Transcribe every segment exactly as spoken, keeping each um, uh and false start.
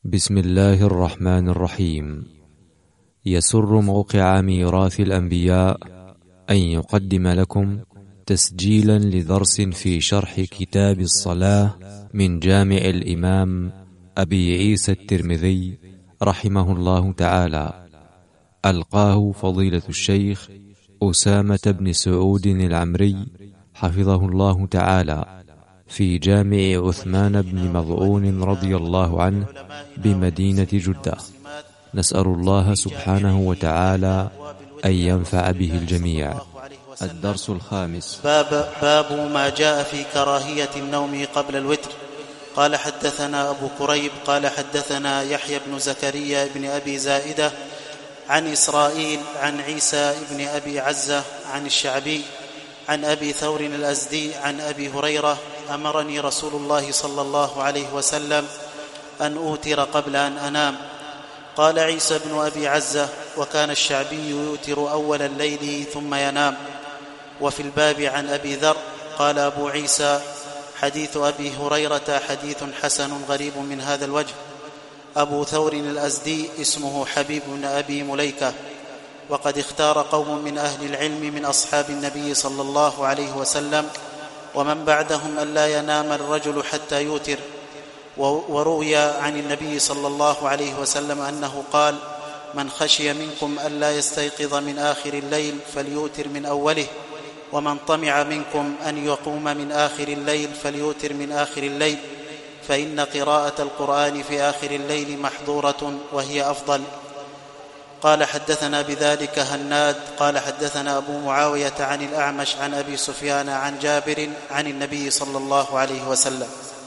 بسم الله الرحمن الرحيم. يسر موقع ميراث الأنبياء أن يقدم لكم تسجيلا لدرس في شرح كتاب الصلاة من جامع الإمام أبي عيسى الترمذي رحمه الله تعالى، ألقاه فضيلة الشيخ أسامة بن سعود العمري حفظه الله تعالى في جامع عثمان بن مظعون رضي الله عنه بمدينة جدة. نسأل الله سبحانه وتعالى أن ينفع به الجميع. الدرس الخامس. باب, باب ما جاء في كراهية النوم قبل الوتر. قال حدثنا أبو كريب قال حدثنا يحيى بن زكريا بن أبي زائدة عن إسرائيل عن عيسى بن أبي عزة عن الشعبي عن أبي ثور الأزدي عن أبي هريرة: أمرني رسول الله صلى الله عليه وسلم أن أوتر قبل أن أنام. قال عيسى بن أبي عزة: وكان الشعبي يوتر أول الليل ثم ينام. وفي الباب عن أبي ذر. قال أبو عيسى: حديث أبي هريرة حديث حسن غريب من هذا الوجه. أبو ثور الأزدي اسمه حبيب بن أبي مليكة، وقد اختار قوم من أهل العلم من أصحاب النبي صلى الله عليه وسلم ومن بعدهم أن لا ينام الرجل حتى يوتر. وروي عن النبي صلى الله عليه وسلم أنه قال: من خشي منكم أن لا يستيقظ من آخر الليل فليوتر من أوله، ومن طمع منكم أن يقوم من آخر الليل فليوتر من آخر الليل، فإن قراءة القرآن في آخر الليل محظورة وهي أفضل. قال حدثنا بذلك هناد قال حدثنا أبو معاوية عن الأعمش عن أبي سفيان عن جابر عن النبي صلى الله عليه وسلم.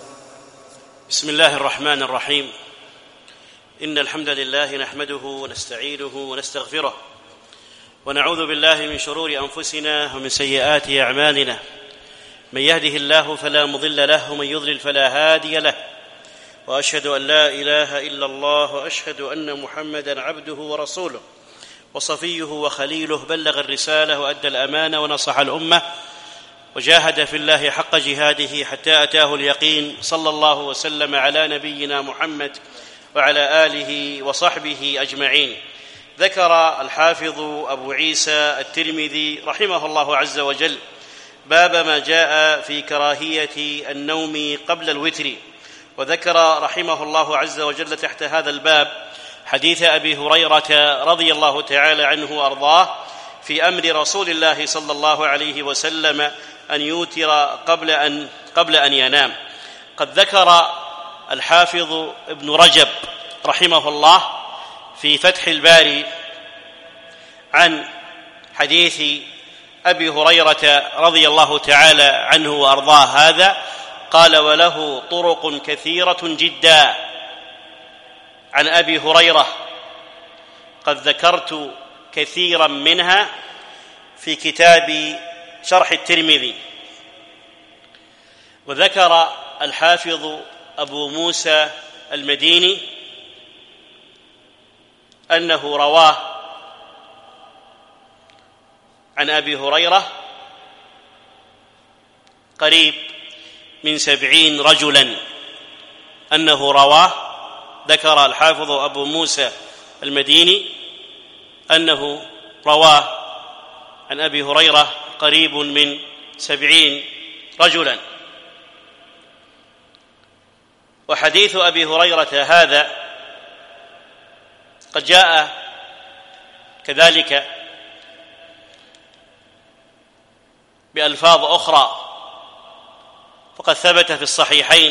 بسم الله الرحمن الرحيم. إن الحمد لله نحمده ونستعينه ونستغفره، ونعوذ بالله من شرور أنفسنا ومن سيئات أعمالنا. من يهده الله فلا مضل له، ومن يضلل فلا هادي له. وأشهد أن لا إله إلا الله، وأشهد أن محمدًا عبده ورسوله وصفيه وخليله، بلغ الرسالة وأدى الأمانة ونصح الأمة، وجاهد في الله حق جهاده حتى أتاه اليقين. صلى الله وسلم على نبينا محمد وعلى آله وصحبه أجمعين. ذكر الحافظ أبو عيسى الترمذي رحمه الله عز وجل باب ما جاء في كراهية النوم قبل الوتر، وذكر رحمه الله عز وجل تحت هذا الباب حديث أبي هريرة رضي الله تعالى عنه وأرضاه في أمر رسول الله صلى الله عليه وسلم أن يوتر قبل أن, قبل أن ينام. قد ذكر الحافظ ابن رجب رحمه الله في فتح الباري عن حديث أبي هريرة رضي الله تعالى عنه وأرضاه هذا، قال: وله طرق كثيرة جدا عن أبي هريرة، قد ذكرت كثيرا منها في كتاب شرح الترمذي. وذكر الحافظ أبو موسى المديني أنه رواه عن أبي هريرة قريب من سبعين رجلا، أنه رواه. ذكر الحافظ أبو موسى المديني أنه رواه عن أبي هريرة قريب من سبعين رجلا. وحديث أبي هريرة هذا قد جاء كذلك بألفاظ أخرى، فقد ثبت في الصحيحين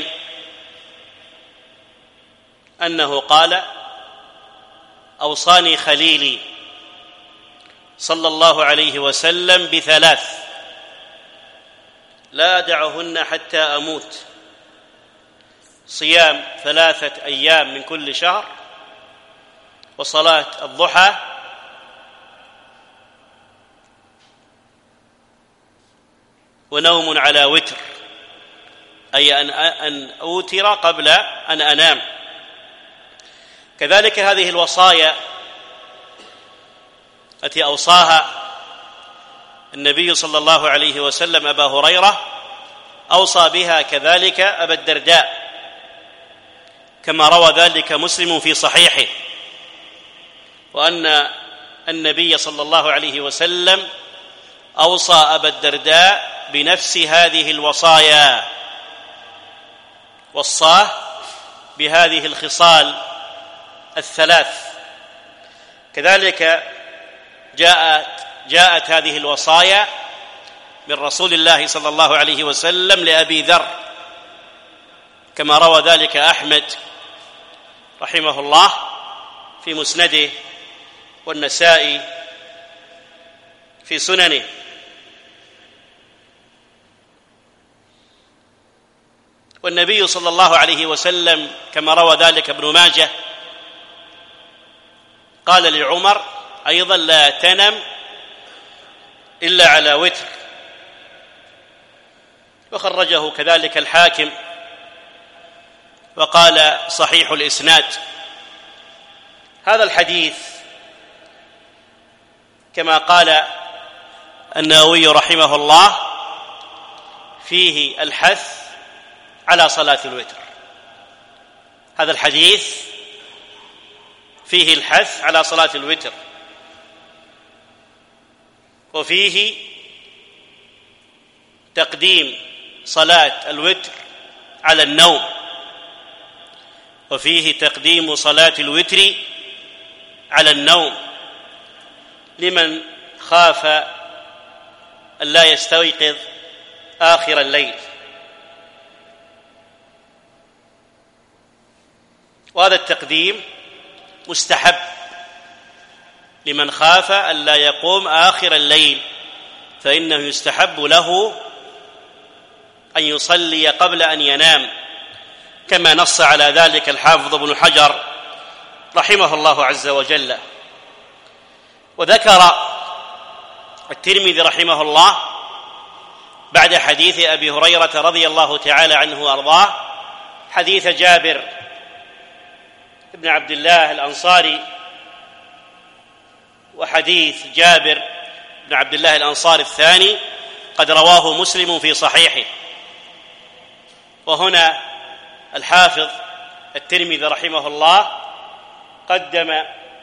أنه قال: أوصاني خليلي صلى الله عليه وسلم بثلاث لا أدعهن حتى أموت: صيام ثلاثة أيام من كل شهر، وصلاة الضحى، ونوم على وتر، أي أن أوتر قبل أن أنام. كذلك هذه الوصايا التي أوصاها النبي صلى الله عليه وسلم أبا هريرة أوصى بها كذلك أبا الدرداء كما روى ذلك مسلم في صحيحه، وأن النبي صلى الله عليه وسلم أوصى أبا الدرداء بنفس هذه الوصايا، وصاه بهذه الخصال الثلاث. كذلك جاءت جاءت هذه الوصايا من رسول الله صلى الله عليه وسلم لأبي ذر، كما روى ذلك أحمد رحمه الله في مسنده، والنسائي في سننه. والنبي صلى الله عليه وسلم كما روى ذلك ابن ماجه قال لعمر أيضا: لا تنم إلا على وتر. وخرجه كذلك الحاكم وقال: صحيح الإسناد. هذا الحديث كما قال النووي رحمه الله فيه الحث على صلاة الوتر. هذا الحديث فيه الحث على صلاة الوتر، وفيه تقديم صلاة الوتر على النوم، وفيه تقديم صلاة الوتر على النوم لمن خاف أن لا يستيقظ آخر الليل. وهذا التقديم مستحب لمن خاف أن لا يقوم آخر الليل، فإنه يستحب له أن يصلي قبل أن ينام، كما نص على ذلك الحافظ ابن حجر رحمه الله عز وجل. وذكر الترمذي رحمه الله بعد حديث أبي هريرة رضي الله تعالى عنه وأرضاه حديث جابر بن عبد الله الأنصاري، وحديث جابر بن عبد الله الأنصاري الثاني قد رواه مسلم في صحيحه. وهنا الحافظ الترمذي رحمه الله قدم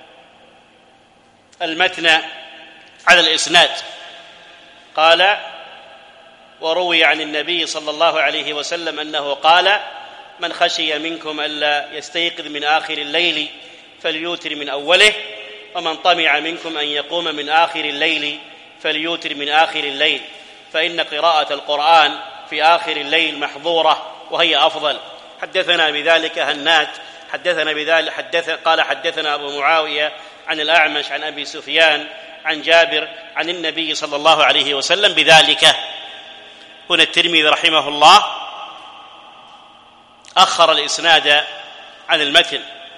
المتن على الإسناد، قال: وروي عن النبي صلى الله عليه وسلم أنه قال: من خشي منكم ألا يستيقظ من آخر الليل فليوتر من أوله، ومن طمع منكم أن يقوم من آخر الليل فليوتر من آخر الليل، فإن قراءة القرآن في آخر الليل محظورة وهي أفضل. حدثنا بذلك هناد حدثنا بذلك حدث قال حدثنا أبو معاوية عن الأعمش عن أبي سفيان عن جابر عن النبي صلى الله عليه وسلم بذلك. هنا الترمذي رحمه الله أخر الإسناد عن المتن.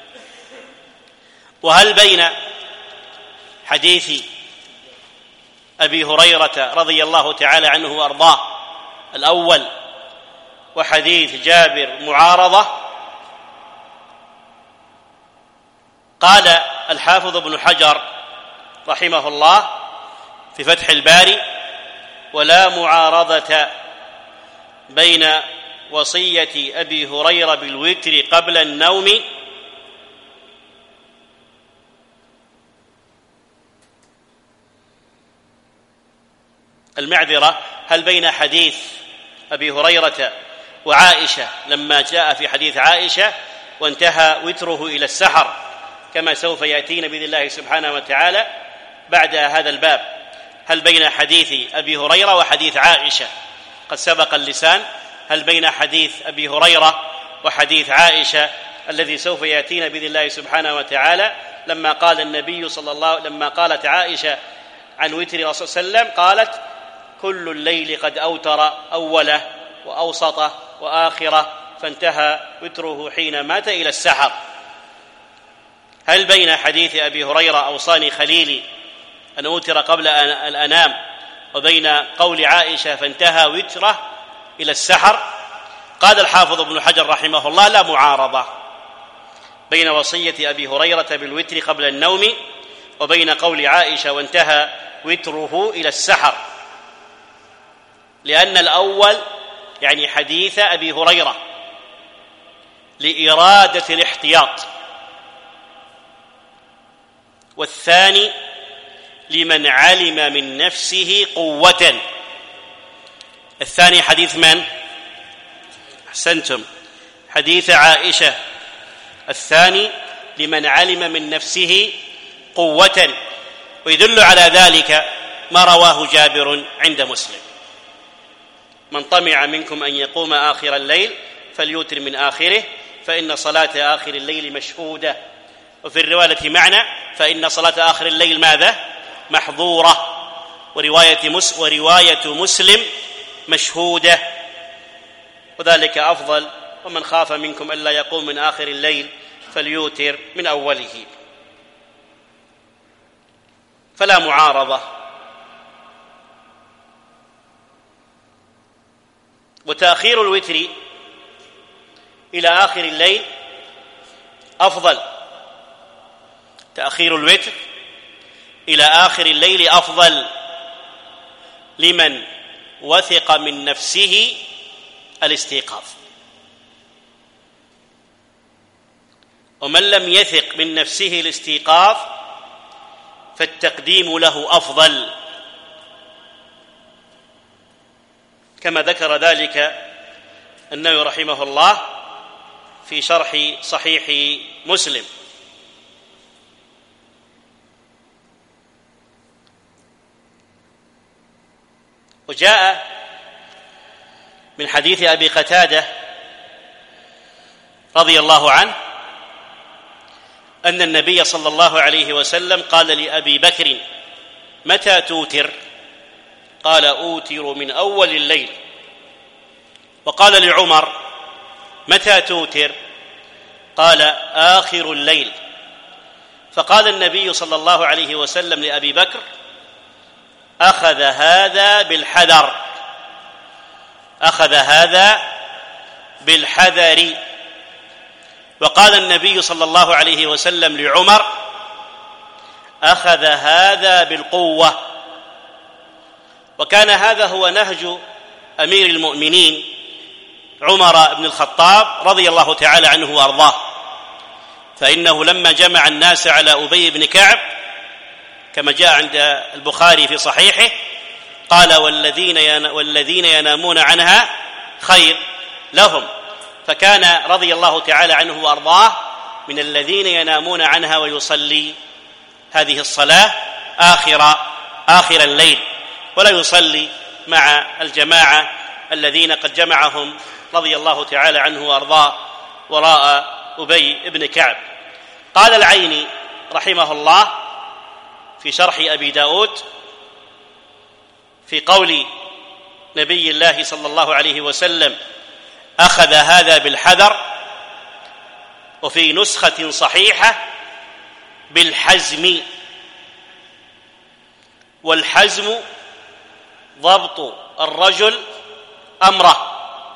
وهل بين حديث أبي هريرة رضي الله تعالى عنه وأرضاه الأول وحديث جابر معارضة؟ قال الحافظ ابن حجر رحمه الله في فتح الباري: ولا معارضة بين وصية أبي هريرة بالوتر قبل النوم المعذرة هل بين حديث أبي هريرة وعائشة لما جاء في حديث عائشة وانتهى وتره إلى السحر، كما سوف يأتينا بإذن الله سبحانه وتعالى بعد هذا الباب. هل بين حديث أبي هريرة وحديث عائشة؟ قد سبق اللسان. هل بين حديث أبي هريرة وحديث عائشة الذي سوف يأتينا بإذن الله سبحانه وتعالى، لما قال النبي صلى الله لما قالت عائشة عن وتر الرسول صلى الله عليه وسلم قالت: كل الليل قد أوتر أوله وأوسطه وآخره، فانتهى وتره حين مات إلى السحر. هل بين حديث أبي هريرة أوصاني خليلي أن أوتر قبل أن أنام وبين قول عائشة فانتهى وتره إلى السحر؟ قال الحافظ ابن حجر رحمه الله: لا معارضة بين وصية أبي هريرة بالوتر قبل النوم وبين قول عائشة وانتهى وتره إلى السحر، لأن الأول يعني حديث أبي هريرة، لإرادة الاحتياط، والثاني لمن علم من نفسه قوة. الثاني حديث من؟ أحسنتم، حديث عائشة. الثاني لمن علم من نفسه قوة، ويدل على ذلك ما رواه جابر عند مسلم: من طمع منكم أن يقوم آخر الليل فليوتر من آخره فإن صلاة آخر الليل مشهودة. وفي الرواية معنى فإن صلاة آخر الليل ماذا؟ محظورة. ورواية, مس ورواية مسلم مشهودة، وذلك أفضل. ومن خاف منكم ألا يقوم من آخر الليل فليوتر من أوله. فلا معارضة. وتأخير الوتر إلى آخر الليل أفضل. تأخير الوتر إلى آخر الليل أفضل لمن وثق من نفسه الاستيقاظ، ومن لم يثق من نفسه الاستيقاظ فالتقديم له أفضل، كما ذكر ذلك النووي رحمه الله في شرح صحيح مسلم. وجاء من حديث أبي قتادة رضي الله عنه أن النبي صلى الله عليه وسلم قال لأبي بكر: متى توتر؟ قال: أوتر من أول الليل. وقال لعمر: متى توتر؟ قال: آخر الليل. فقال النبي صلى الله عليه وسلم لأبي بكر: أخذ هذا بالحذر، أخذ هذا بالحذر. وقال النبي صلى الله عليه وسلم لعمر: أخذ هذا بالقوة. وكان هذا هو نهج أمير المؤمنين عمر بن الخطاب رضي الله تعالى عنه وأرضاه، فإنه لما جمع الناس على أبي بن كعب كما جاء عند البخاري في صحيحه قال: والذين والذين ينامون عنها خير لهم. فكان رضي الله تعالى عنه وأرضاه من الذين ينامون عنها ويصلي هذه الصلاة آخر آخر الليل، ولا يصلي مع الجماعة الذين قد جمعهم رضي الله تعالى عنه وأرضاه وراء أبي بن كعب. قال العيني رحمه الله في شرح أبي داود في قول نبي الله صلى الله عليه وسلم: أخذ هذا بالحذر، وفي نسخة صحيحة بالحزم. والحزم ضبط الرجل أمره،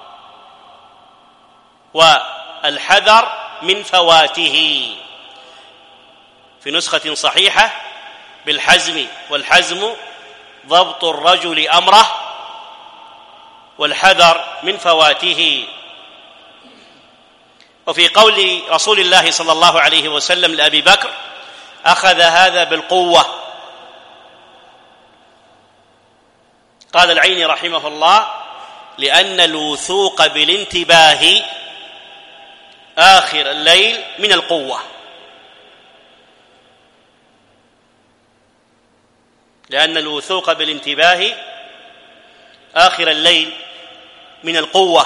والحذر من فواته. في نسخة صحيحة بالحزم، والحزم ضبط الرجل أمره والحذر من فواته. وفي قول رسول الله صلى الله عليه وسلم لأبي بكر: أخذ هذا بالقوة. قال العيني رحمه الله: لأن الوثوق بالانتباه آخر الليل من القوة، لأن الوثوق بالانتباه آخر الليل من القوة.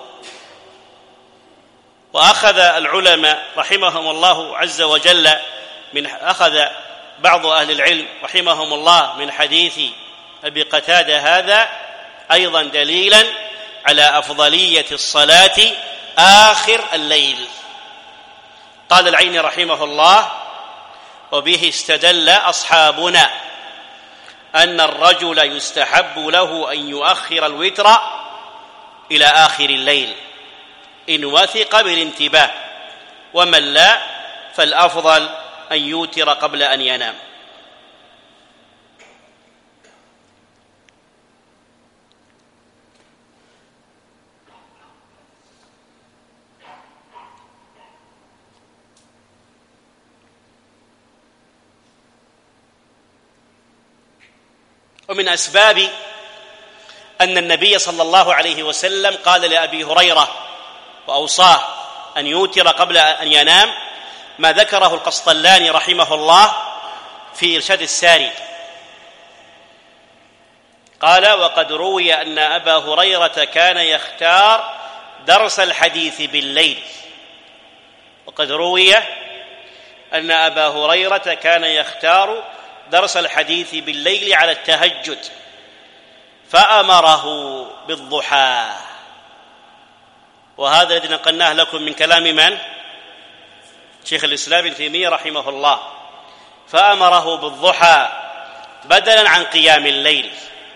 وأخذ العلماء رحمهم الله عز وجل من أخذ بعض أهل العلم رحمهم الله من حديث أبي قتادة هذا أيضا دليلا على أفضلية الصلاة آخر الليل. قال العيني رحمه الله: وبه استدل أصحابنا أن الرجل يستحب له أن يؤخر الوتر إلى آخر الليل إن وثق بالانتباه، ومن لا فالأفضل أن يوتر قبل أن ينام. ومن أسباب أن النبي صلى الله عليه وسلم قال لأبي هريرة وأوصاه أن يوتر قبل أن ينام ما ذكره القسطلاني رحمه الله في إرشاد الساري. قال: وقد روي أن أبا هريرة كان يختار درس الحديث بالليل. وقد روي أن أبا هريرة كان يختار درس الحديث بالليل على التهجد فأمره بالضحى. وهذا الذي نقلناه لكم من كلام من؟ شيخ الإسلام ابن تيمية رحمه الله. فأمره بالضحى بدلا عن قيام الليل،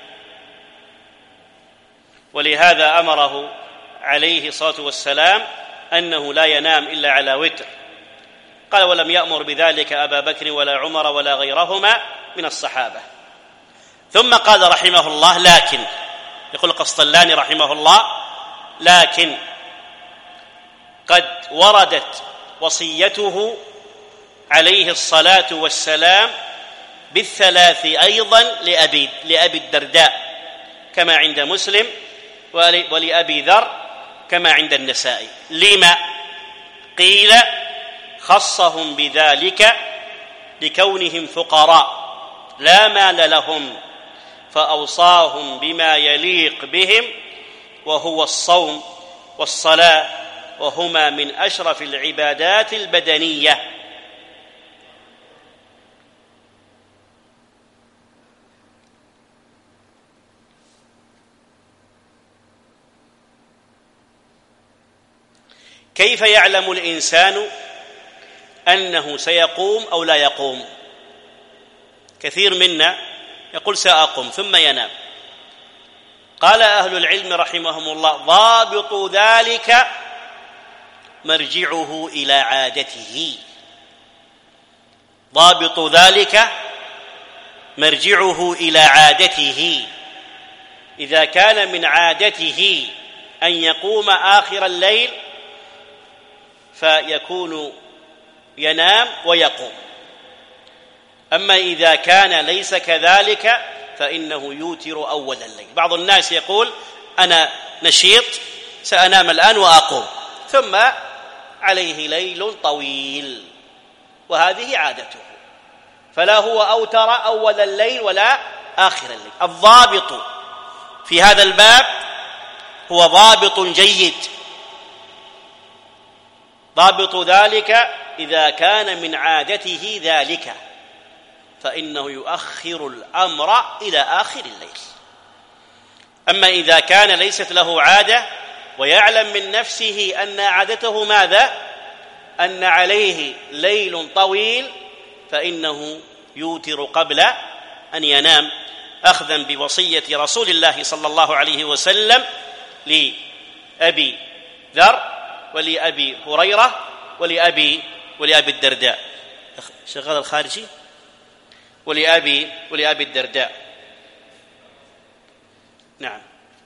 ولهذا أمره عليه الصلاة والسلام أنه لا ينام إلا على وتر. قال: ولم يأمر بذلك أبا بكر ولا عمر ولا غيرهما من الصحابة. ثم قال رحمه الله: لكن، يقول القسطلاني رحمه الله: لكن قد وردت وصيته عليه الصلاة والسلام بالثلاث أيضا لأبي, لأبي الدرداء كما عند مسلم، ولأبي ذر كما عند النسائي. لما؟ قيل: خصهم بذلك لكونهم فقراء لا مال لهم، فأوصاهم بما يليق بهم، وهو الصوم والصلاة، وهما من أشرف العبادات البدنية. كيف يعلم الإنسان أنه سيقوم أو لا يقوم؟ كثير منا يقول سأقوم ثم ينام. قال أهل العلم رحمهم الله: ضابط ذلك مرجعه إلى عادته. ضابط ذلك مرجعه إلى عادته. إذا كان من عادته أن يقوم آخر الليل فيكون ينام ويقوم. أما إذا كان ليس كذلك فإنه يوتر أول الليل. بعض الناس يقول: أنا نشيط سأنام الآن وأقوم، ثم عليه ليل طويل، وهذه عادته، فلا هو أوتر أول الليل ولا آخر الليل. الضابط في هذا الباب هو ضابط جيد. ضابط ذلك إذا كان من عادته ذلك فإنه يؤخر الأمر إلى آخر الليل. أما إذا كان ليست له عادة ويعلم من نفسه أن عادته ماذا؟ أن عليه ليل طويل، فإنه يوتر قبل أن ينام، أخذا بوصية رسول الله صلى الله عليه وسلم لأبي ذر ولأبي هريرة ولأبي ولأبي الدرداء. شغال الخارجي ولأبي ولأبي الدرداء. نعم.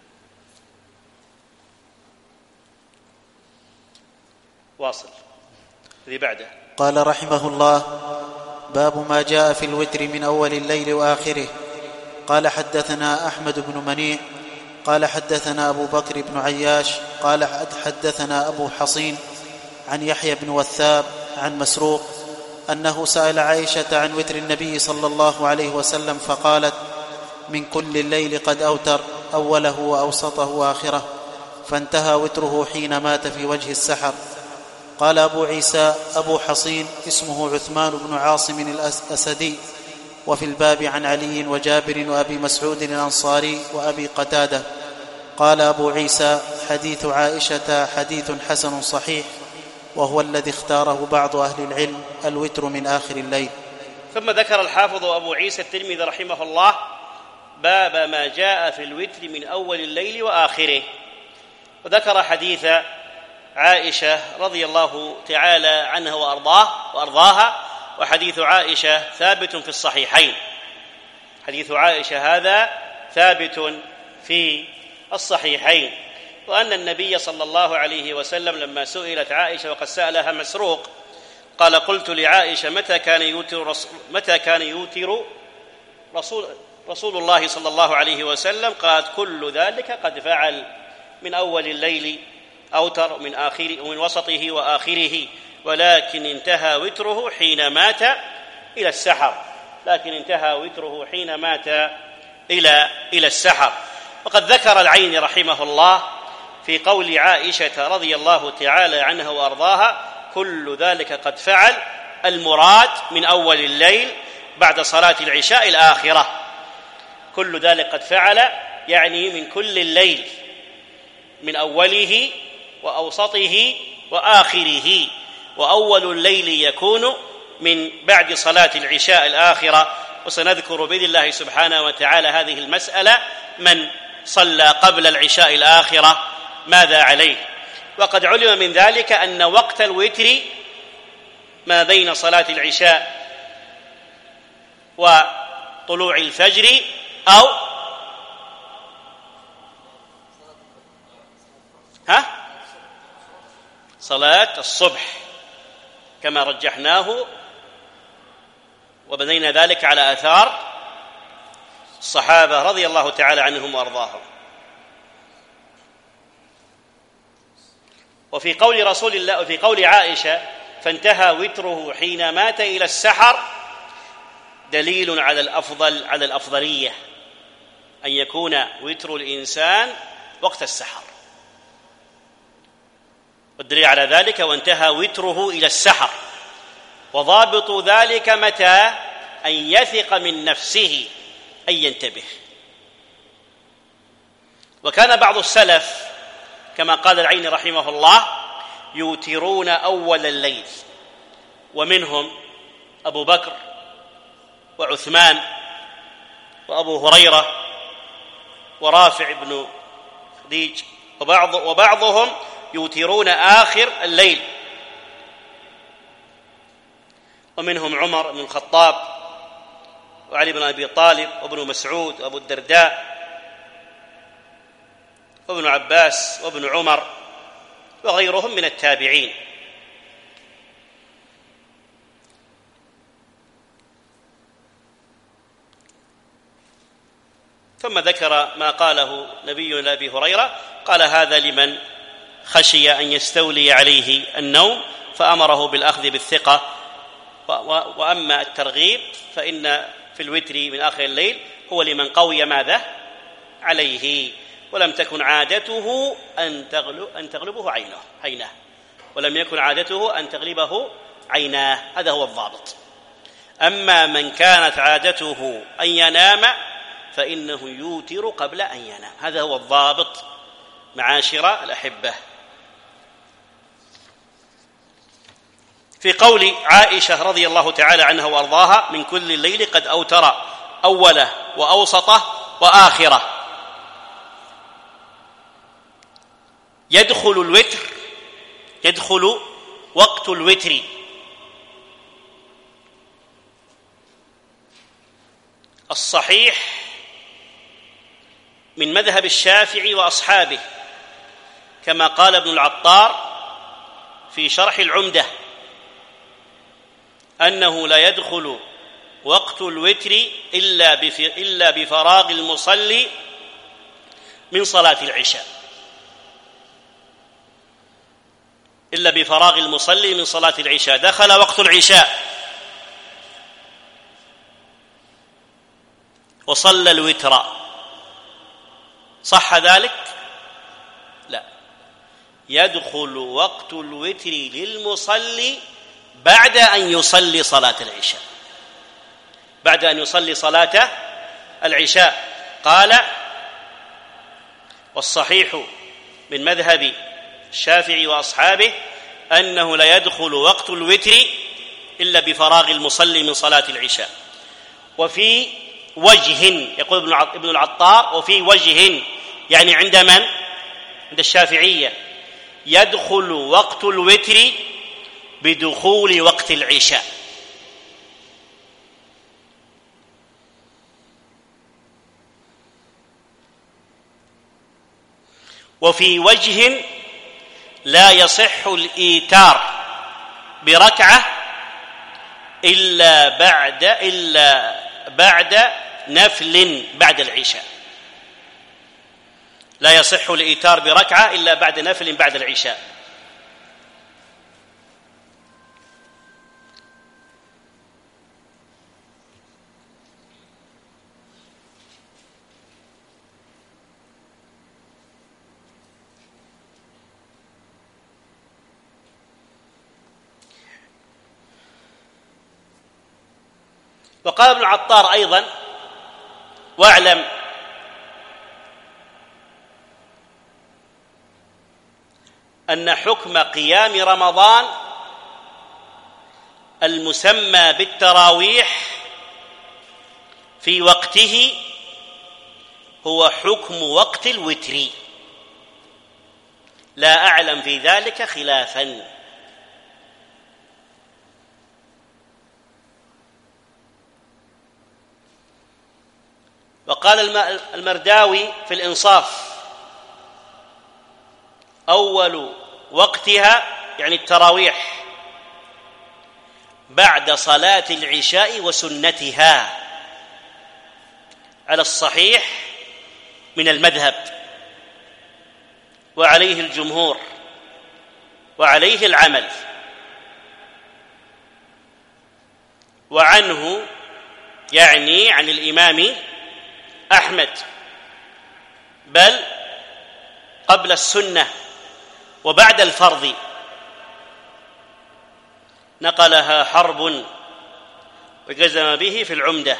واصل الذي بعده. قال رحمه الله: باب ما جاء في الوتر من أول الليل وآخره. قال: حدثنا أحمد بن منيع قال حدثنا أبو بكر بن عياش قال حدثنا أبو حصين عن يحيى بن وثاب عن مسروق أنه سأل عائشة عن وتر النبي صلى الله عليه وسلم فقالت: من كل الليل قد أوتر أوله وأوسطه وآخره، فانتهى وتره حين مات في وجه السحر. قال أبو عيسى: أبو حصين اسمه عثمان بن عاصم الأسدي، وفي الباب عن علي وجابر وأبي مسعود الأنصاري وأبي قتادة. قال أبو عيسى: حديث عائشة حديث حسن صحيح، وهو الذي اختاره بعض أهل العلم، الوتر من آخر الليل. ثم ذكر الحافظ أبو عيسى الترمذي رحمه الله باب ما جاء في الوتر من أول الليل وآخره، وذكر حديث عائشة رضي الله تعالى عنها وأرضاه وأرضاها. وحديث عائشة ثابت في الصحيحين. حديث عائشة هذا ثابت في الصحيحين. وأن النبي صلى الله عليه وسلم لما سئلت عائشة وقد سألها مسروق قال: قلت لعائشة: متى كان يوتر رسول متى كان يوتر رسول رسول الله صلى الله عليه وسلم قال كل ذلك قد فعل، من أول الليل أوتر، من آخر ومن وسطه وآخره، ولكن انتهى وتره حين مات إلى السحر، لكن انتهى وتره حين مات إلى إلى السحر. وقد ذكر العيني رحمه الله في قول عائشة رضي الله تعالى عنها وأرضاها كل ذلك قد فعل، المراد من أول الليل بعد صلاة العشاء الآخرة. كل ذلك قد فعل يعني من كل الليل، من أوله وأوسطه وآخره، وأول الليل يكون من بعد صلاة العشاء الآخرة. وسنذكر بإذن الله سبحانه وتعالى هذه المسألة، من صلى قبل العشاء الآخرة ماذا عليه. وقد علم من ذلك أن وقت الوتر ما بين صلاة العشاء وطلوع الفجر أو ها صلاة الصبح كما رجحناه وبنينا ذلك على آثار الصحابة رضي الله تعالى عنهم وأرضاهم. وفي قول رسول الله وفي قول عائشة فانتهى وتره حين مات إلى السحر دليل على الأفضل على الأفضلية أن يكون وتر الإنسان وقت السحر، والدليل على ذلك وانتهى وتره إلى السحر. وضابط ذلك متى؟ أن يثق من نفسه أن ينتبه. وكان بعض السلف كما قال العيني رحمه الله يوترون أول الليل، ومنهم أبو بكر وعثمان وأبو هريرة ورافع بن خديج، وبعض وبعضهم يوترون آخر الليل، ومنهم عمر بن الخطاب وعلي بن أبي طالب وابن مسعود وأبو الدرداء وابن عباس وابن عمر وغيرهم من التابعين. ثم ذكر ما قاله نبينا أبي هريرة قال هذا لمن خشي أن يستولي عليه النوم فأمره بالأخذ بالثقة. وأما الترغيب فإن في الوتر من آخر الليل هو لمن قوي ماذا عليه ولم تكن عادته أن تغلب أن تغلبه عينه عينه ولم يكن عادته أن تغلبه عيناه، هذا هو الضابط. أما من كانت عادته أن ينام فإنه يوتر قبل أن ينام، هذا هو الضابط معاشر الأحبة. في قول عائشة رضي الله تعالى عنها وأرضاها من كل الليل قد أوتر أوله وأوسطه وآخره، يدخل الوتر يدخل وقت الوتر الصحيح من مذهب الشافعي وأصحابه كما قال ابن العطار في شرح العمدة أنه لا يدخل وقت الوتر إلا إلا بفراغ المصلي من صلاة العشاء إلا بفراغ المصلي من صلاة العشاء. دخل وقت العشاء وصلى الوتر، صح ذلك؟ لا، يدخل وقت الوتر للمصلي بعد أن يصلي صلاة العشاء بعد أن يصلي صلاة العشاء. قال والصحيح من مذهب الشافعي وأصحابه أنه لا يدخل وقت الوتر إلا بفراغ المصلي من صلاة العشاء. وفي وجه يقول ابن العطار وفي وجه يعني عند من؟ عند الشافعية يدخل وقت الوتر بدخول وقت العشاء، وفي وجه لا يصح الإيتار بركعة إلا بعد إلا بعد نفل بعد العشاء، لا يصح الإيتار بركعة إلا بعد نفل بعد العشاء. وقال ابن عطار أيضا: واعلم أن حكم قيام رمضان المسمى بالتراويح في وقته هو حكم وقت الوتر، لا أعلم في ذلك خلافا. وقال المرداوي في الإنصاف: أول وقتها يعني التراويح بعد صلاة العشاء وسنتها على الصحيح من المذهب، وعليه الجمهور وعليه العمل. وعنه يعني عن الإمام أحمد، بل قبل السنة وبعد الفرض، نقلها حرب وجزم به في العمدة.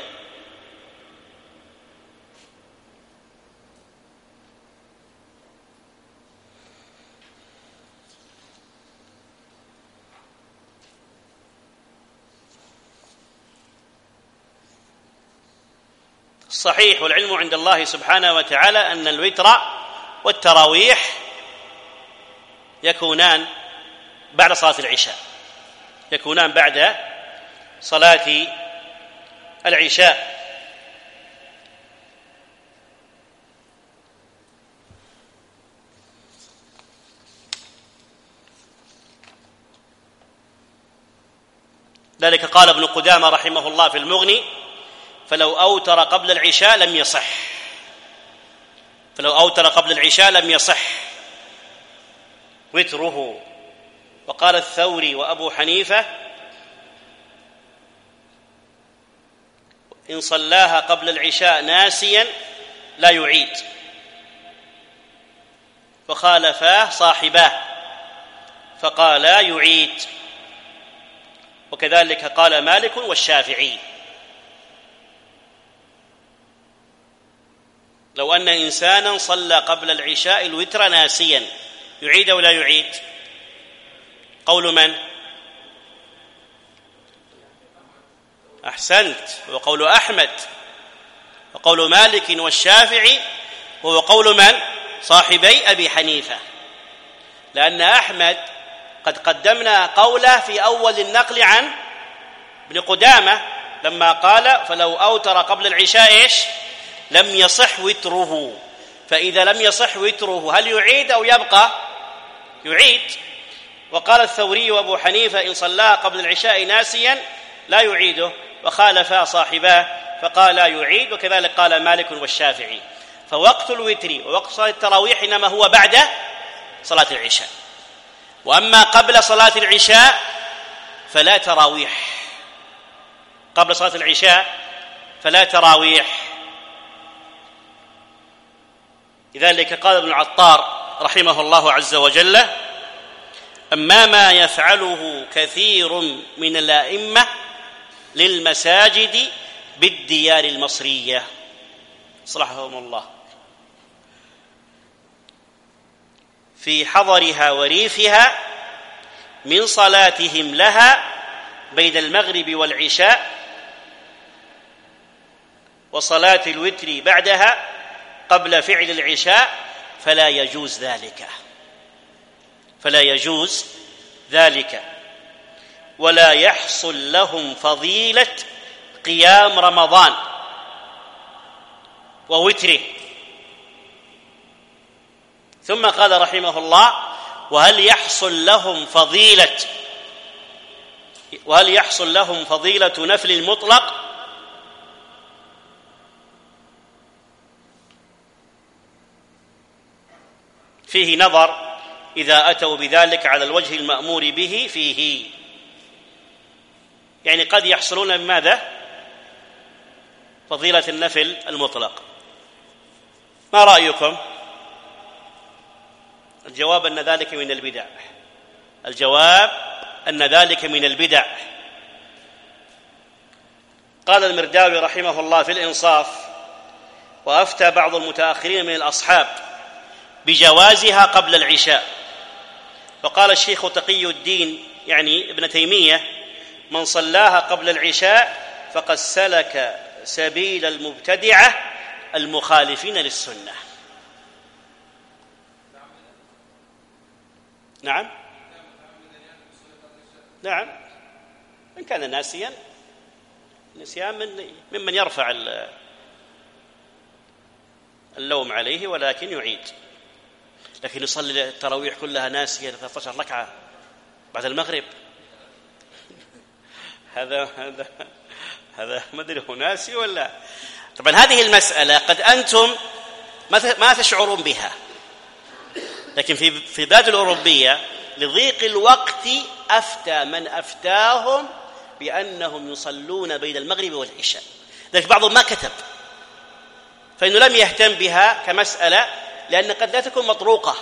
الصحيح والعلم عند الله سبحانه وتعالى أن الوتر والتراويح يكونان بعد صلاة العشاء، يكونان بعد صلاة العشاء. ذلك قال ابن قدامة رحمه الله في المغني: فلو أوتر قبل العشاء لم يصح، فلو أوتر قبل العشاء لم يصح وتره. وقال الثوري وأبو حنيفة: إن صلاها قبل العشاء ناسيا لا يعيد. وخالفاه صاحباه فقالا يعيد، وكذلك قال مالك والشافعي. لو أن إنسانا صلى قبل العشاء الوتر ناسيا يعيد أو لا يعيد؟ قول من؟ أحسنت، وقول أحمد وقول مالك والشافعي، وهو قول من؟ صاحبي أبي حنيفة، لأن أحمد قد قدمنا قوله في أول النقل عن ابن قدامة لما قال: فلو أوتر قبل العشاء إيش؟ لم يصح وتره. فإذا لم يصح وتره هل يعيد أو يبقى؟ يعيد. وقال الثوري وأبو حنيفة: إن صلى قبل العشاء ناسيا لا يعيده، وخالفا صاحباه فقال لا يعيد، وكذلك قال مالك والشافعي. فوقت الوتر ووقت صلاة التراويح إنما هو بعد صلاة العشاء، وأما قبل صلاة العشاء فلا تراويح، قبل صلاة العشاء فلا تراويح. لذلك قال ابن عطار رحمه الله عز وجل: أما ما يفعله كثير من الأئمة للمساجد بالديار المصرية صلحهم الله في حضرها وريفها من صلاتهم لها بين المغرب والعشاء وصلاة الوتر بعدها قبل فعل العشاء، فلا يجوز ذلك، فلا يجوز ذلك، ولا يحصل لهم فضيلة قيام رمضان ووتره. ثم قال رحمه الله: وهل يحصل لهم فضيلة وهل يحصل لهم فضيلة نفل المطلق؟ فيه نظر إذا أتوا بذلك على الوجه المأمور به فيه، يعني قد يحصلون بماذا؟ فضيلة النفل المطلق. ما رأيكم؟ الجواب أن ذلك من البدع. الجواب أن ذلك من البدع. قال المرداوي رحمه الله في الإنصاف: وأفتى بعض المتأخرين من الأصحاب بجوازها قبل العشاء. وقال الشيخ تقي الدين يعني ابن تيمية: من صلاها قبل العشاء فقد سلك سبيل المبتدعة المخالفين للسنة. نعم نعم إن كان ناسيا، نسيان من ممن يرفع اللوم عليه ولكن يعيد. لكن يصلي التراويح كلها ناسيا ثلاثة عشر ركعة بعد المغرب، هذا هذا هذا ما ادري هو ناسي ولا. طبعا هذه المسألة قد أنتم ما تشعرون بها، لكن في في البلاد الأوروبية لضيق الوقت أفتى من أفتاهم بأنهم يصلون بين المغرب والعشاء، لكن بعضهم ما كتب، فإنه لم يهتم بها كمسألة، لأن قد لا تكون مطروقة.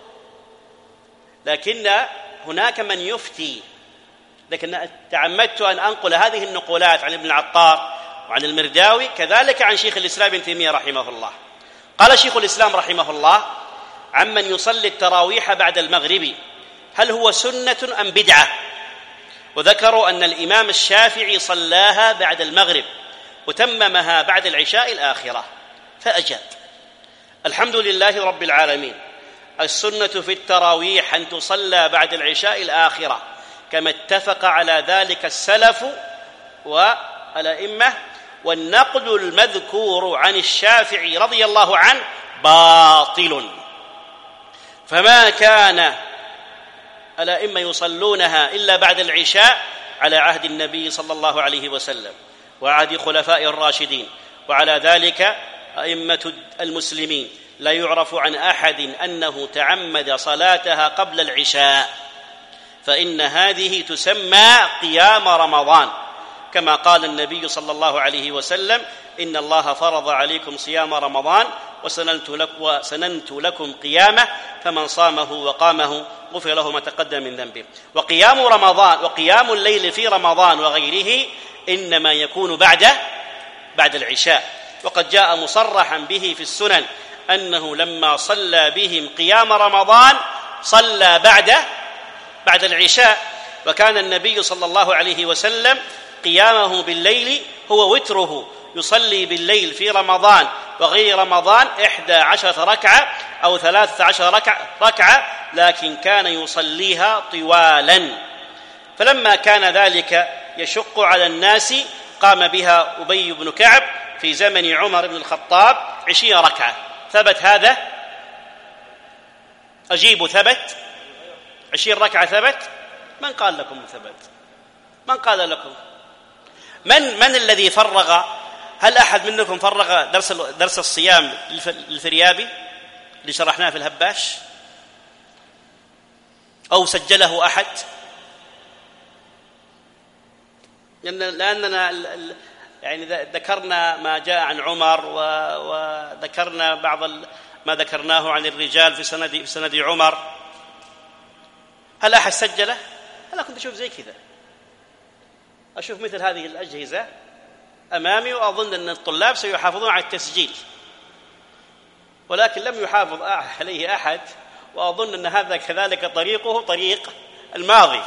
لكن هناك من يفتي، لكن تعمدت أن أنقل هذه النقولات عن ابن العطار وعن المرداوي، كذلك عن شيخ الإسلام ابن تيمية رحمه الله. قال شيخ الإسلام رحمه الله: عمن يصلي التراويح بعد المغرب هل هو سنة أم بدعة؟ وذكروا أن الإمام الشافعي صلاها بعد المغرب وتممها بعد العشاء الآخرة، فأجاب: الحمد لله رب العالمين، السنة في التراويح أن تصلى بعد العشاء الآخرة كما اتفق على ذلك السلف والأئمة، والنقل المذكور عن الشافعي رضي الله عنه باطل، فما كان الأئمة يصلونها إلا بعد العشاء على عهد النبي صلى الله عليه وسلم وعهد خلفاء الراشدين، وعلى ذلك أئمة المسلمين لا يعرف عن أحد أنه تعمد صلاتها قبل العشاء، فإن هذه تسمى قيام رمضان، كما قال النبي صلى الله عليه وسلم: إن الله فرض عليكم صيام رمضان وسننت, لك وسننت لكم قيامه، فمن صامه وقامه غفر له ما تقدم من ذنبه. وقيام رمضان وقيام الليل في رمضان وغيره إنما يكون بعد بعد العشاء، وقد جاء مصرحا به في السنن أنه لما صلى بهم قيام رمضان صلى بعد بعد العشاء، وكان النبي صلى الله عليه وسلم قيامه بالليل هو وتره، يصلي بالليل في رمضان وغير رمضان إحدى عشرة ركعة أو ثلاثة عشر ركعة, ركعة لكن كان يصليها طوالا. فلما كان ذلك يشق على الناس قام بها أبي بن كعب في زمن عمر بن الخطاب عشرين ركعة. ثبت هذا؟ أجيب ثبت؟ عشرين ركعة ثبت؟ من قال لكم ثبت؟ من قال لكم؟ من من الذي فرغ؟ هل أحد منكم فرغ درس درس الصيام للفريابي اللي شرحناه في الهباش؟ أو سجله أحد؟ لأننا يعني ذكرنا ما جاء عن عمر وذكرنا بعض ما ذكرناه عن الرجال في سند في سند عمر. هل أحد سجله؟ أنا كنت أشوف زي كذا، أشوف مثل هذه الأجهزة أمامي، وأظن أن الطلاب سيحافظون على التسجيل، ولكن لم يحافظ عليه أحد، وأظن أن هذا كذلك طريقه طريق الماضي.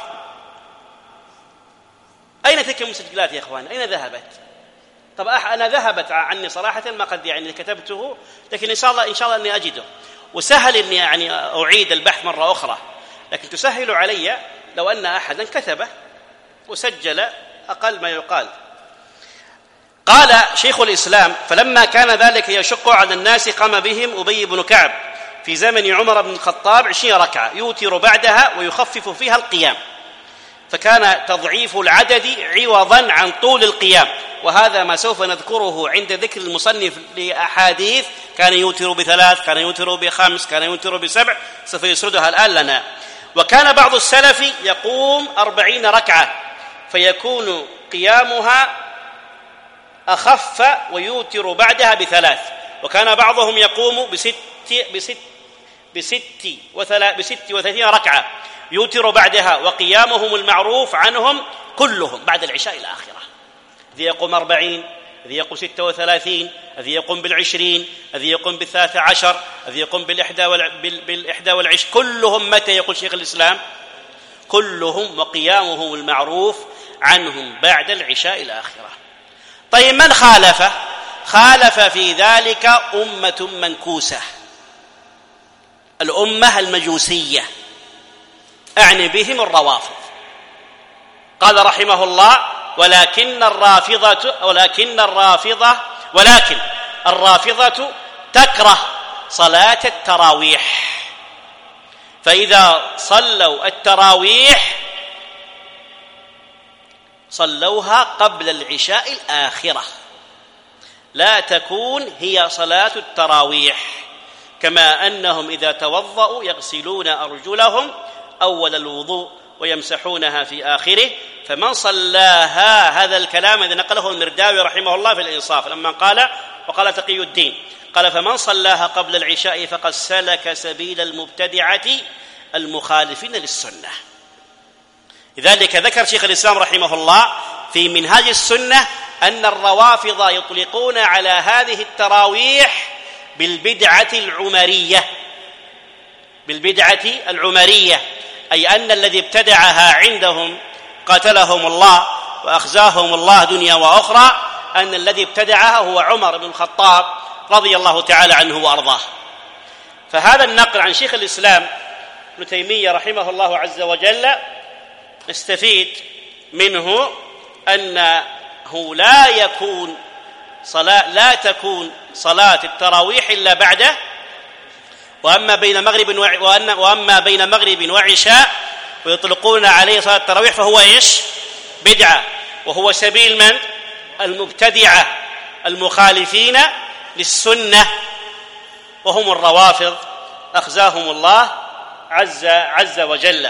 أين تلك المسجلات يا إخوان؟ أين ذهبت؟ طب أنا ذهبت عني صراحة، ما قد يعني كتبته، لكن إن شاء الله إن شاء الله أني أجده، وسهل أني يعني أعيد البحث مرة أخرى، لكن تسهل علي لو أن أحدا كتبه وسجل أقل ما يقال. قال شيخ الإسلام: فلما كان ذلك يشق على الناس قام بهم أبي بن كعب في زمن عمر بن الخطاب عشرين ركعة يوتر بعدها ويخفف فيها القيام، فكان تضعيف العدد عوضا عن طول القيام، وهذا ما سوف نذكره عند ذكر المصنف لأحاديث كان يوتر بثلاث، كان يوتر بخمس، كان يوتر بسبع، سوف يسردها الآن لنا. وكان بعض السلف يقوم أربعين ركعة فيكون قيامها أخف ويوتر بعدها بثلاث، وكان بعضهم يقوم بست بست بست وثلاث بست وثلاثين ركعة يوتر بعدها، وقيامهم المعروف عنهم كلهم بعد العشاء الآخرة. الذي يقوم أربعين، الذي يقوم ستة وثلاثين، الذي يقوم بالعشرين، الذي يقوم بالثلاثة عشر، الذي يقوم بالإحدى بالإحدى والعشر، كلهم متى يقول شيخ الإسلام؟ كلهم وقيامهم المعروف عنهم بعد العشاء الآخرة. طيب من خالف؟ خالف في ذلك أمة منكوسة، الأمة المجوسية، أعني بهم الروافض. قال رحمه الله: ولكن الرافضة ولكن الرافضة ولكن الرافضة تكره صلاة التراويح، فإذا صلوا التراويح صلوها قبل العشاء الآخرة، لا تكون هي صلاة التراويح، كما أنهم إذا توضأوا يغسلون أرجلهم أول الوضوء ويمسحونها في آخره. فمن صلاها، هذا الكلام الذي نقله المرداوي رحمه الله في الإنصاف لما قال، وقال تقي الدين، قال: فمن صلاها قبل العشاء فقد سلك سبيل المبتدعة المخالفين للسنة. لذلك ذكر شيخ الإسلام رحمه الله في منهاج السنة أن الروافض يطلقون على هذه التراويح بالبدعة العمرية، بالبدعة العمرية، أي أن الذي ابتدعها عندهم قتلهم الله وأخزاهم الله دنيا وأخرى، أن الذي ابتدعها هو عمر بن الخطاب رضي الله تعالى عنه وأرضاه. فهذا النقل عن شيخ الإسلام ابن تيمية رحمه الله عز وجل نستفيد منه أنه لا يكون صلاة لا تكون صلاة التراويح إلا بعده، وأما بين مغرب وأما بين مغرب وعشاء ويطلقون عليه صلاة التراويح فهو إيش؟ بدعة، وهو سبيل من؟ المبتدعة المخالفين للسنة، وهم الروافض أخزاهم الله عز عز وجل.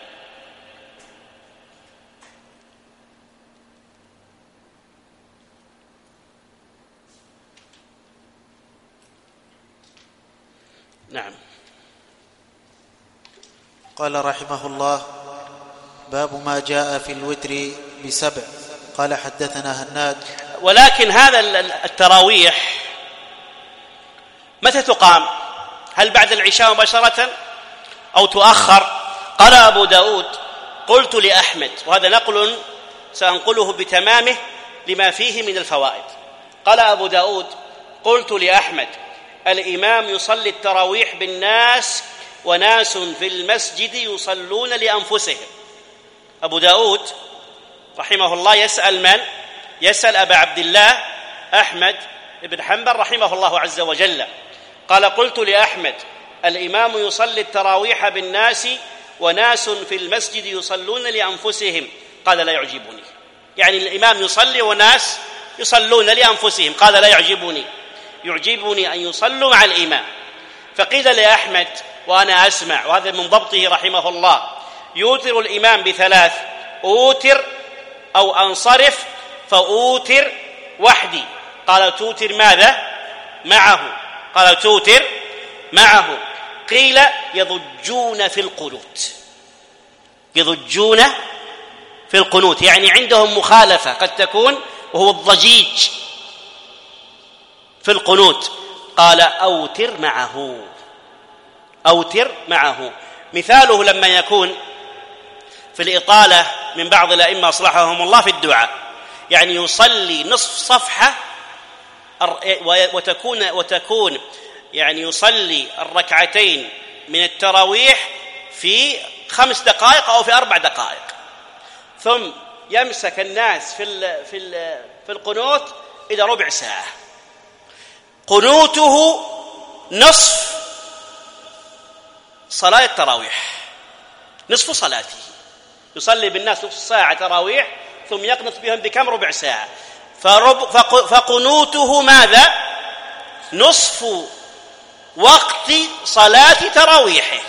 نعم. قال رحمه الله: باب ما جاء في الوتر بسبع. قال حدثنا هناد. ولكن هذا التراويح متى تقام؟ هل بعد العشاء مباشرة أو تؤخر؟ قال أبو داود: قلت لأحمد، وهذا نقل سأنقله بتمامه لما فيه من الفوائد. قال أبو داود: قلت لأحمد: الإمام يصلي التراويح بالناس وناس في المسجد يصلون لأنفسهم. أبو داود رحمه الله يسأل من؟ يسأل أبا عبد الله أحمد بن حنبل رحمه الله عز وجل. قال: قلت لأحمد: الإمام يصلي التراويح بالناس وناس في المسجد يصلون لأنفسهم. قال: لا يعجبني. يعني الإمام يصلي وناس يصلون لأنفسهم. قال: لا يعجبني، يعجبني أن يصلوا مع الإمام. فقيل لأحمد وأنا أسمع، وهذا من ضبطه رحمه الله: يوتر الإمام بثلاث، أوتر أو أنصرف فأوتر وحدي. قال: توتر ماذا؟ معه. قال: توتر معه. قيل: يضجون في القنوت، يضجون في القنوت، يعني عندهم مخالفة قد تكون وهو الضجيج في القنوت. قال: أوتر معه، أوتر معه. مثاله لما يكون في الإطالة من بعض الأئمة أصلحهم الله في الدعاء، يعني يصلي نصف صفحة وتكون وتكون يعني يصلي الركعتين من التراويح في خمس دقائق أو في أربع دقائق، ثم يمسك الناس في ال في ال في القنوت إلى ربع ساعة. قنوته نصف صلاة التراويح، نصف صلاته، يصلي بالناس نصف ساعة تراويح ثم يقنط بهم بكم؟ ربع ساعة. فرب فقنوته ماذا؟ نصف وقت صلاة تراويحه.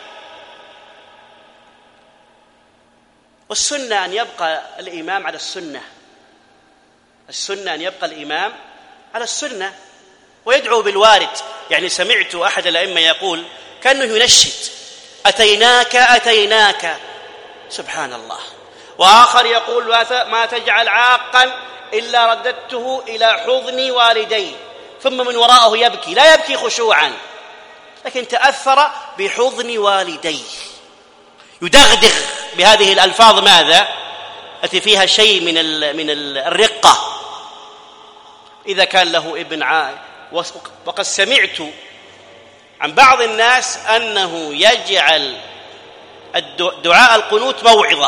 والسنة أن يبقى الإمام على السنة، السنة أن يبقى الإمام على السنة ويدعو بالوارد. يعني سمعت أحد الأئمة يقول كأنه ينشد: أتيناك أتيناك، سبحان الله. وآخر يقول: ما تجعل عاقا إلا رددته إلى حضن والديه، ثم من وراءه يبكي، لا يبكي خشوعا لكن تأثر بحضن والديه، يدغدغ بهذه الألفاظ ماذا؟ التي فيها شيء من من الرقة إذا كان له ابن عائل. وقد سمعت عن بعض الناس أنه يجعل دعاء القنوت موعظة،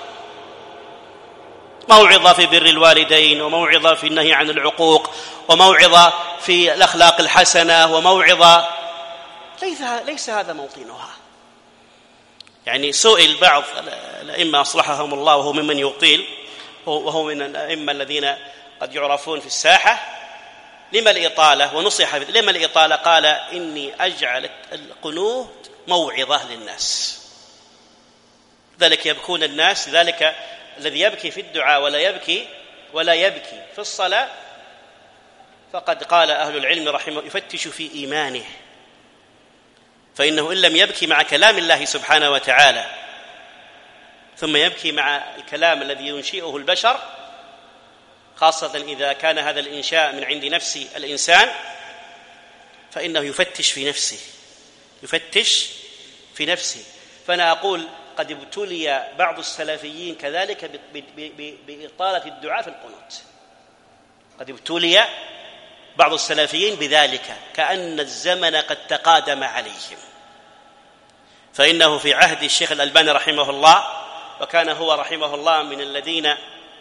موعظة في بر الوالدين، وموعظة في النهي عن العقوق، وموعظة في الأخلاق الحسنة، وموعظة ليس ليس هذا موطنها. يعني سئل بعض الأئمة أصلحهم الله وهو ممن يطيل، وهو من الأئمة الذين قد يعرفون في الساحة: لما الإطالة؟ ونصح لما الإطالة؟ قال: إني أجعل القنوت موعظة للناس، ذلك يبكون الناس. ذلك الذي يبكي في الدعاء ولا يبكي ولا يبكي في الصلاة فقد قال أهل العلم رحمه يفتش في إيمانه، فإنه إن لم يبكي مع كلام الله سبحانه وتعالى ثم يبكي مع الكلام الذي ينشئه البشر، خاصة إذا كان هذا الإنشاء من عند نفس الإنسان، فإنه يفتش في نفسه يفتش في نفسه. فأنا أقول قد ابتلي بعض السلفيين كذلك بإطالة الدعاء في القنوت، قد ابتلي بعض السلفيين بذلك، كأن الزمن قد تقادم عليهم. فإنه في عهد الشيخ الألباني رحمه الله، وكان هو رحمه الله من الذين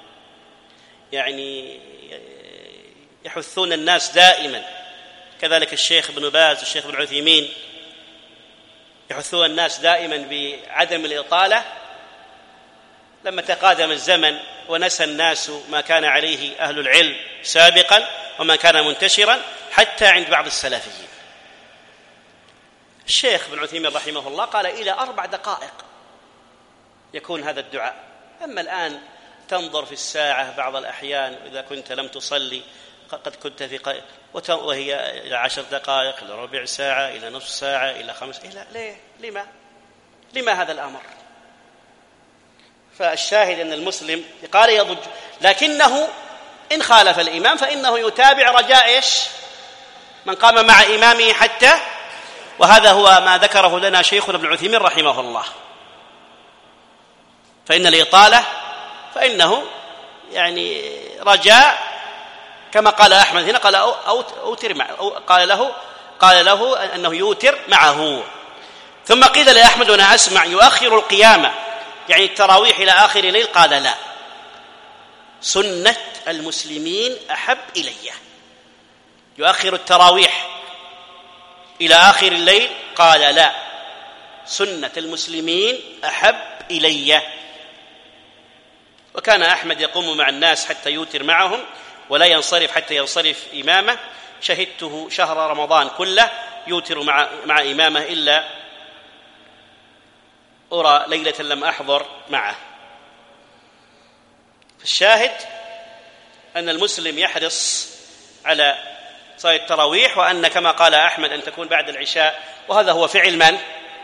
يعني يحثون الناس دائما، كذلك الشيخ ابن باز والشيخ ابن عثيمين يحثون الناس دائما بعدم الإطالة. لما تقادم الزمن ونسى الناس ما كان عليه أهل العلم سابقا وما كان منتشرا حتى عند بعض السلفيين، الشيخ ابن عثيمين رحمه الله قال إلى أربع دقائق يكون هذا الدعاء. أما الآن تنظر في الساعة بعض الأحيان، إذا كنت لم تصلي قد كنت في قائل وهي إلى عشر دقائق، إلى ربع ساعة، إلى نصف ساعة، إلى خمس. إلى ليه؟ لما؟ لما هذا الأمر؟ فالشاهد أن المسلم قال يضج، لكنه إن خالف الإمام فإنه يتابع رجاء إيش؟ من قام مع إمامه حتى، وهذا هو ما ذكره لنا شيخنا ابن عثيمين رحمه الله. فإن الإطالة فإنه يعني رجاء، كما قال أحمد هنا، قال أوتر معه، أو قال له قال له أنه يوتر معه. ثم قيل لأحمد وأنا أسمع يؤخر القيامة يعني التراويح إلى آخر الليل، قال لا، سنة المسلمين أحب إلي. يؤخر التراويح إلى آخر الليل، قال لا، سنة المسلمين أحب إلي. وكان أحمد يقوم مع الناس حتى يوتر معهم ولا ينصرف حتى ينصرف إمامه. شهدته شهر رمضان كله يوتر مع, مع إمامه، إلا أرى ليلة لم أحضر معه. الشاهد أن المسلم يحرص على صلاة التراويح، وأن كما قال أحمد أن تكون بعد العشاء، وهذا هو فعل من؟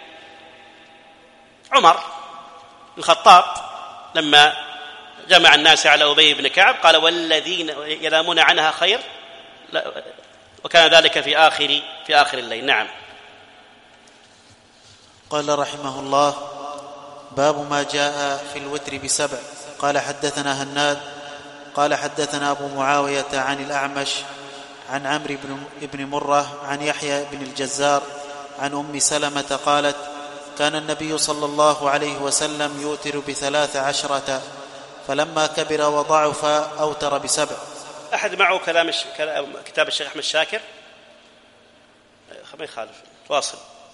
عمر الخطاب لما جمع الناس على أبي بن كعب قال والذين ينامون عنها خير، وكان ذلك في آخر في آخر الليل. نعم. قال رحمه الله: باب ما جاء في الوتر بسبع. قال حدثنا هناد قال حدثنا أبو معاوية عن الأعمش عن عمرو بن مرة عن يحيى بن الجزار عن أم سلمة قالت: كان النبي صلى الله عليه وسلم يوتر بثلاث عشرة، فلما كبر وضعف أوتر بسبع. أحد معه كلام كتاب الشيخ أحمد شاكر؟ ما يخالف، واصل.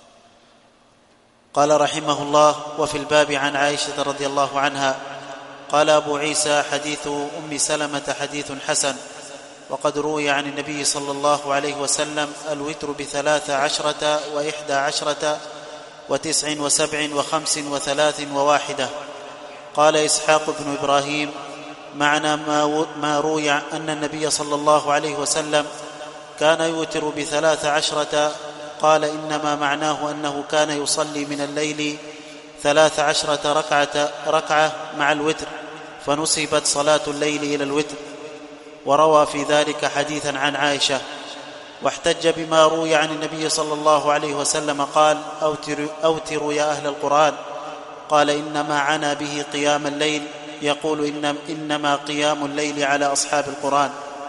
قال رحمه الله: وفي الباب عن عائشة رضي الله عنها. قال أبو عيسى: حديث أم سلمة حديث حسن. وقد روي عن النبي صلى الله عليه وسلم الوتر بثلاث عشرة وإحدى عشرة وتسع وسبع وخمس وثلاث وواحدة. قال إسحاق بن إبراهيم: معنى ما روي أن النبي صلى الله عليه وسلم كان يوتر بثلاث عشرة، قال إنما معناه أنه كان يصلي من الليل ثلاث عشرة ركعة, ركعة مع الوتر، فنسبت صلاة الليل إلى الوتر. وروى في ذلك حديثا عن عائشة، واحتج بما روي عن النبي صلى الله عليه وسلم قال: أوتروا أوتر يا أهل القرآن. قال: إنما عنى به قيام الليل، يقول إن إنما قيام الليل على أصحاب القرآن.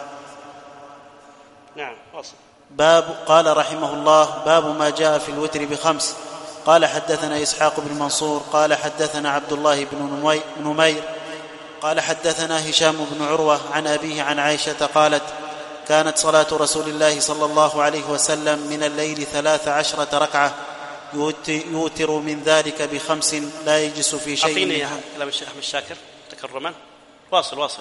نعم. وصل. باب. قال رحمه الله: باب ما جاء في الوتر بخمس. قال حدثنا إسحاق بن منصور قال حدثنا عبد الله بن نمير قال حدثنا هشام بن عروة عن أبيه عن عائشة قالت: كانت صلاة رسول الله صلى الله عليه وسلم من الليل ثلاث عشرة ركعة، يوتر من ذلك بخمس لا يجلس في شيء. أعطيني يا كلام الشيخ أحمد شاكر تكرما. واصل واصل.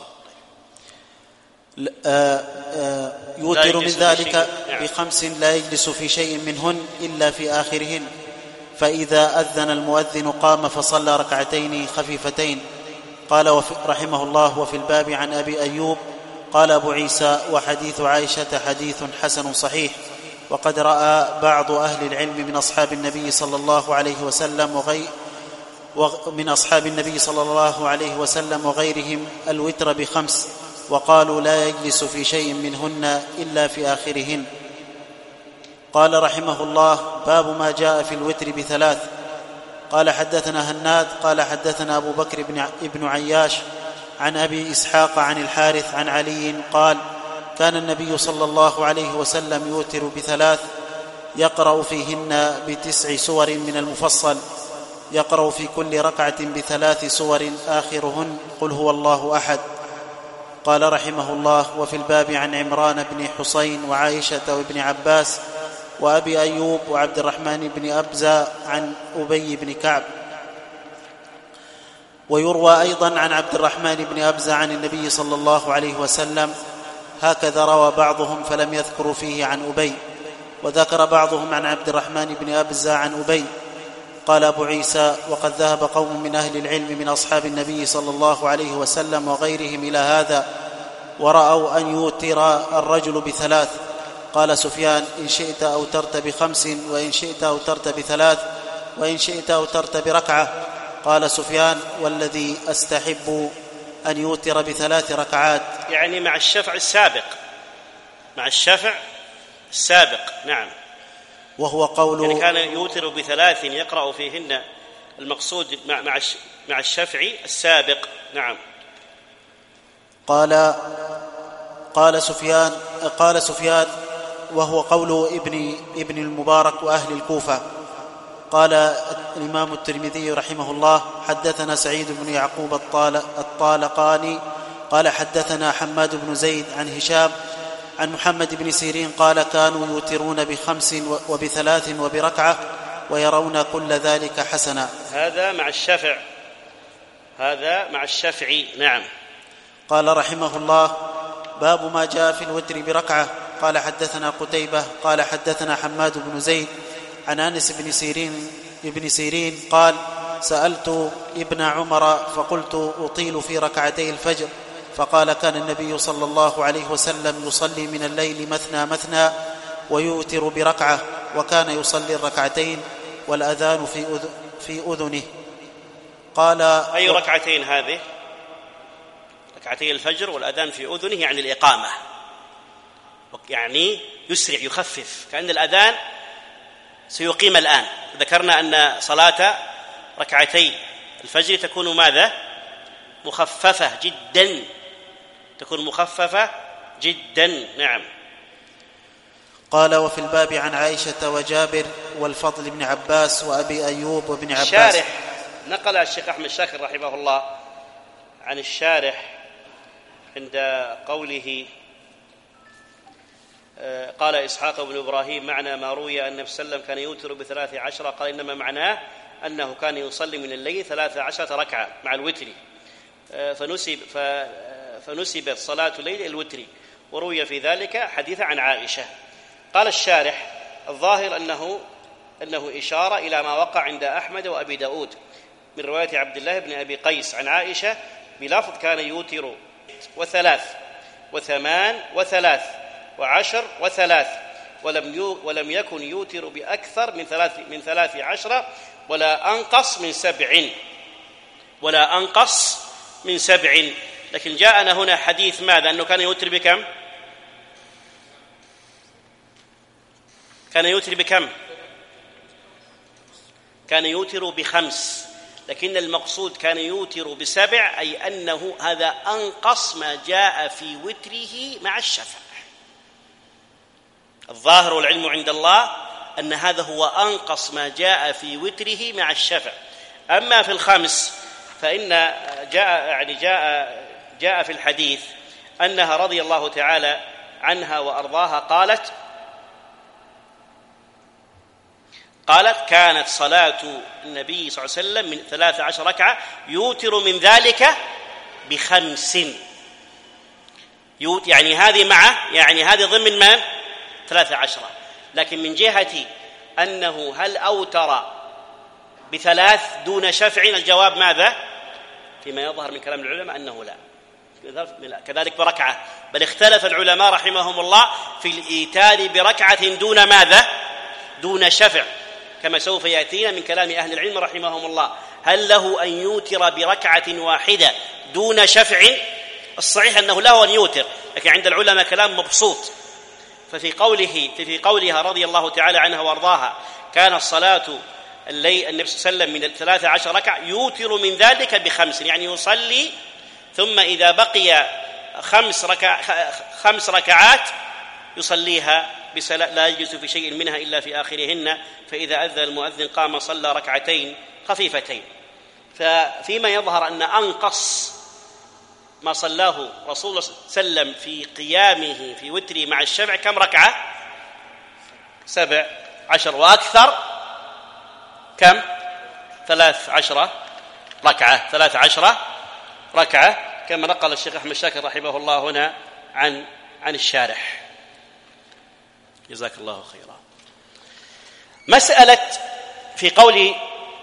آآ آآ يوتر من ذلك بخمس لا يجلس في شيء منهن إلا في آخرهن، فإذا أذن المؤذن قام فصلى ركعتين خفيفتين. قال رحمه الله: وفي الباب عن أبي أيوب. قال أبو عيسى: وحديث عائشة حديث حسن صحيح. وقد رأى بعض أهل العلم من أصحاب النبي صلى الله عليه وسلم وغير من أصحاب النبي صلى الله عليه وسلم وغيرهم الوتر بخمس، وقالوا لا يجلس في شيء منهن إلا في آخرهن. قال رحمه الله: باب ما جاء في الوتر بثلاث. قال حدثنا هناد قال حدثنا أبو بكر بن عياش عن أبي إسحاق عن الحارث عن علي قال: كان النبي صلى الله عليه وسلم يوتر بثلاث، يقرأ فيهن بتسع سور من المفصل، يقرأ في كل ركعة بثلاث سور آخرهن قل هو الله أحد. قال رحمه الله: وفي الباب عن عمران بن حسين وعائشة وابن عباس وأبي أيوب وعبد الرحمن بن أبزة عن أبي بن كعب. ويروى أيضا عن عبد الرحمن بن أبزة عن النبي صلى الله عليه وسلم، هكذا روى بعضهم فلم يذكروا فيه عن أبي، وذكر بعضهم عن عبد الرحمن بن أبزة عن أبي. قال أبو عيسى: وقد ذهب قوم من أهل العلم من أصحاب النبي صلى الله عليه وسلم وغيرهم إلى هذا، ورأوا أن يوتر الرجل بثلاث. قال سفيان: إن شئت أوترت بخمس، وإن شئت أوترت بثلاث، وإن شئت أوترت بركعة. قال سفيان: والذي أستحب أن يوتر بثلاث ركعات، يعني مع الشفع السابق، مع الشفع السابق. نعم. وهو قول يعني كان يوتر بثلاث يقرأ فيهن، المقصود مع مع الشفع السابق. نعم. قال قال سفيان قال سفيان وهو قول ابن ابن المبارك وأهل الكوفة. قال الإمام الترمذي رحمه الله: حدثنا سعيد بن يعقوب الطالقاني قال حدثنا حماد بن زيد عن هشام عن محمد بن سيرين قال: كانوا يوترون بخمس وبثلاث وبركعة ويرون كل ذلك حسنا. هذا مع الشفع، هذا مع الشفع. نعم. قال رحمه الله: باب ما جاء في الوتر بركعة. قال حدثنا قتيبة قال حدثنا حماد بن زيد عن أنس بن سيرين ابن سيرين قال: سألت ابن عمر فقلت: أطيل في ركعتي الفجر؟ فقال: كان النبي صلى الله عليه وسلم يصلي من الليل مثنى مثنى ويوتر بركعة، وكان يصلي الركعتين والأذان في, أذ... في أذنه. قال: أي ركعتين هذه؟ ركعتي الفجر والأذان في أذنه، يعني الإقامة، يعني يسرع يخفف، كأن الأذان سيقيم الآن. ذكرنا أن صلاة ركعتي الفجر تكون ماذا؟ مخففة جدا، تكون مخففة جدا. نعم. قال: وفي الباب عن عائشة وجابر والفضل بن عباس وأبي أيوب وابن عباس. الشارح نقل الشيخ أحمد شاكر رحمه الله عن الشارح عند قوله: قال إسحاق بن إبراهيم: معنى ما روي أن النبي صلى الله عليه وسلم كان يوتر بثلاث عشرة، قال: إنما معناه أنه كان يصلي من الليل ثلاث عشرة ركعة مع الوتر، فنسب فنسبت صلاة الليل الوتر. وروي في ذلك حديث عن عائشة. قال الشارح: الظاهر أنه أنه إشارة إلى ما وقع عند أحمد وأبي داود من رواية عبد الله بن أبي قيس عن عائشة بلفظ: كان يوتر وثلاث وثمان وثلاث وعشر وثلاث، ولم يو ولم يكن يوتر بأكثر من ثلاث من ثلاث عشرة ولا أنقص من سبع ولا أنقص من سبع. لكن جاءنا هنا حديث ماذا؟ أنه كان يوتر بكم؟ كان يوتر بكم؟ كان يوتر بخمس، لكن المقصود كان يوتر بسبع، أي أنه هذا أنقص ما جاء في وتره مع الشفع. الظاهر والعلم عند الله أن هذا هو أنقص ما جاء في وتره مع الشفع. أما في الخمس فإن جاء يعني جاء جاء في الحديث أنها رضي الله تعالى عنها وأرضاها قالت قالت كانت صلاة النبي صلى الله عليه وسلم من ثلاث عشر ركعة يوتر من ذلك بخمس. يوت يعني هذه معه، يعني هذه ضمن من ثلاث عشرة. لكن من جهة أنه هل أوتر بثلاث دون شفع، الجواب ماذا؟ فيما يظهر من كلام العلماء أنه لا، كذلك بركعة، بل اختلف العلماء رحمهم الله في الإيتار بركعة دون ماذا؟ دون شفع، كما سوف يأتينا من كلام أهل العلم رحمهم الله. هل له أن يوتر بركعة واحدة دون شفع؟ الصحيح أنه له أن يوتر، لكن عند العلماء كلام مبسوط. ففي قوله في قولها رضي الله تعالى عنها وارضاها كان الصلاة الليل النبي صلى الله عليه وسلم من الثلاث عشر ركعة يوتر من ذلك بخمس، يعني يصلي ثم إذا بقي خمس ركع خمس ركعات يصليها بسلام، لا يجلس في شيء منها إلا في آخرهن، فإذا أذن المؤذن قام صلى ركعتين خفيفتين. ففيما يظهر أن أنقص ما صلاه رسول الله صلى الله عليه وسلم في قيامه في وتره مع الشفع كم ركعة؟ سبع عشر، وأكثر كم؟ ثلاث عشرة ركعة ثلاث عشرة ركعة كما نقل الشيخ أحمد شاكر رحمه الله هنا عن عن الشارح. جزاك الله خيرا. مسألة في قولي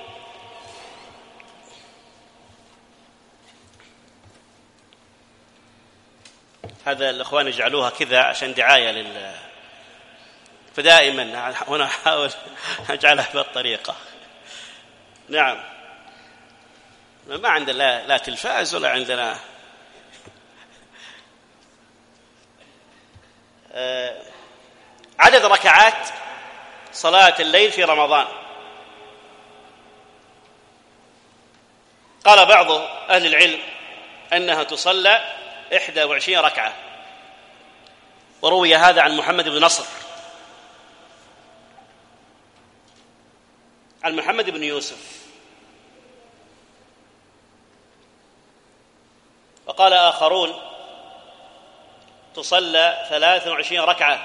هذا الأخوان يجعلوها كذا عشان دعاية لل فدائما هنا أحاول أجعلها بالطريقة. نعم، ما عندنا لا, لا تلفاز ولا عندنا آه عدد ركعات صلاة الليل في رمضان. قال بعض أهل العلم أنها تصلى إحدى وعشرين ركعة، وروي هذا عن محمد بن نصر عن محمد بن يوسف. وقال آخرون تصلى ثلاث وعشرين ركعة.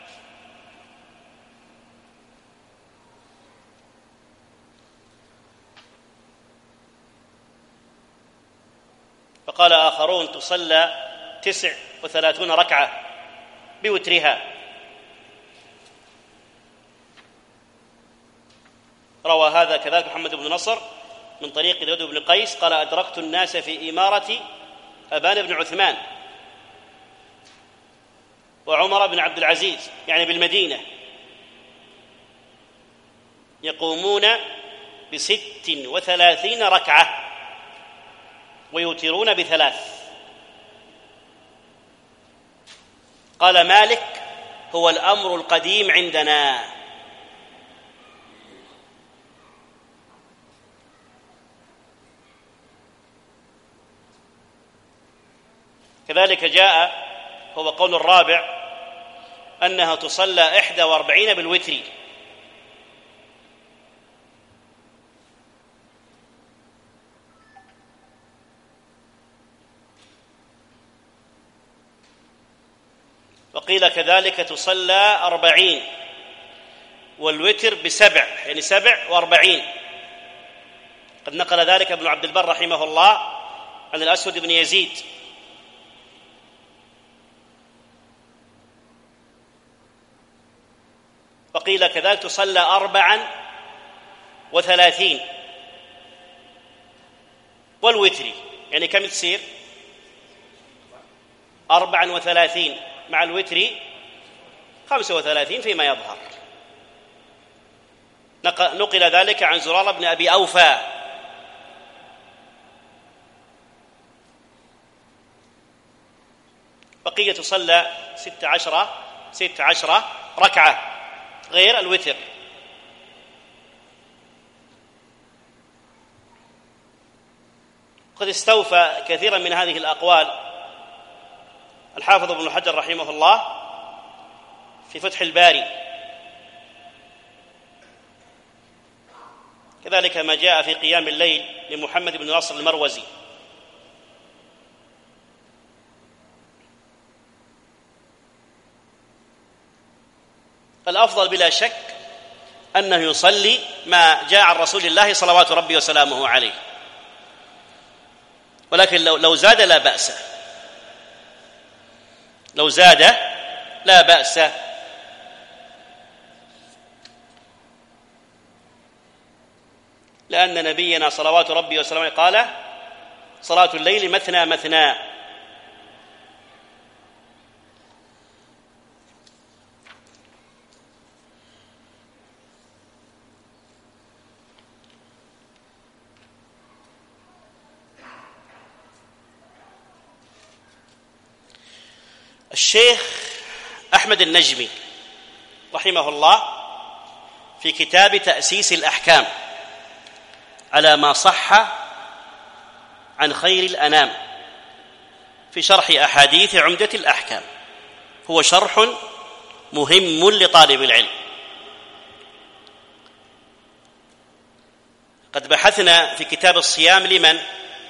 وقال آخرون تصلى تسع وثلاثون ركعة بوترها. روى هذا كذلك محمد بن نصر من طريق داود بن قيس قال أدركت الناس في إمارة أبان بن عثمان وعمر بن عبد العزيز، يعني بالمدينة، يقومون بست وثلاثين ركعة ويوترون بثلاث. قال مالك هو الأمر القديم عندنا. كذلك جاء هو قول الرابع أنها تصلى إحدى وأربعين بالوتر. وقيل كذلك تصلى أربعين والوتر بسبع، يعني سبع وأربعين. قد نقل ذلك ابن عبد البر رحمه الله عن الأسود بن يزيد وقيل كذلك تصلى أربعا وثلاثين. والوتري يعني كم تصير؟ أربعا وثلاثين مع الوتري خمسة وثلاثين فيما يظهر. نقل ذلك عن زرارة بن أبي أوفى. بقية تصلى ست عشرة ست عشرة ركعة غير الوتر. قد استوفى كثيرا من هذه الأقوال الحافظ ابن حجر رحمه الله في فتح الباري، كذلك ما جاء في قيام الليل لمحمد بن ناصر المروزي. الأفضل بلا شك أنه يصلي ما جاء عن رسول الله صلوات ربي وسلامه عليه، ولكن لو لو زاد لا بأس، لو زاد لا بأس. لأن نبينا صلوات ربي وسلامه قال: صلاة الليل مثنى مثنى. الشيخ أحمد النجمي رحمه الله في كتاب تأسيس الأحكام على ما صح عن خير الأنام في شرح أحاديث عمدة الأحكام، هو شرح مهم لطالب العلم. قد بحثنا في كتاب الصيام لمن؟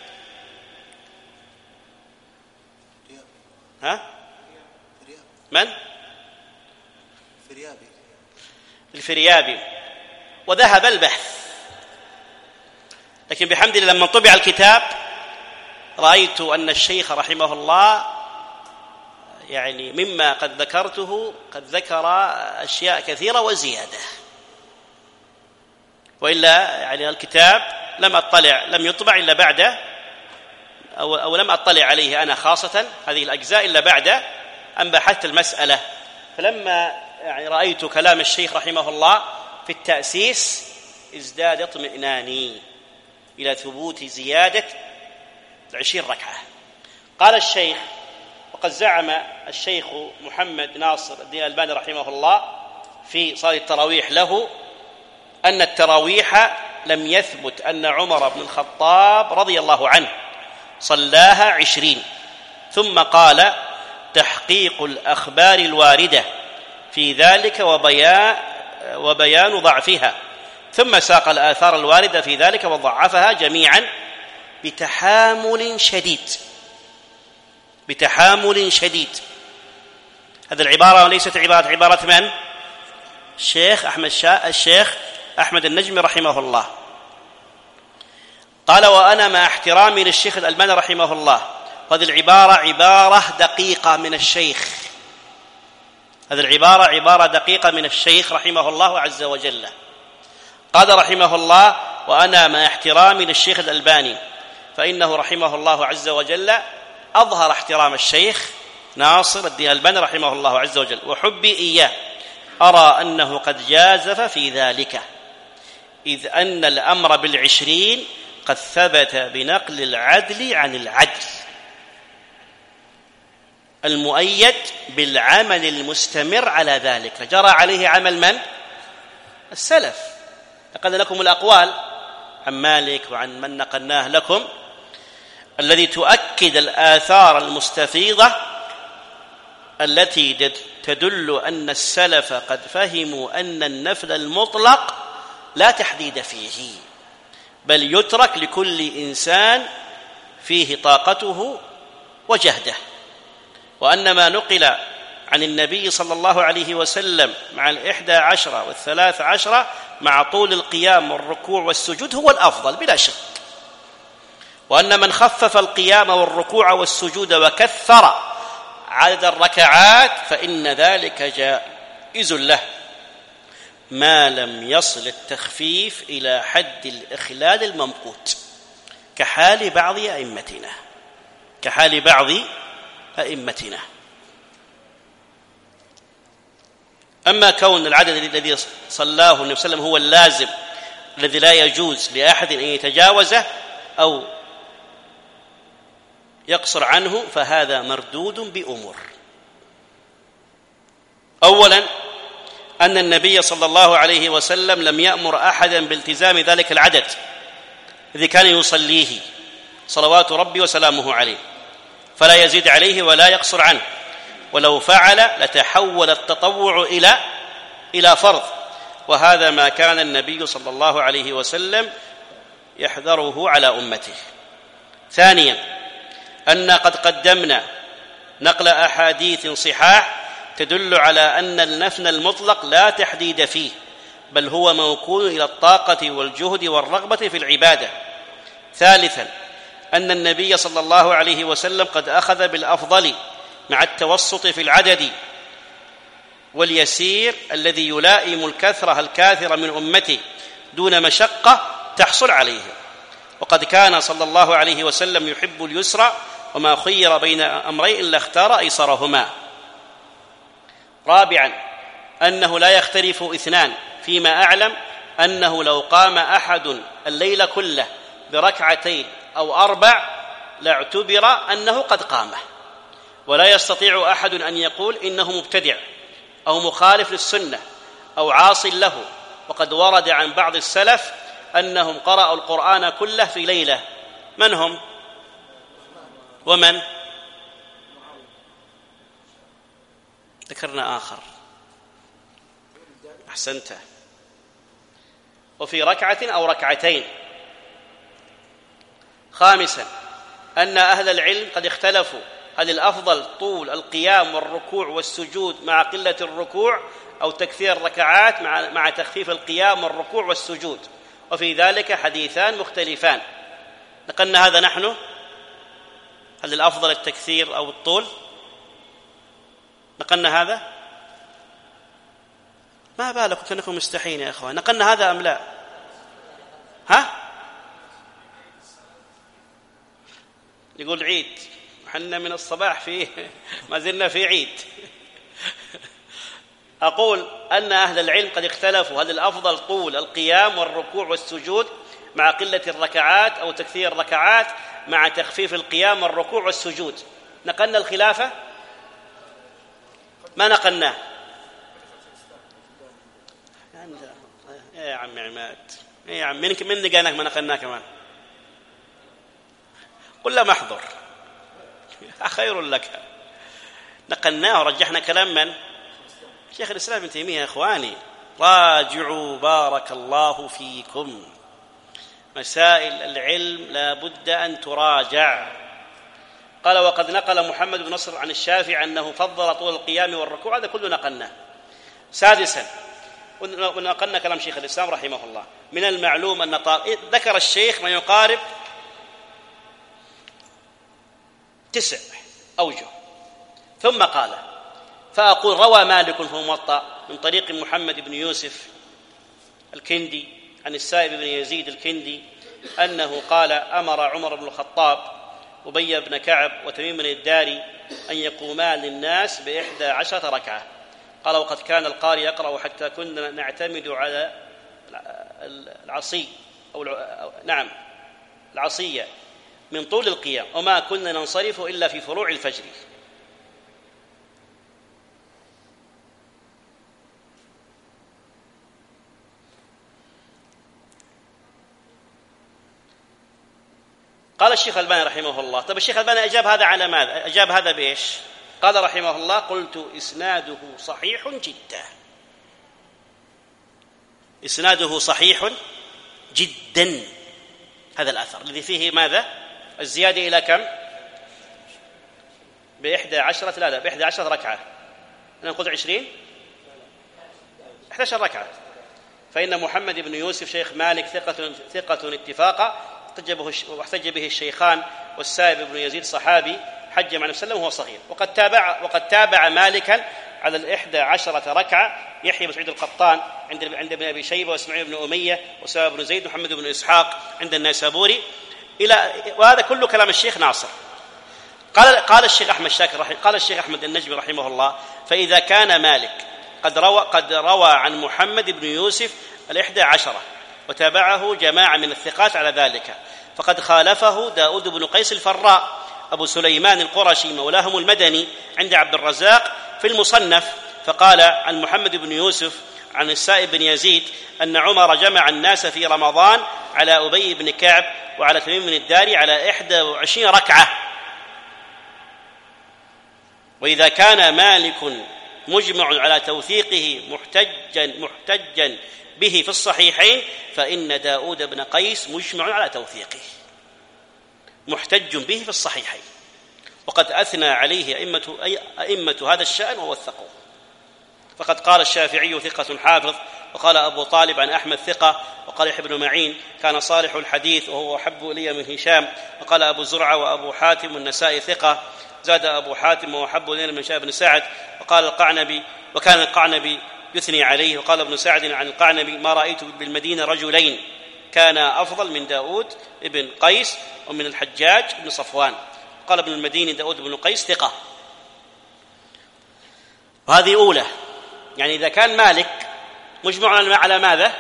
ها؟ من؟ الفريابي. الفريابي، وذهب البحث، لكن بحمد الله لما طبع الكتاب رأيت أن الشيخ رحمه الله يعني مما قد ذكرته قد ذكر أشياء كثيرة وزيادة، وإلا يعني الكتاب لم أطلع لم يطبع إلا بعد أو, أو لم أطلع عليه أنا خاصة هذه الأجزاء إلا بعد أن بحثت المسألة. فلما يعني رأيت كلام الشيخ رحمه الله في التأسيس ازداد اطمئناني إلى ثبوت زيادة العشرين ركعة. قال الشيخ: وقد زعم الشيخ محمد ناصر الدين الألباني رحمه الله في صلاة التراويح له أن التراويح لم يثبت أن عمر بن الخطاب رضي الله عنه صلاها عشرين، ثم قال: تحقيق الأخبار الواردة في ذلك وبيان, وبيان ضعفها، ثم ساق الآثار الواردة في ذلك وضعفها جميعا بتحامل شديد بتحامل شديد. هذه العبارة ليست عبارة عبارة من؟ الشيخ أحمد شا... الشيخ أحمد النجمي رحمه الله. قال: وأنا مع احترامي للشيخ الألباني رحمه الله، هذه العبارة عبارة دقيقة من الشيخ هذه العبارة عبارة دقيقة من الشيخ رحمه الله عز وجل. قال رحمه الله: وأنا مع احترامي للشيخ الألباني، فإنه رحمه الله عز وجل أظهر احترام الشيخ ناصر الدين الألباني رحمه الله عز وجل وحبي إياه، أرى أنه قد جازف في ذلك، إذ أن الأمر بالعشرين قد ثبت بنقل العدل عن العدل المؤيد بالعمل المستمر على ذلك، جرى عليه عمل من؟ السلف. لقد لكم الأقوال عن مالك وعن من نقلناه لكم الذي تؤكد الآثار المستفيضة التي تدل أن السلف قد فهموا أن النفل المطلق لا تحديد فيه، بل يترك لكل إنسان فيه طاقته وجهده، وأن ما نقل عن النبي صلى الله عليه وسلم مع الإحدى عشرة والثلاث عشرة مع طول القيام والركوع والسجود هو الأفضل بلا شك، وأن من خفف القيام والركوع والسجود وكثر عدد الركعات فإن ذلك جائز له، ما لم يصل التخفيف إلى حد الإخلال الممقوت كحال بعض أئمتنا كحال بعض أئمتنا. أما كون العدد الذي صلاه النبي صلى الله عليه وسلم هو اللازم الذي لا يجوز لأحد أن يتجاوزه أو يقصر عنه فهذا مردود بأمور. أولا أن النبي صلى الله عليه وسلم لم يأمر أحدا بالتزام ذلك العدد الذي كان يصليه صلوات ربي وسلامه عليه، فلا يزيد عليه ولا يقصر عنه، ولو فعل لتحول التطوع إلى إلى فرض، وهذا ما كان النبي صلى الله عليه وسلم يحذره على أمته. ثانيا أن قد قدمنا نقل أحاديث صحاح تدل على أن النفل المطلق لا تحديد فيه، بل هو موكول إلى الطاقة والجهد والرغبة في العبادة. ثالثا أن النبي صلى الله عليه وسلم قد أخذ بالأفضل مع التوسط في العدد واليسير الذي يلائم الكثرة الكاثرة من أمته دون مشقة تحصل عليه، وقد كان صلى الله عليه وسلم يحب اليسر، وما خير بين أمرين إلا اختار أيسرهما. رابعا أنه لا يختلف اثنان فيما أعلم أنه لو قام أحد الليل كله بركعتين أو أربع لاعتبر أنه قد قامه، ولا يستطيع أحد أن يقول إنه مبتدع أو مخالف للسنة أو عاص له. وقد ورد عن بعض السلف أنهم قرأوا القرآن كله في ليلة. من هم؟ ومن؟ ذكرنا آخر. أحسنت. وفي ركعة أو ركعتين. خامسا أن أهل العلم قد اختلفوا هل الأفضل طول القيام والركوع والسجود مع قلة الركوع أو تكثير الركعات مع مع تخفيف القيام والركوع والسجود، وفي ذلك حديثان مختلفان. نقلنا هذا نحن، هل الأفضل التكثير أو الطول؟ نقلنا هذا؟ ما بالكم كأنكم مستحين يا أخوان، نقلنا هذا أم لا؟ ها؟ يقول عيد، حنا من الصباح فيه ما زلنا في عيد. أقول أن أهل العلم قد اختلفوا هل الأفضل طول القيام والركوع والسجود مع قلة الركعات أو تكثير الركعات مع تخفيف القيام والركوع والسجود. نقلنا الخلافة؟ ما نقلناه. يا عم عماد، يا عم من من قالك ما نقلناه كمان؟ قل لا محضر خير لك. نقلناه ورجحنا كلام من؟ شيخ الإسلام ابن تيمية. يا إخواني راجعوا بارك الله فيكم، مسائل العلم لا بد أن تراجع. قال وقد نقل محمد بن نصر عن الشافعي أنه فضل طول القيام والركوع، هذا كله نقلناه. سادسا ونقلنا كلام شيخ الإسلام رحمه الله. من المعلوم أن طال... ذكر الشيخ ما يقارب تسع أوجه، ثم قال فأقول روى مالك في الموطأ من طريق محمد بن يوسف الكندي عن السائب بن يزيد الكندي أنه قال أمر عمر بن الخطاب أبي بن كعب وتميم بن الداري أن يقوما للناس بإحدى عشرة ركعة. قال وقد كان القارئ يقرأ حتى كنا نعتمد على العصي أو نعم العصية من طول القيام، وما كنا ننصرف إلا في فروع الفجر. قال الشيخ الباني رحمه الله. طيب الشيخ الباني أجاب هذا على ماذا؟ أجاب هذا بإيش؟ قال رحمه الله قلت إسناده صحيح جدا. إسناده صحيح جدا هذا الأثر الذي فيه ماذا؟ الزيادة إلى كم؟ بإحدى عشرة لا لا بإحدى عشرة ركعة. أنا نقول عشرين إحدى عشرة ركعة. فإن محمد بن يوسف شيخ مالك ثقة ثقة اتفاقا واحتج به الشيخان، والسائب بن يزيد صحابي حج مع النبي صلى الله عليه وسلم وهو صغير، وقد تابع وقد تابع مالكا على الإحدى عشرة ركعة يحيى بن سعيد القطان عند عند ابن أبي شيبة وإسماعيل بن أمية وسامة بن زيد ومحمد بن إسحاق عند النيسابوري إلى وهذا كله كلام الشيخ ناصر. قال قال الشيخ أحمد شاكر قال الشيخ أحمد النجمي رحمه الله: فإذا كان مالك قد روى قد روى عن محمد بن يوسف الإحدى عشرة وتابعه جماعة من الثقات على ذلك، فقد خالفه داود بن قيس الفراء أبو سليمان القرشي مولاهم المدني عند عبد الرزاق في المصنف، فقال عن محمد بن يوسف عن السائب بن يزيد أن عمر جمع الناس في رمضان على أبي بن كعب وعلى تميم بن الداري على إحدى وعشرين ركعة. وإذا كان مالك مجمع على توثيقه محتجا محتجا به في الصحيحين فإن داود بن قيس مجمع على توثيقه محتج به في الصحيحين، وقد أثنى عليه أئمة, أئمة هذا الشأن ووثقوه. فقد قال الشافعي ثقة حافظ، وقال أبو طالب عن أحمد ثقة، وقال يحيى بن معين كان صالح الحديث وهو أحب إلي من هشام، وقال أبو زرعة وأبو حاتم النسائي ثقة، زاد أبو حاتم وأحب إلي من شاب بن سعد، وقال القعنبي وكان القعنبي يثني عليه، وقال ابن سعد عن القعنبي: ما رأيت بالمدينة رجلين كان أفضل من داود ابن قيس ومن الحجاج بن صفوان. قال ابن المديني: داود بن قيس ثقة. وهذه أولى، يعني إذا كان مالك مجمع على ماذا؟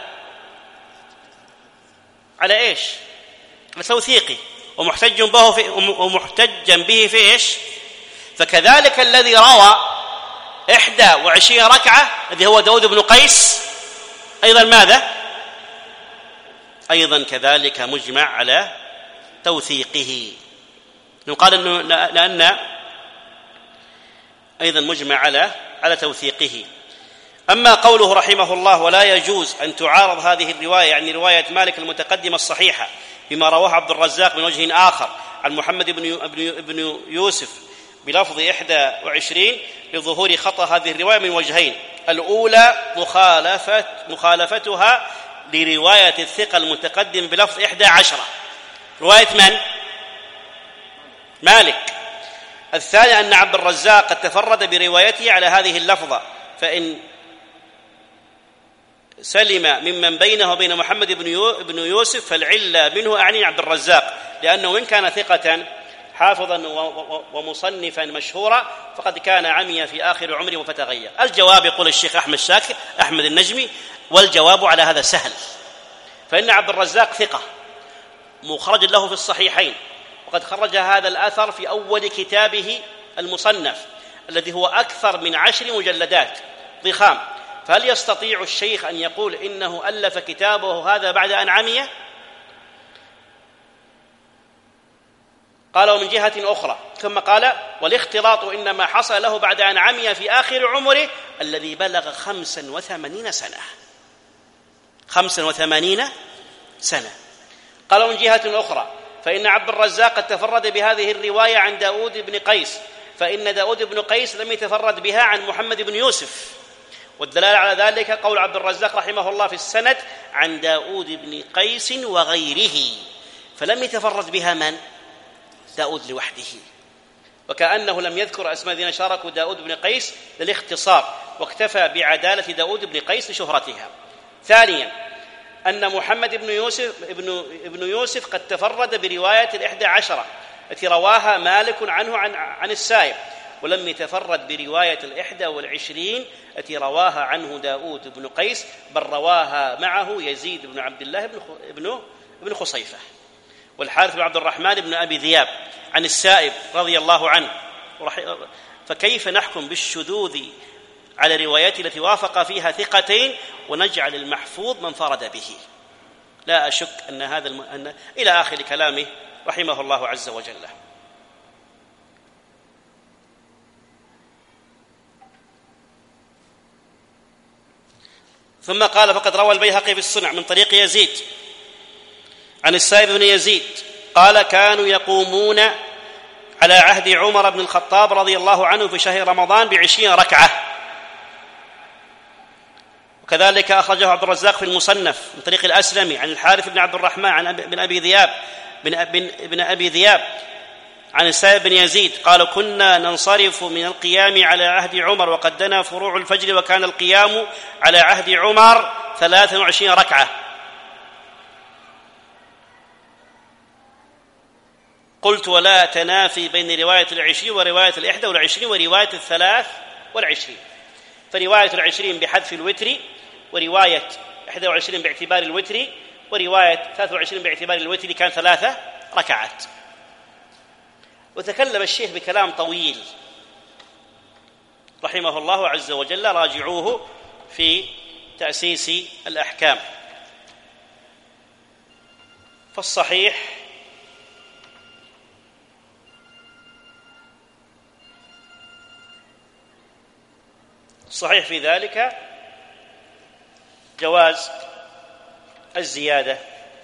على إيش؟ على توثيقه ومحتج به في ومحتجا به في إيش؟ فكذلك الذي روى إحدى وعشرين ركعة الذي هو داود بن قيس أيضا ماذا؟ أيضا كذلك مجمع على توثيقه. يقال أنه لأن أيضا مجمع على على توثيقه. أما قوله رحمه الله: ولا يجوز أن تعارض هذه الرواية، يعني رواية مالك المتقدمة الصحيحة، بما رواه عبد الرزاق من وجه آخر عن محمد بن يوسف بلفظ إحدى وعشرين، لظهور خطأ هذه الرواية من وجهين: الأولى مخالفة مخالفتها لرواية الثقة المتقدم بلفظ إحدى عشرة، رواية من؟ مالك. الثانية أن عبد الرزاق قد تفرد بروايته على هذه اللفظة، فإن سلم ممن بينه وبين محمد بن يوسف فالعلة منه أعني عبد الرزاق، لأنه إن كان ثقة حافظا ومصنفا مشهورا فقد كان عمي في آخر عمره فتغير. الجواب يقول الشيخ أحمد شاكر أحمد النجمي: والجواب على هذا سهل، فإن عبد الرزاق ثقة مخرج له في الصحيحين، وقد خرج هذا الأثر في أول كتابه المصنف الذي هو أكثر من عشر مجلدات ضخام، فهل يستطيع الشيخ أن يقول إنه ألف كتابه هذا بعد أن عمي؟ قال: ومن جهة أخرى، ثم قال: والاختلاط إنما حصل له بعد أن عمي في آخر عمره الذي بلغ خمسا وثمانين سنة خمسا وثمانين سنة. قال: ومن جهة أخرى، فإن عبد الرزاق قد تفرد بهذه الرواية عن داود بن قيس، فإن داود بن قيس لم يتفرد بها عن محمد بن يوسف، والدلالة على ذلك قول عبد الرزاق رحمه الله في السند: عن داود بن قيس وغيره، فلم يتفرد بها من؟ داود لوحده، وكأنه لم يذكر أسماء الذين شاركوا داود بن قيس للاختصار، واكتفى بعدالة داود بن قيس لشهرتها. ثانيا أن محمد بن يوسف ابن, ابن يوسف قد تفرد برواية الإحدى عشرة التي رواها مالك عنه عن, عن السائب، ولم يتفرد برواية الإحدى والعشرين التي رواها عنه داود بن قيس، بل رواها معه يزيد بن عبد الله بن, بن خصيفة والحارث بن عبد الرحمن بن أبي ذياب عن السائب رضي الله عنه. فكيف نحكم بالشذوذ على روايات التي وافق فيها ثقتين ونجعل المحفوظ من فرد به؟ لا أشك أن هذا الم... أن... إلى آخر كلامه رحمه الله عز وجل. ثم قال: فقد روى البيهقي في الصنع من طريق يزيد عن السائب بن يزيد قال: كانوا يقومون على عهد عمر بن الخطاب رضي الله عنه في شهر رمضان بعشرين ركعة. وكذلك أخرجه عبد الرزاق في المصنف من طريق الأسلمي عن الحارث بن عبد الرحمن عن بن أبي ذياب بن, بن, بن أبي ذياب عن السائب بن يزيد قال كنا ننصرف من القيام على عهد عمر وقد دنا فروع الفجر وكان القيام على عهد عمر ثلاثة وعشرين ركعة. قلت ولا تنافي بين رواية العشرين ورواية الإحدى والعشرين ورواية الثلاث والعشرين، فرواية العشرين بحذف الوتر، ورواية إحدى وعشرين باعتبار الوتر، ورواية ثلاثة وعشرين باعتبار الوتر كان ثلاثة ركعات. وتكلم الشيخ بكلام طويل رحمه الله عز وجل، راجعوه في تأسيس الأحكام. فالصحيح الصحيح في ذلك جواز الزيادة.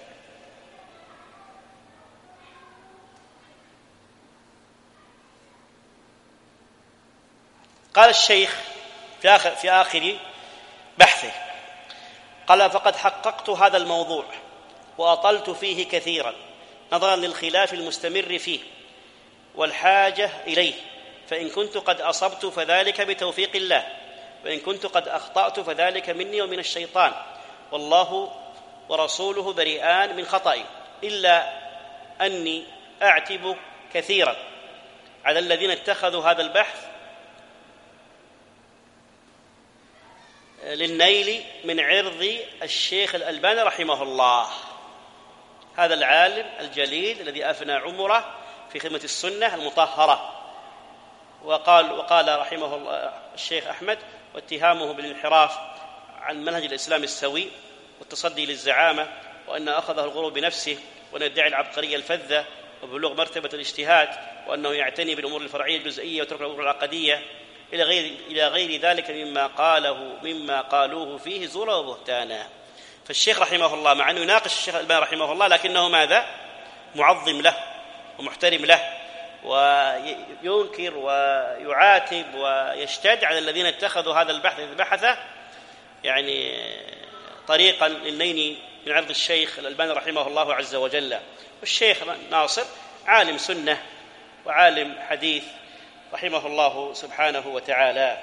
قال الشيخ في آخر, في آخر بحثه قال فقد حققت هذا الموضوع وأطلت فيه كثيرا نظرا للخلاف المستمر فيه والحاجة إليه، فإن كنت قد أصبت فذلك بتوفيق الله، وإن كنت قد أخطأت فذلك مني ومن الشيطان، والله ورسوله بريئان من خطئي، إلا أني أعتب كثيرا على الذين اتخذوا هذا البحث للنيل من عرض الشيخ الألباني رحمه الله، هذا العالم الجليل الذي أفنى عمره في خدمة السنة المطهرة. وقال وقال رحمه الله الشيخ أحمد واتهامه بالانحراف عن منهج الإسلام السوي والتصدي للزعامة، وأن أخذه الغرور بنفسه، وأن يدعي العبقرية الفذة وبلوغ مرتبة الاجتهاد، وأنه يعتني بالأمور الفرعية الجزئية وترك الأمور العقدية إلى غير إلى غير ذلك مما قاله مما قالوه فيه زورا وبهتانا. فالشيخ رحمه الله مع أنه يناقش الشيخ الألباني رحمه الله لكنه ماذا؟ معظم له ومحترم له، وينكر ويعاتب ويشتد على الذين اتخذوا هذا البحث البحث يعني طريقا للنيل من عرض الشيخ الألباني رحمه الله عز وجل. والشيخ ناصر عالم سنة وعالم حديث رحمه الله سبحانه وتعالى.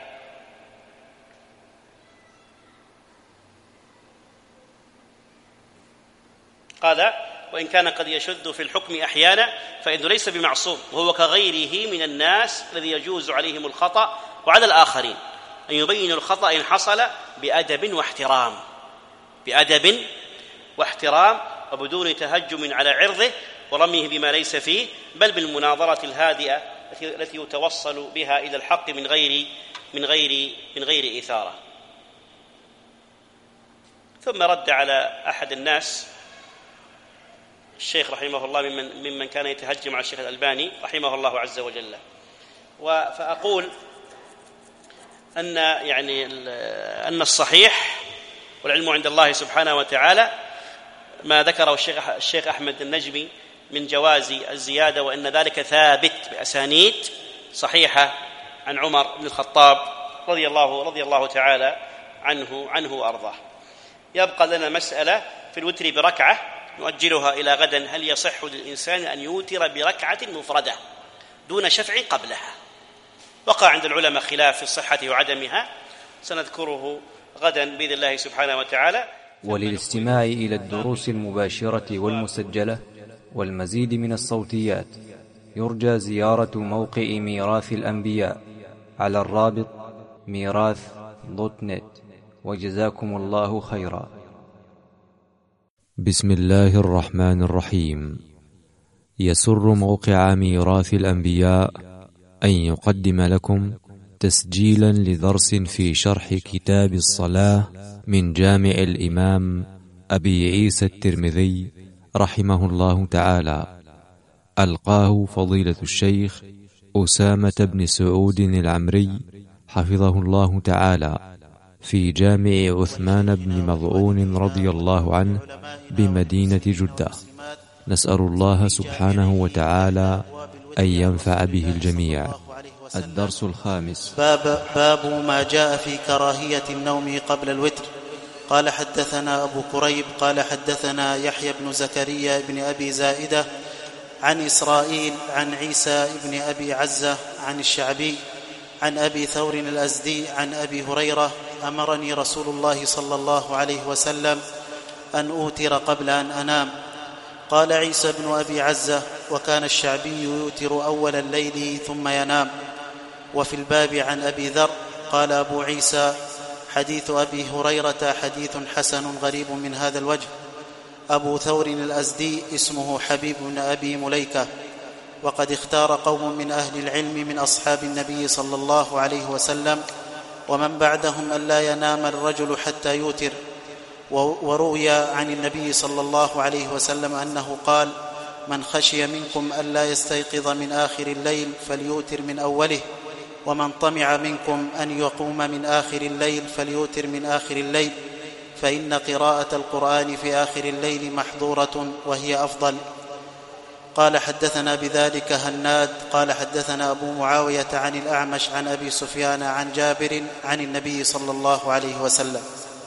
قال وإن كان قد يشد في الحكم أحيانا فإنه ليس بمعصوم، وهو كغيره من الناس الذي يجوز عليهم الخطأ، وعلى الآخرين أن يبينوا الخطأ إن حصل بأدب واحترام بأدب واحترام وبدون تهجم على عرضه ورميه بما ليس فيه، بل بالمناظرة الهادئة التي يتوصل بها إلى الحق من غير من غير من غير إثارة. ثم رد على أحد الناس الشيخ رحمه الله ممن ممن كان يتهجم على الشيخ الألباني رحمه الله عز وجل. فأقول أن يعني أن الصحيح والعلم عند الله سبحانه وتعالى ما ذكره الشيخ الشيخ أحمد النجمي من جواز الزيادة، وأن ذلك ثابت بأسانيد صحيحة عن عمر بن الخطاب رضي الله رضي الله تعالى عنه عنه وأرضاه. يبقى لنا مسألة في الوتر بركعة نؤجلها إلى غدا، هل يصح للإنسان أن يوتر بركعة مفردة دون شفع قبلها؟ وقع عند العلماء خلاف في الصحة وعدمها، سنذكره غدا بإذن الله سبحانه وتعالى. وللاستماع إلى الدروس المباشرة والمسجلة والمزيد من الصوتيات يرجى زيارة موقع ميراث الأنبياء على الرابط ميراث دوت نت، وجزاكم الله خيرا. بسم الله الرحمن الرحيم. يسر موقع ميراث الأنبياء أن يقدم لكم تسجيلا لدرس في شرح كتاب الصلاة من جامع الإمام أبي عيسى الترمذي رحمه الله تعالى، ألقاه فضيلة الشيخ أسامة بن سعود العمري حفظه الله تعالى في جامع عثمان بن مظعون رضي الله عنه بمدينة جدة. نسأل الله سبحانه وتعالى أن ينفع به الجميع. الدرس الخامس. باب, باب ما جاء في كراهية النوم قبل الوتر. قال حدثنا أبو كريب قال حدثنا يحيى بن زكريا بن أبي زائدة عن إسرائيل عن عيسى بن أبي عزة عن الشعبي عن أبي ثور الأزدي عن أبي هريرة أمرني رسول الله صلى الله عليه وسلم أن أوتر قبل أن أنام. قال عيسى بن أبي عزة: وكان الشعبي يوتر أول الليل ثم ينام. وفي الباب عن أبي ذر. قال أبو عيسى: حديث أبي هريرة حديث حسن غريب من هذا الوجه. أبو ثور الأزدي اسمه حبيب بن أبي مليكة، وقد اختار قوم من أهل العلم من أصحاب النبي صلى الله عليه وسلم ومن بعدهم أن لا ينام الرجل حتى يوتر. وروي عن النبي صلى الله عليه وسلم أنه قال: من خشي منكم أن لا يستيقظ من آخر الليل فليوتر من أوله، ومن طمع منكم أن يقوم من آخر الليل فليوتر من آخر الليل، فإن قراءة القرآن في آخر الليل محظورة وهي أفضل. قال: حدثنا بذلك هناد قال: حدثنا أبو معاوية عن الأعمش عن أبي سفيان عن جابر عن النبي صلى الله عليه وسلم.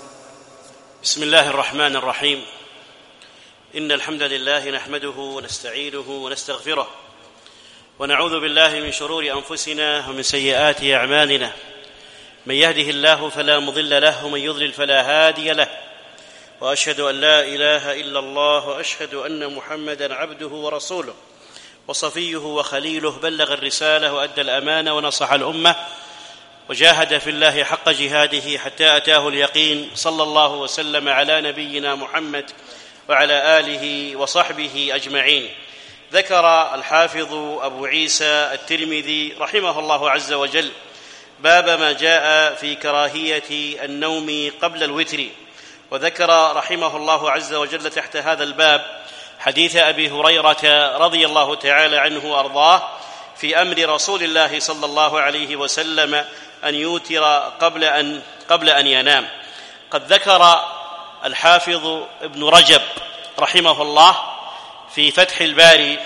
بسم الله الرحمن الرحيم. إن الحمد لله نحمده ونستعينه ونستغفره، ونعوذ بالله من شرور أنفسنا ومن سيئات أعمالنا. من يهده الله فلا مضل له، ومن يضلل فلا هادي له. وأشهد أن لا إله إلا الله، وأشهد أن محمدًا عبده ورسوله وصفيه وخليله، بلغ الرسالة وأدى الأمانة ونصح الأمة، وجاهد في الله حق جهاده حتى أتاه اليقين. صلى الله وسلم على نبينا محمد وعلى آله وصحبه أجمعين. ذكر الحافظ أبو عيسى الترمذي رحمه الله عز وجل باب ما جاء في كراهية النوم قبل الوتر، وذكر رحمه الله عز وجل تحت هذا الباب حديث أبي هريرة رضي الله تعالى عنه وأرضاه في أمر رسول الله صلى الله عليه وسلم أن يوتر قبل أن, قبل أن ينام. قد ذكر الحافظ ابن رجب رحمه الله في فتح الباري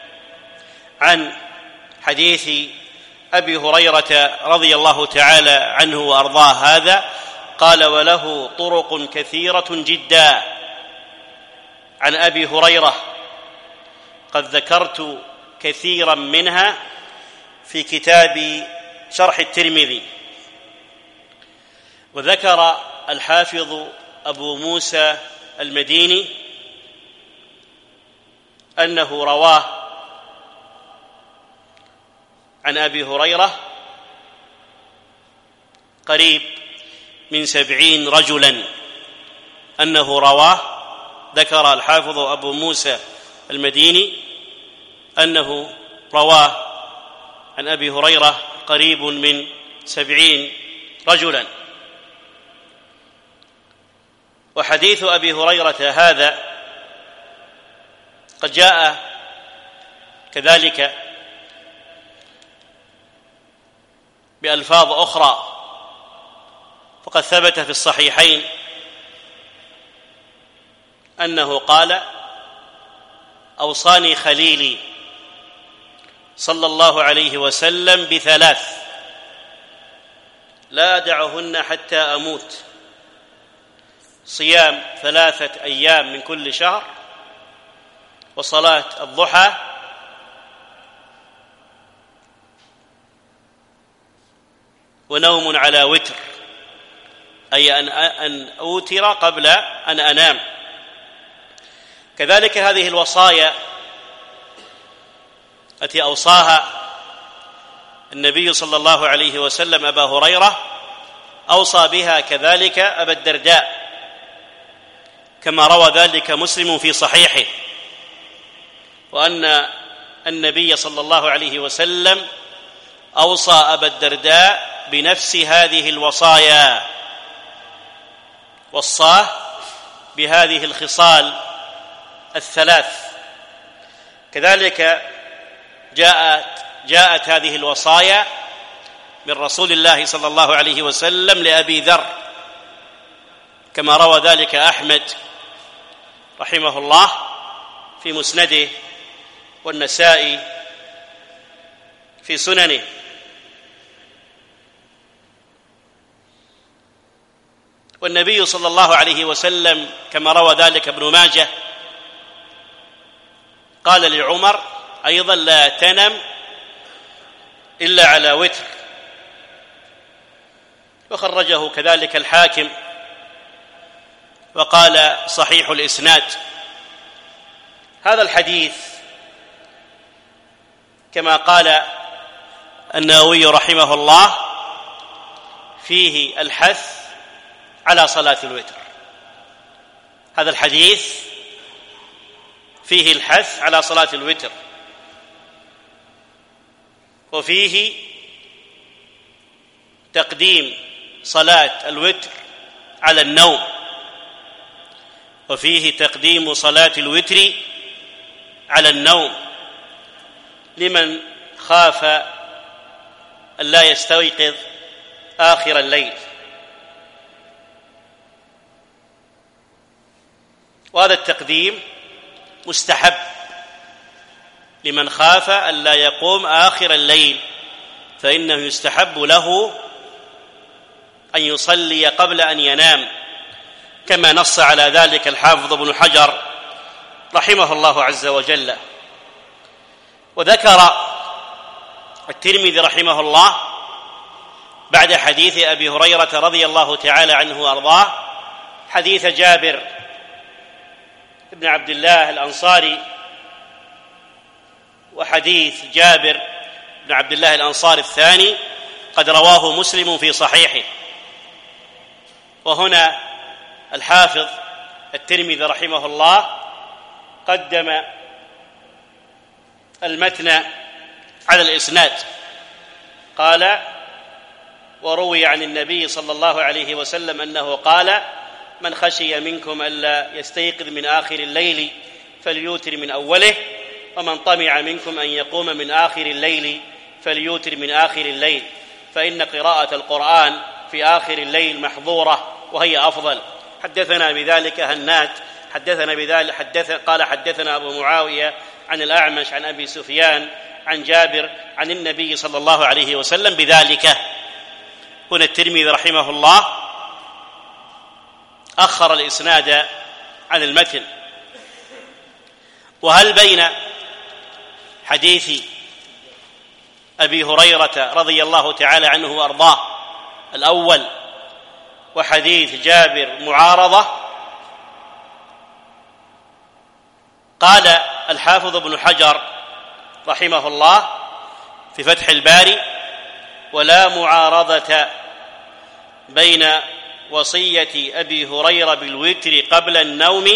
عن حديث أبي هريرة رضي الله تعالى عنه وأرضاه هذا، قال: وله طرق كثيرة جدا عن أبي هريرة، قد ذكرت كثيرا منها في كتاب شرح الترمذي. وذكر الحافظ أبو موسى المديني أنه رواه عن أبي هريرة قريب من سبعين رجلا، أنه رواه. ذكر الحافظ أبو موسى المديني أنه رواه عن أبي هريرة قريب من سبعين رجلا. وحديث أبي هريرة هذا قد جاء كذلك بألفاظ أخرى، فقد ثبت في الصحيحين أنه قال: أوصاني خليلي صلى الله عليه وسلم بثلاث لا أدعهن حتى أموت: صيام ثلاثة أيام من كل شهر، وصلاة الضحى، ونوم على وتر، أي أن أوتر قبل أن أنام. كذلك هذه الوصايا التي أوصاها النبي صلى الله عليه وسلم أبا هريرة، أوصى بها كذلك أبا الدرداء، كما روى ذلك مسلم في صحيحه، وأن النبي صلى الله عليه وسلم أوصى أبا الدرداء بنفس هذه الوصايا، وصاه بهذه الخصال الثلاث. كذلك جاءت, جاءت هذه الوصايا من رسول الله صلى الله عليه وسلم لأبي ذر، كما روى ذلك أحمد رحمه الله في مسنده، والنسائي في سننه. والنبي صلى الله عليه وسلم كما روى ذلك ابن ماجه قال لعمر: أيضا لا تنم إلا على وتر. وخرجه كذلك الحاكم وقال صحيح الإسناد. هذا الحديث كما قال النووي رحمه الله فيه الحث على صلاة الوتر. هذا الحديث فيه الحث على صلاة الوتر، وفيه تقديم صلاة الوتر على النوم، وفيه تقديم صلاة الوتر على النوم لمن خاف أن لا يستيقظ آخر الليل. وهذا التقديم مستحب لمن خاف أن لا يقوم آخر الليل، فإنه يستحب له أن يصلي قبل أن ينام، كما نص على ذلك الحافظ ابن حجر رحمه الله عز وجل. وذكر الترمذي رحمه الله بعد حديث أبي هريرة رضي الله تعالى عنه وأرضاه حديث جابر بن عبد الله الأنصاري، وحديث جابر بن عبد الله الأنصاري الثاني قد رواه مسلم في صحيحه. وهنا الحافظ الترمذي رحمه الله قدم المتن على الإسناد، قال: وروي عن النبي صلى الله عليه وسلم أنه قال: من خشي منكم ألا يستيقظ من آخر الليل فليوتر من أوله، ومن طمع منكم أن يقوم من آخر الليل فليوتر من آخر الليل، فإن قراءة القرآن في آخر الليل محظورة وهي أفضل. حدثنا بذلك هناد حدثنا بذلك حدث قال حدثنا أبو معاوية عن الأعمش عن أبي سفيان عن جابر عن النبي صلى الله عليه وسلم بذلك. هنا الترمذي رحمه الله أخر الإسناد عن المتن. وهل بين حديث أبي هريرة رضي الله تعالى عنه وأرضاه الأول وحديث جابر معارضة؟ قال الحافظ ابن حجر رحمه الله في فتح الباري: ولا معارضة بين وصية أبي هريرة بالوتر قبل النوم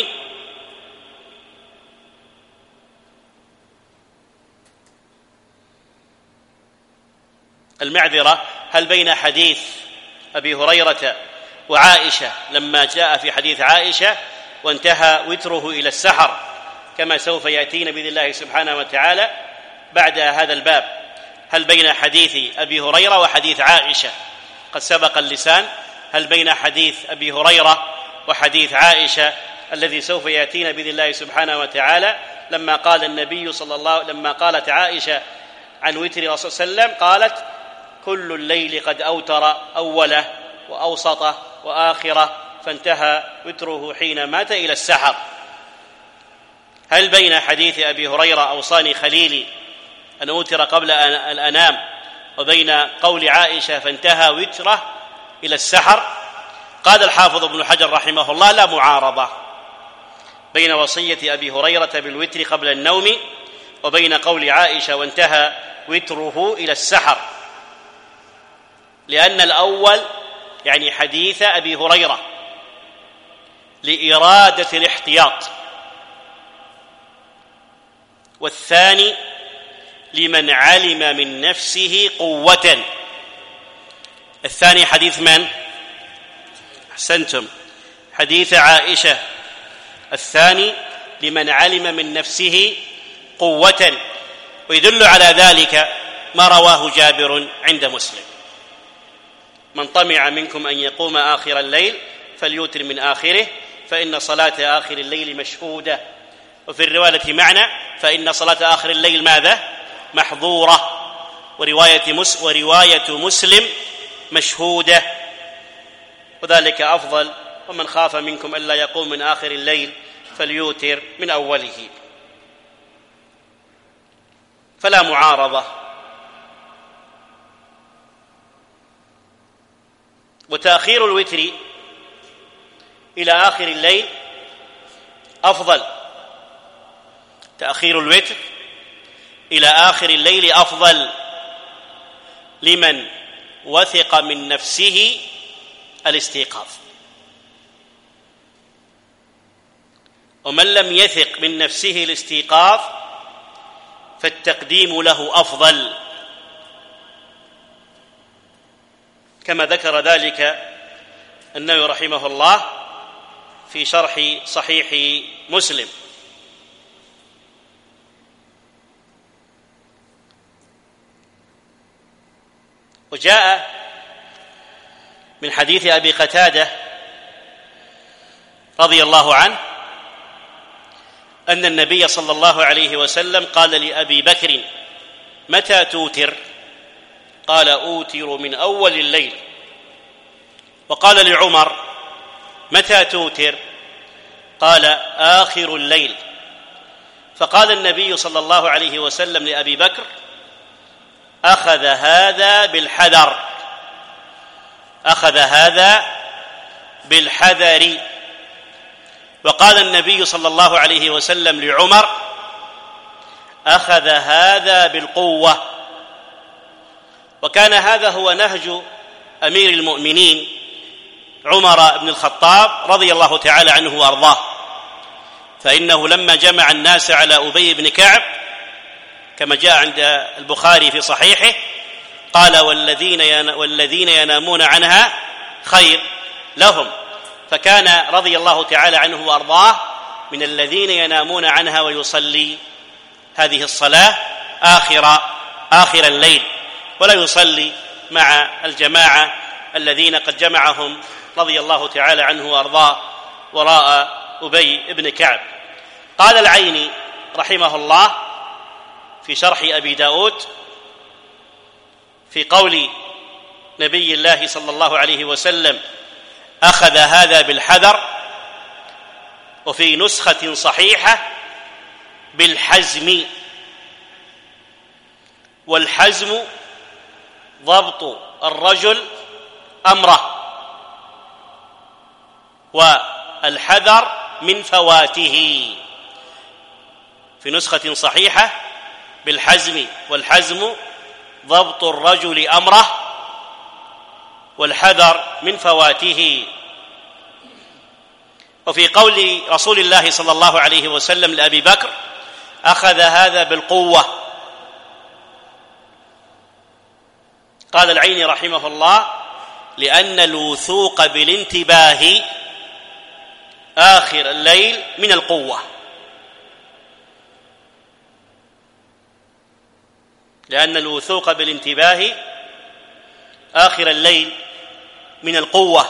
المعذرة هل بين حديث أبي هريرة وعائشة لما جاء في حديث عائشة وانتهى وتره إلى السحر، كما سوف يأتينا بإذن الله سبحانه وتعالى بعد هذا الباب، هل بين حديث أبي هريرة وحديث عائشة؟ قد سبق اللسان هل بين حديث أبي هريرة وحديث عائشة الذي سوف يأتينا بإذن الله سبحانه وتعالى، لما قال النبي صلى الله لما قالت عائشة عن وتر الرسول صلى الله عليه وسلم قالت: كل الليل قد أوتر أوله وأوسطه وآخره فانتهى وتره حين مات إلى السحر. هل بين حديث أبي هريرة أوصاني خليلي أن أوتر قبل أن أنام وبين قول عائشة فانتهى وتره إلى السحر؟ قال الحافظ ابن حجر رحمه الله: لا معارضة بين وصية أبي هريرة بالوتر قبل النوم وبين قول عائشة وانتهى وتره إلى السحر، لأن الأول يعني حديث أبي هريرة لإرادة الاحتياط، والثاني لمن علم من نفسه قوة. الثاني حديث من؟ أحسنتم، حديث عائشة. الثاني لمن علم من نفسه قوة، ويدل على ذلك ما رواه جابر عند مسلم: من طمع منكم أن يقوم آخر الليل فليوتر من آخره فإن صلاة آخر الليل مشهودة. وفي الرواية معنى فإن صلاة آخر الليل ماذا؟ محظورة. ورواية, مس ورواية مسلم مشهودة، وذلك أفضل: ومن خاف منكم ألا يقوم من آخر الليل فليوتر من أوله. فلا معارضة. وتأخير الوتر إلى آخر الليل أفضل، تأخير الوتر إلى آخر الليل أفضل لمن وثق من نفسه الاستيقاظ، ومن لم يثق من نفسه الاستيقاظ فالتقديم له أفضل، كما ذكر ذلك النووي رحمه الله في شرح صحيح مسلم. وجاء من حديث أبي قتادة رضي الله عنه أن النبي صلى الله عليه وسلم قال لأبي بكر: متى توتر؟ قال: أوتر من أول الليل. وقال لعمر: متى توتر؟ قال: آخر الليل. فقال النبي صلى الله عليه وسلم لأبي بكر: أخذ هذا بالحذر، أخذ هذا بالحذر. وقال النبي صلى الله عليه وسلم لعمر: أخذ هذا بالقوة. وكان هذا هو نهج أمير المؤمنين عمر بن الخطاب رضي الله تعالى عنه وأرضاه، فإنه لما جمع الناس على أبي بن كعب كما جاء عند البخاري في صحيحه قال: والذين والذين ينامون عنها خير لهم. فكان رضي الله تعالى عنه وأرضاه من الذين ينامون عنها ويصلي هذه الصلاة آخر آخر الليل، ولا يصلي مع الجماعة الذين قد جمعهم رضي الله تعالى عنه وأرضاه وراء أبي بن كعب. قال العيني رحمه الله في شرح أبي داود في قول نبي الله صلى الله عليه وسلم: أخذ هذا بالحذر، وفي نسخة صحيحة بالحزم. والحزم ضبط الرجل أمره، والحذر من فواته. في نسخة صحيحة بالحزم، والحزم ضبط الرجل أمره والحذر من فواته. وفي قول رسول الله صلى الله عليه وسلم لأبي بكر: أخذ هذا بالقوة. قال العيني رحمه الله: لأن الوثوق بالانتباه آخر الليل من القوة، لأن الوثوق بالانتباه آخر الليل من القوة.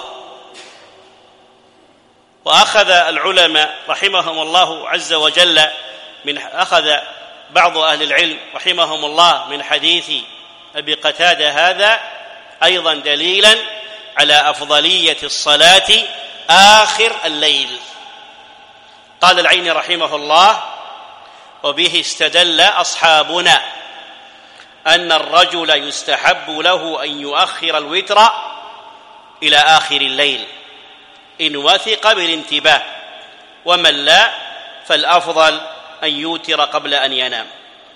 وأخذ العلماء رحمهم الله عز وجل من أخذ بعض أهل العلم رحمهم الله من حديث أبي قتادة هذا أيضا دليلا على أفضلية الصلاة آخر الليل. قال العيني رحمه الله: وبه استدل أصحابنا أن الرجل يستحب له أن يؤخر الوتر إلى آخر الليل إن وثق بالانتباه، ومن لا فالأفضل أن يوتر قبل أن ينام.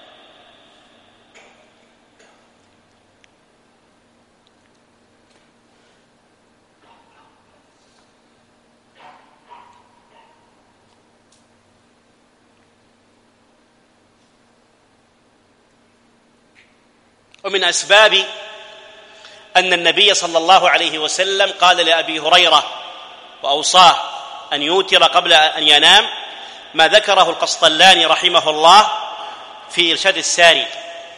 ومن أسباب أن النبي صلى الله عليه وسلم قال لأبي هريرة وأوصاه أن يوتر قبل أن ينام ما ذكره القسطلاني رحمه الله في إرشاد الساري.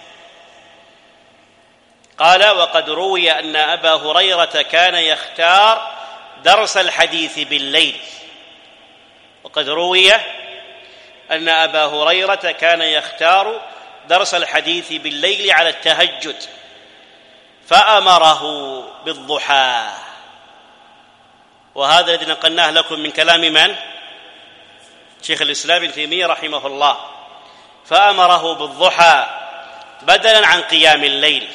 قال: وقد روي أن أبا هريرة كان يختار درس الحديث بالليل. وقد روي أن أبا هريرة كان يختار درس الحديث بالليل على التهجد، فأمره بالضحى. وهذا الذي نقلناه لكم من كلام من؟ شيخ الإسلام ابن تيمية رحمه الله. فأمره بالضحى بدلا عن قيام الليل.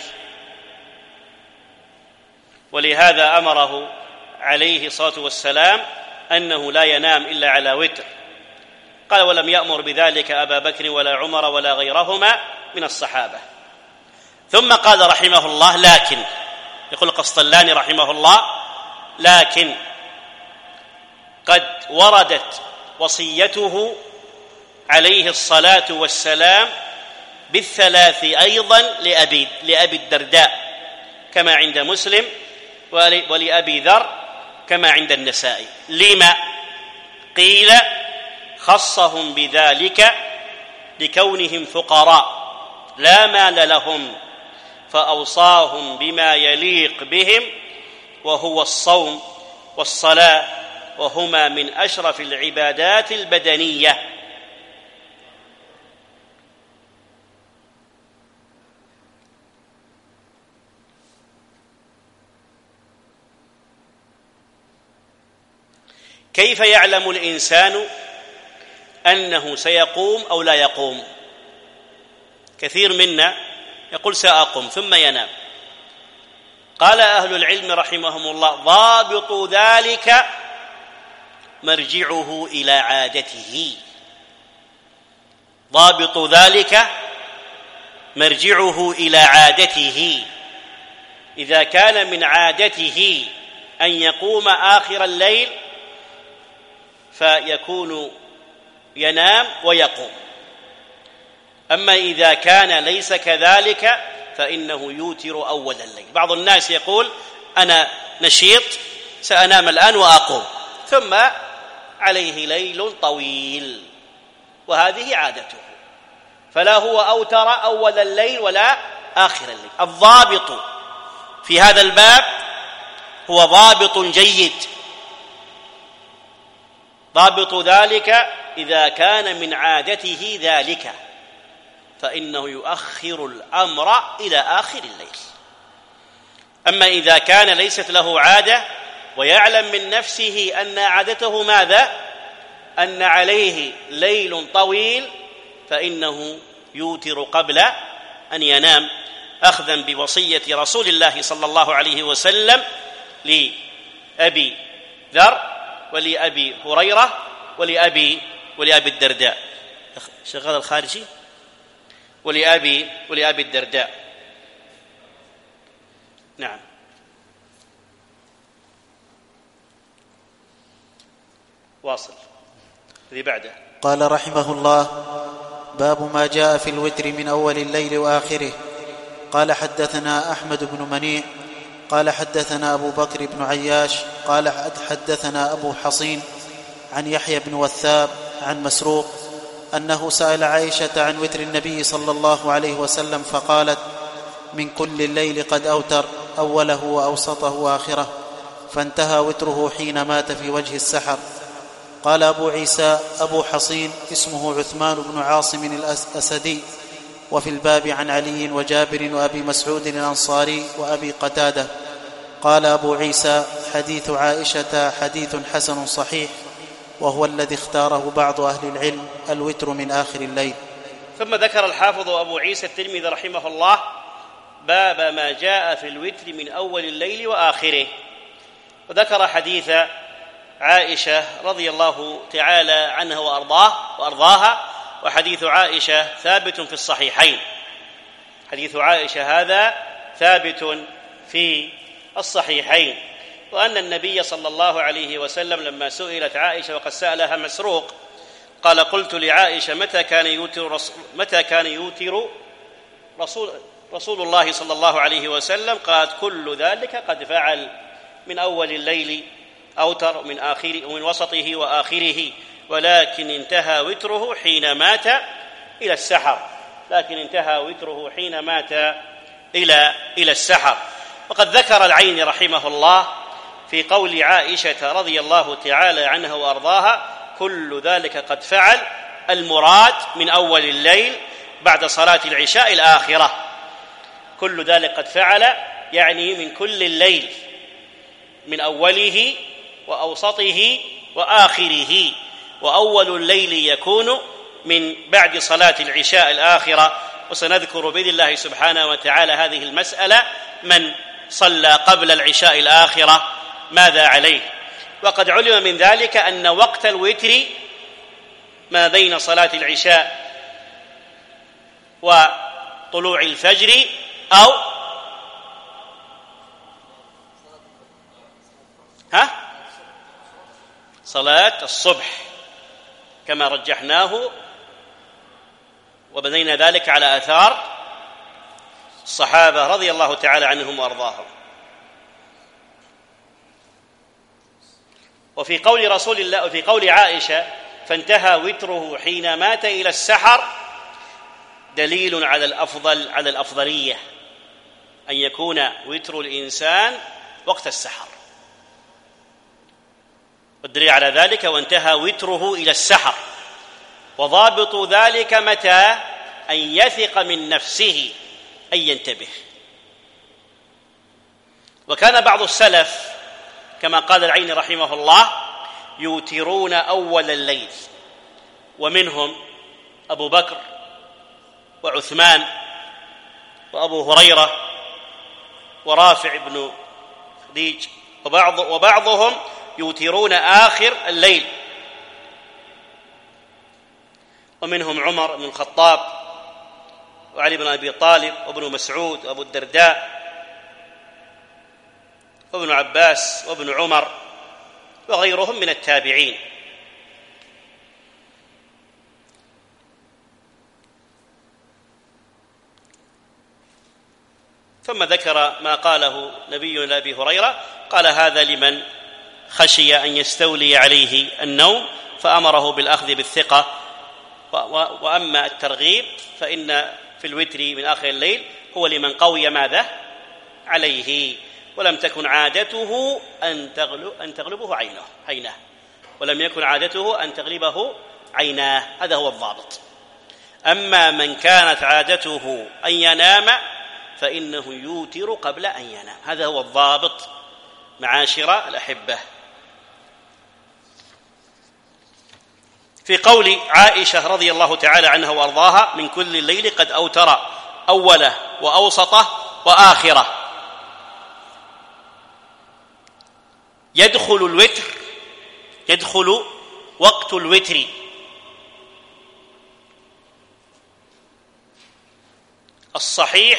ولهذا أمره عليه الصلاة والسلام أنه لا ينام إلا على وتر. قال: ولم يأمر بذلك أبا بكر ولا عمر ولا غيرهما من الصحابة. ثم قال رحمه الله: لكن، يقول القسطلاني رحمه الله: لكن قد وردت وصيته عليه الصلاة والسلام بالثلاث أيضا لأبي, لأبي الدرداء كما عند مسلم، ولأبي ذر كما عند النسائي. لما؟ قيل: خصهم بذلك لكونهم فقراء لا مال لهم، فأوصاهم بما يليق بهم، وهو الصوم والصلاة، وهما من أشرف العبادات البدنية. كيف يعلم الإنسان أنه سيقوم أو لا يقوم؟ كثير منا يقول سأقوم ثم ينام. قال أهل العلم رحمهم الله: ضابط ذلك مرجعه إلى عادته. ضابط ذلك مرجعه إلى عادته. إذا كان من عادته أن يقوم آخر الليل فيكون ينام ويقوم. أما إذا كان ليس كذلك فإنه يوتر أول الليل. بعض الناس يقول: أنا نشيط سأنام الآن وأقوم، ثم عليه ليل طويل، وهذه عادته، فلا هو أوتر أول الليل ولا آخر الليل. الضابط في هذا الباب هو ضابط جيد. ضابط ذلك إذا كان من عادته ذلك فإنه يؤخر الأمر إلى آخر الليل. أما إذا كان ليست له عادة ويعلم من نفسه أن عادته ماذا؟ أن عليه ليل طويل، فإنه يوتر قبل أن ينام، أخذا بوصية رسول الله صلى الله عليه وسلم لأبي ذر ولأبي هريرة ولأبي ولأبي الدرداء. شغال الخارجي ولأبي ولأبي الدرداء. نعم. واصل الذي بعده. قال رحمه الله: باب ما جاء في الوتر من أول الليل وآخره. قال: حدثنا أحمد بن منيع قال حدثنا أبو بكر بن عياش قال حدثنا أبو حصين عن يحيى بن وثاب عن مسروق أنه سأل عائشة عن وتر النبي صلى الله عليه وسلم فقالت: من كل الليل قد أوتر أوله وأوسطه وآخره، فانتهى وتره حين مات في وجه السحر. قال أبو عيسى: أبو حصين اسمه عثمان بن عاصم الأسدي، وفي الباب عن علي وجابر وأبي مسعود الأنصاري وأبي قتادة. قال أبو عيسى: حديث عائشة حديث حسن صحيح، وهو الذي اختاره بعض أهل العلم، الوتر من آخر الليل. ثم ذكر الحافظ أبو عيسى الترمذي رحمه الله باب ما جاء في الوتر من أول الليل وآخره، وذكر حديث عائشة رضي الله تعالى عنها وأرضاه وأرضاها. وحديث عائشة ثابت في الصحيحين. حديث عائشة هذا ثابت في الصحيحين. وأن النبي صلى الله عليه وسلم لما سئلت عائشة وقد سألها مسروق قال: قلت لعائشة: متى كان يوتر رسول, متى كان يوتر رسول, رسول الله صلى الله عليه وسلم؟ قالت: كل ذلك قد فعل، من أول الليل أوتر، من آخره ومن وسطه وآخره، ولكن انتهى وتره حين مات إلى السحر. لكن انتهى وتره حين مات إلى إلى السحر. وقد ذكر العيني رحمه الله في قول عائشة رضي الله تعالى عنها وأرضاها: كل ذلك قد فعل، المراد من أول الليل بعد صلاة العشاء الآخرة. كل ذلك قد فعل يعني من كل الليل، من أوله وأوسطه وآخره. وأول الليل يكون من بعد صلاة العشاء الآخرة وسنذكر بإذن الله سبحانه وتعالى هذه المسألة: من صلى قبل العشاء الآخرة ماذا عليه؟ وقد علم من ذلك أن وقت الوتر ما بين صلاة العشاء وطلوع الفجر أو ها صلاة الصبح كما رجحناه وبنينا ذلك على آثار الصحابة رضي الله تعالى عنهم وأرضاهم. وفي قول رسول الله وفي قول عائشة: فانتهى وتره حين مات إلى السحر، دليل على الأفضل على الأفضلية أن يكون وتر الإنسان وقت السحر. والدليل على ذلك: وانتهى وتره إلى السحر. وضابط ذلك متى؟ أن يثق من نفسه أن ينتبه. وكان بعض السلف كما قال العيني رحمه الله يوترون أول الليل، ومنهم أبو بكر وعثمان وأبو هريرة ورافع بن خديج، وبعض وبعضهم يوترون آخر الليل، ومنهم عمر بن الخطاب وعلي بن أبي طالب وابن مسعود وأبو الدرداء وابن عباس وابن عمر وغيرهم من التابعين. ثم ذكر ما قاله نبينا لأبي هريرة، قال: هذا لمن خشي أن يستولي عليه النوم، فأمره بالأخذ بالثقة. وأما الترغيب فإن في الوتر من آخر الليل هو لمن قوي ماذا عليه، ولم تكن عادته أن تغلب أن تغلبه عينه عينه ولم يكن عادته أن تغلبه عيناه، هذا هو الضابط. أما من كانت عادته أن ينام فإنه يوتر قبل أن ينام، هذا هو الضابط معاشر الأحبة. في قول عائشة رضي الله تعالى عنها وأرضاها: من كل الليل قد أوتر أوله وأوسطه وآخره، يدخل الوتر يدخل وقت الوتر الصحيح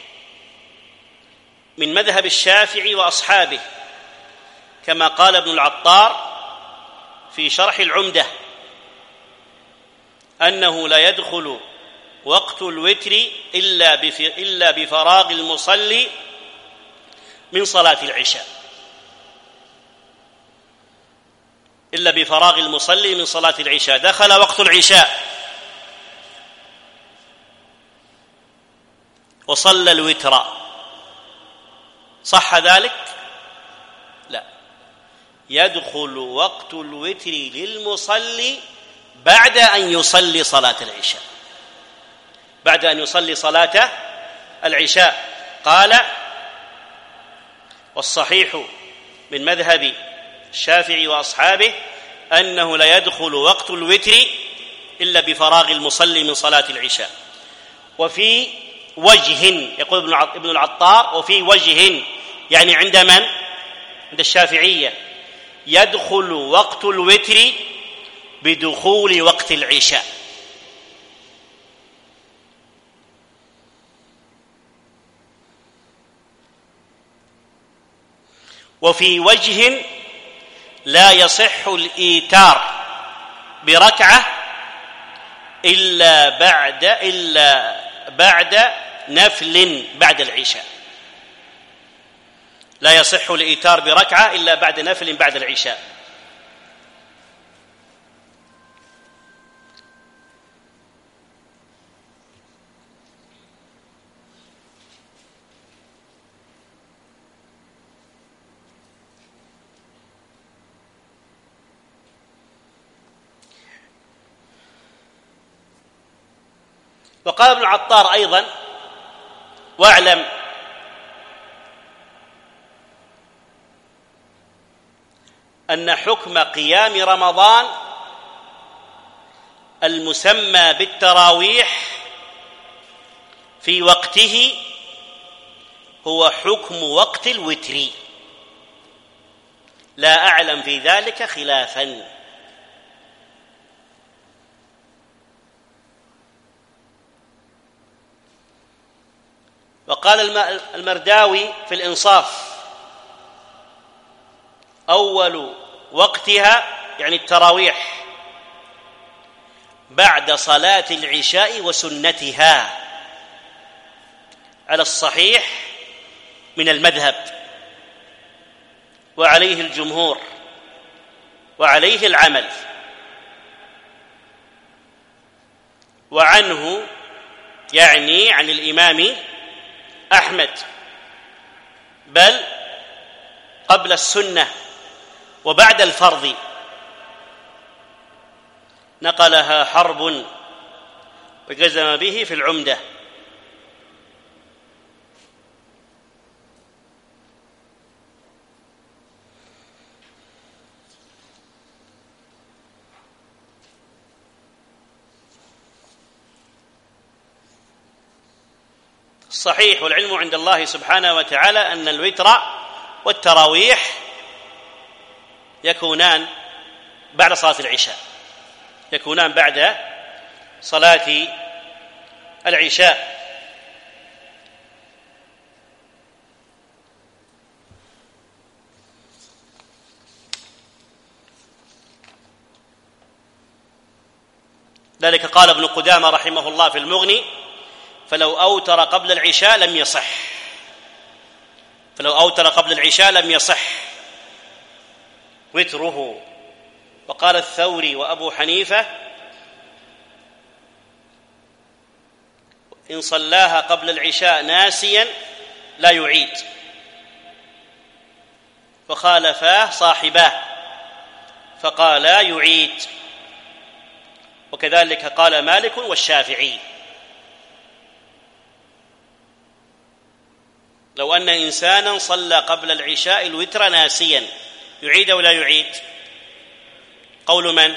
من مذهب الشافعي وأصحابه، كما قال ابن العطار في شرح العمدة أنه لا يدخل وقت الوتر إلا بفراغ المصلي من صلاة العشاء إلا بفراغ المصلي من صلاة العشاء دخل وقت العشاء وصلى الوتر، صح ذلك؟ لا، يدخل وقت الوتر للمصلي بعد أن يصلي صلاة العشاء بعد أن يصلي صلاة العشاء. قال: والصحيح من مذهب الشافعي وأصحابه أنه لا يدخل وقت الوتر إلا بفراغ المصلي من صلاة العشاء. وفي وجه، يقول ابن العطار، وفي وجه يعني عند من؟ عند الشافعية، يدخل وقت الوتر بدخول وقت العشاء. وفي وجه لا يصح الإيتار بركعة إلا بعد إلا بعد نفل بعد العشاء، لا يصح الإيتار بركعة إلا بعد نفل بعد العشاء. وقال ابن العطار أيضا: واعلم أن حكم قيام رمضان المسمى بالتراويح في وقته هو حكم وقت الوتر، لا أعلم في ذلك خلافا. وقال المرداوي في الإنصاف: أول وقتها يعني التراويح بعد صلاة العشاء وسنتها على الصحيح من المذهب، وعليه الجمهور وعليه العمل. وعنه يعني عن الإمام أحمد، بل قبل السنة وبعد الفرض، نقلها حرب وجزم به في العمدة. الصحيح والعلم عند الله سبحانه وتعالى أن الوتر والتراويح يكونان بعد صلاة العشاء، يكونان بعد صلاة العشاء. ذلك قال ابن قدامة رحمه الله في المغني: فلو أوتر قبل العشاء لم يصح، فلو أوتر قبل العشاء لم يصح وتره. وقال الثوري وأبو حنيفة: إن صلاها قبل العشاء ناسيا لا يعيد. وخالفاه صاحباه فقالا يعيد، وكذلك قال مالك والشافعي. لو أن إنسانا صلى قبل العشاء الوتر ناسيا يعيد أو لا يعيد؟ قول من؟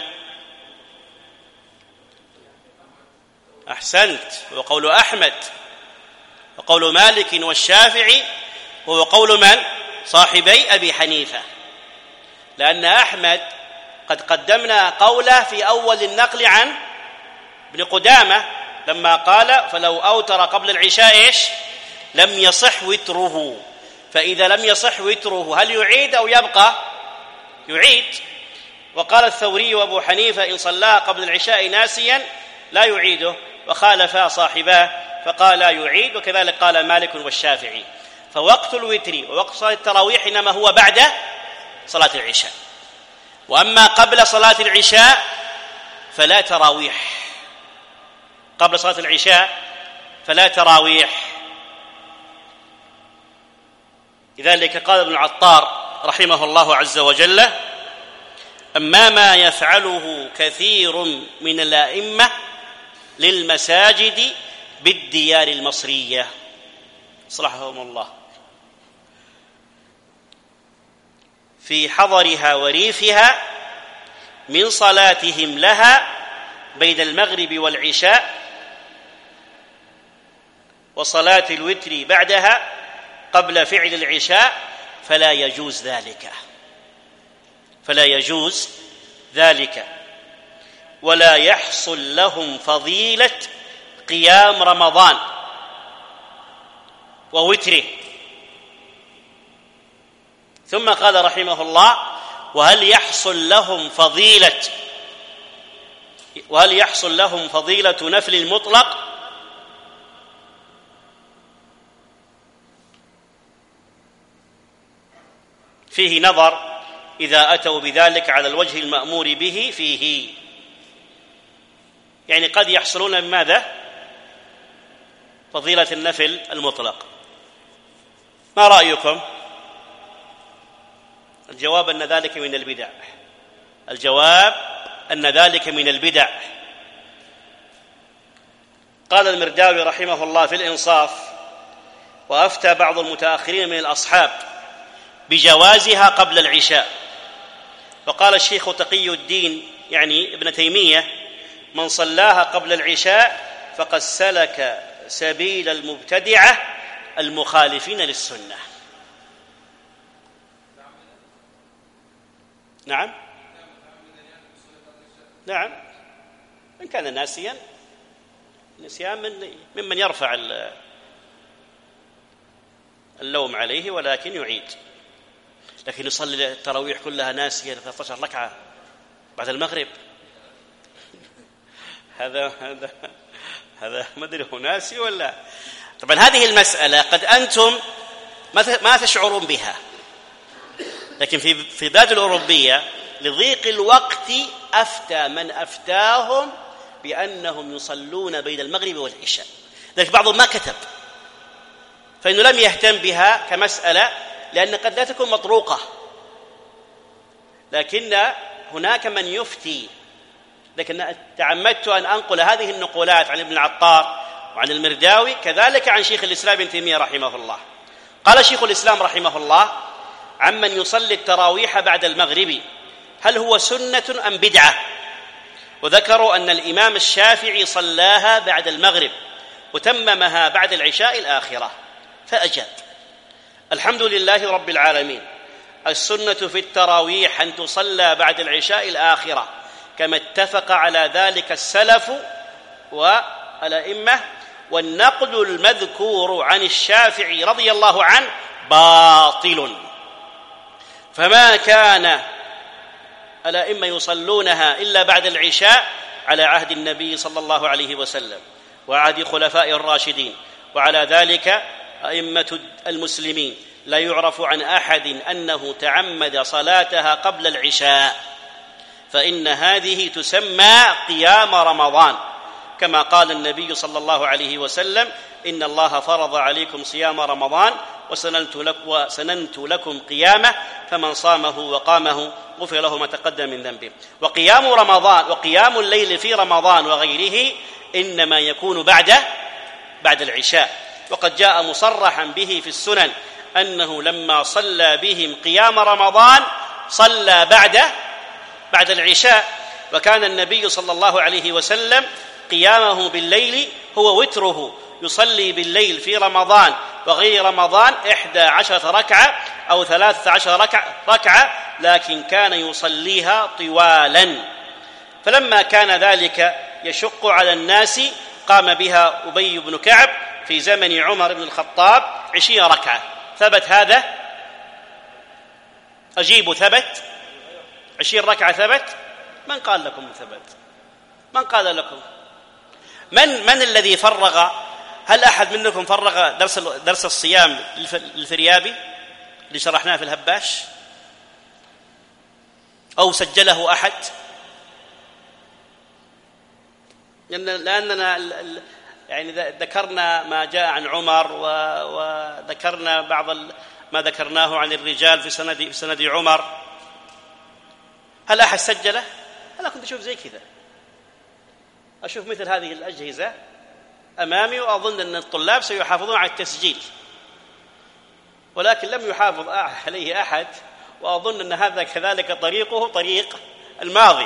أحسنت، وقول أحمد وقول مالك والشافعي، وهو قول من؟ صاحبي أبي حنيفة، لأن أحمد قد قدمنا قوله في أول النقل عن ابن قدامة لما قال: فلو أوتر قبل العشاء إيش؟ لم يصح وتره. فإذا لم يصح وتره هل يعيد أو يبقى؟ يعيد. وقال الثوري وأبو حنيفة: إن صلاها قبل العشاء ناسيا لا يعيده، وخالفا صاحباه فقال لا يعيد، وكذلك قال مالك والشافعي. فوقت الوتر ووقت صلاة التراويح إنما هو بعد صلاة العشاء، وأما قبل صلاة العشاء فلا تراويح، قبل صلاة العشاء فلا تراويح. لذلك قال ابن العطار رحمه الله عز وجل: أما ما يفعله كثير من الأئمة للمساجد بالديار المصرية صلحهم الله في حضرها وريفها من صلاتهم لها بين المغرب والعشاء وصلاة الوتر بعدها قبل فعل العشاء، فلا يجوز ذلك، فلا يجوز ذلك، ولا يحصل لهم فضيلة قيام رمضان ووتره. ثم قال رحمه الله: وهل يحصل لهم فضيلة وهل يحصل لهم فضيلة نفل المطلق؟ فيه نظر إذا أتوا بذلك على الوجه المأمور به فيه، يعني قد يحصلون بماذا؟ فضيلة النفل المطلق. ما رأيكم؟ الجواب أن ذلك من البدع، الجواب أن ذلك من البدع. قال المرداوي رحمه الله في الإنصاف: وأفتى بعض المتأخرين من الأصحاب بجوازها قبل العشاء. وقال الشيخ تقي الدين يعني ابن تيمية: من صلاها قبل العشاء فقد سلك سبيل المبتدعة المخالفين للسنة. نعم نعم إن كان ناسيا، نسيان من ممن يرفع اللوم عليه ولكن يعيد. لكن يصلي التراويح كلها ناسيا ثلاثة عشر ركعة بعد المغرب، هذا هذا هذا ما أدري هو ناسي ولا. طبعا هذه المسألة قد أنتم ما تشعرون بها، لكن في في البلاد الأوروبية لضيق الوقت أفتى من أفتاهم بأنهم يصلون بين المغرب والعشاء، لكن بعضهم ما كتب، فإنه لم يهتم بها كمسألة لأن قد لا تكون مطروقة. لكن هناك من يفتي، لكن تعمدت أن أنقل هذه النقولات عن ابن العطار وعن المرداوي، كذلك عن شيخ الإسلام ابن تيمية رحمه الله. قال شيخ الإسلام رحمه الله عمن يصلي التراويح بعد المغرب: هل هو سنة أم بدعة؟ وذكروا أن الإمام الشافعي صلاها بعد المغرب وتممها بعد العشاء الآخرة، فأجاب: الحمد لله رب العالمين، السنة في التراويح أن تصلى بعد العشاء الآخرة كما اتفق على ذلك السلف والأئمة، والنقل المذكور عن الشافعي رضي الله عنه باطل، فما كان الأئمة يصلونها إلا بعد العشاء على عهد النبي صلى الله عليه وسلم وعهد خلفاء الراشدين، وعلى ذلك أئمة المسلمين لا يعرف عن أحد أنه تعمد صلاتها قبل العشاء، فإن هذه تسمى قيام رمضان، كما قال النبي صلى الله عليه وسلم: إن الله فرض عليكم صيام رمضان وسننت, لك وسننت لكم قيامه، فمن صامه وقامه غفر له ما تقدم من ذنبه. وقيام رمضان وقيام الليل في رمضان وغيره إنما يكون بعد بعد العشاء، وقد جاء مصرحا به في السنن أنه لما صلى بهم قيام رمضان صلى بعد بعد العشاء، وكان النبي صلى الله عليه وسلم قيامه بالليل هو وتره، يصلي بالليل في رمضان وغير رمضان إحدى عشرة ركعة أو ثلاثة عشر ركعة, ركعة لكن كان يصليها طوالا. فلما كان ذلك يشق على الناس قام بها أبي بن كعب في زمن عمر بن الخطاب عشرين ركعة. ثبت هذا؟ أجيب ثبت؟ عشرين ركعة ثبت؟ من قال لكم ثبت؟ من قال لكم؟ من من الذي فرغ؟ هل أحد منكم فرغ درس درس الصيام للفريابي اللي شرحناه في الهباش؟ أو سجله أحد؟ لأننا يعني ذكرنا ما جاء عن عمر وذكرنا بعض ما ذكرناه عن الرجال في سند في سند عمر. هل أحد سجله؟ أنا كنت أشوف زي كذا، أشوف مثل هذه الأجهزة أمامي، وأظن أن الطلاب سيحافظون على التسجيل، ولكن لم يحافظ عليه أحد، وأظن أن هذا كذلك طريقه طريق الماضي.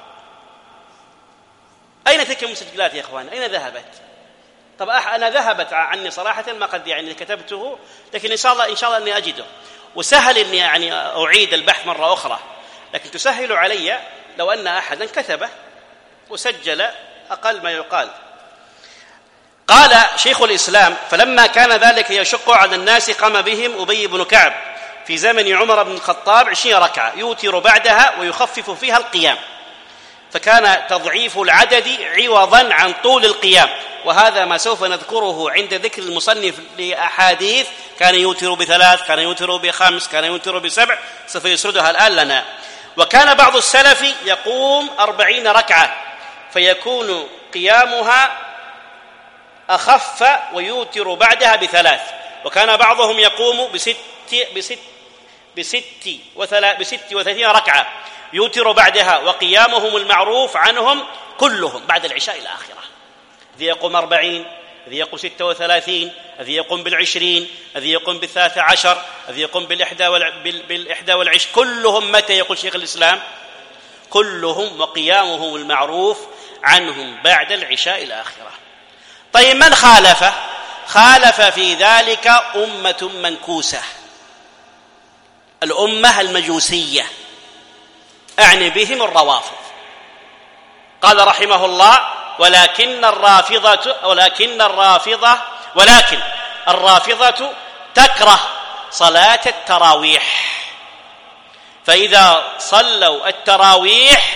أين تلك المسجلات يا أخوان؟ أين ذهبت؟ طب أنا ذهبت عني صراحة، ما قد يعني كتبته، لكن إن شاء الله إن شاء الله أني أجده، وسهل أني يعني أعيد البحث مرة أخرى، لكن تسهل علي لو أن أحدا كتبه وسجل أقل ما يقال. قال شيخ الإسلام: فلما كان ذلك يشق على الناس قام بهم أبي بن كعب في زمن عمر بن الخطاب عشرين ركعة يوتر بعدها ويخفف فيها القيام، فكان تضعيف العدد عوضا عن طول القيام، وهذا ما سوف نذكره عند ذكر المصنف لأحاديث كان يوتر بثلاث، كان يوتر بخمس، كان يوتر بسبع، سوف يسردها الآن لنا. وكان بعض السلف يقوم أربعين ركعة فيكون قيامها أخف ويوتر بعدها بثلاث، وكان بعضهم يقوم بست بست بست وثلاث بست وثلاثين ركعة يوتر بعدها، وقيامهم المعروف عنهم كلهم بعد العشاء الآخرة. ذي يقوم أربعين، ذي يقوم ستة وثلاثين، ذي يقوم بالعشرين، ذي يقوم بالثلاثة عشر، ذي يقوم بالإحدى بالإحدى والعشر، كلهم متى يقول شيخ الإسلام؟ كلهم وقيامهم المعروف عنهم بعد العشاء الآخرة. طيب من خالف؟ خالف في ذلك أمة منكوسة، الأمة المجوسية، أعني بهم الروافض. قال رحمه الله: ولكن الرافضة ولكن الرافضة ولكن الرافضة تكره صلاة التراويح، فإذا صلوا التراويح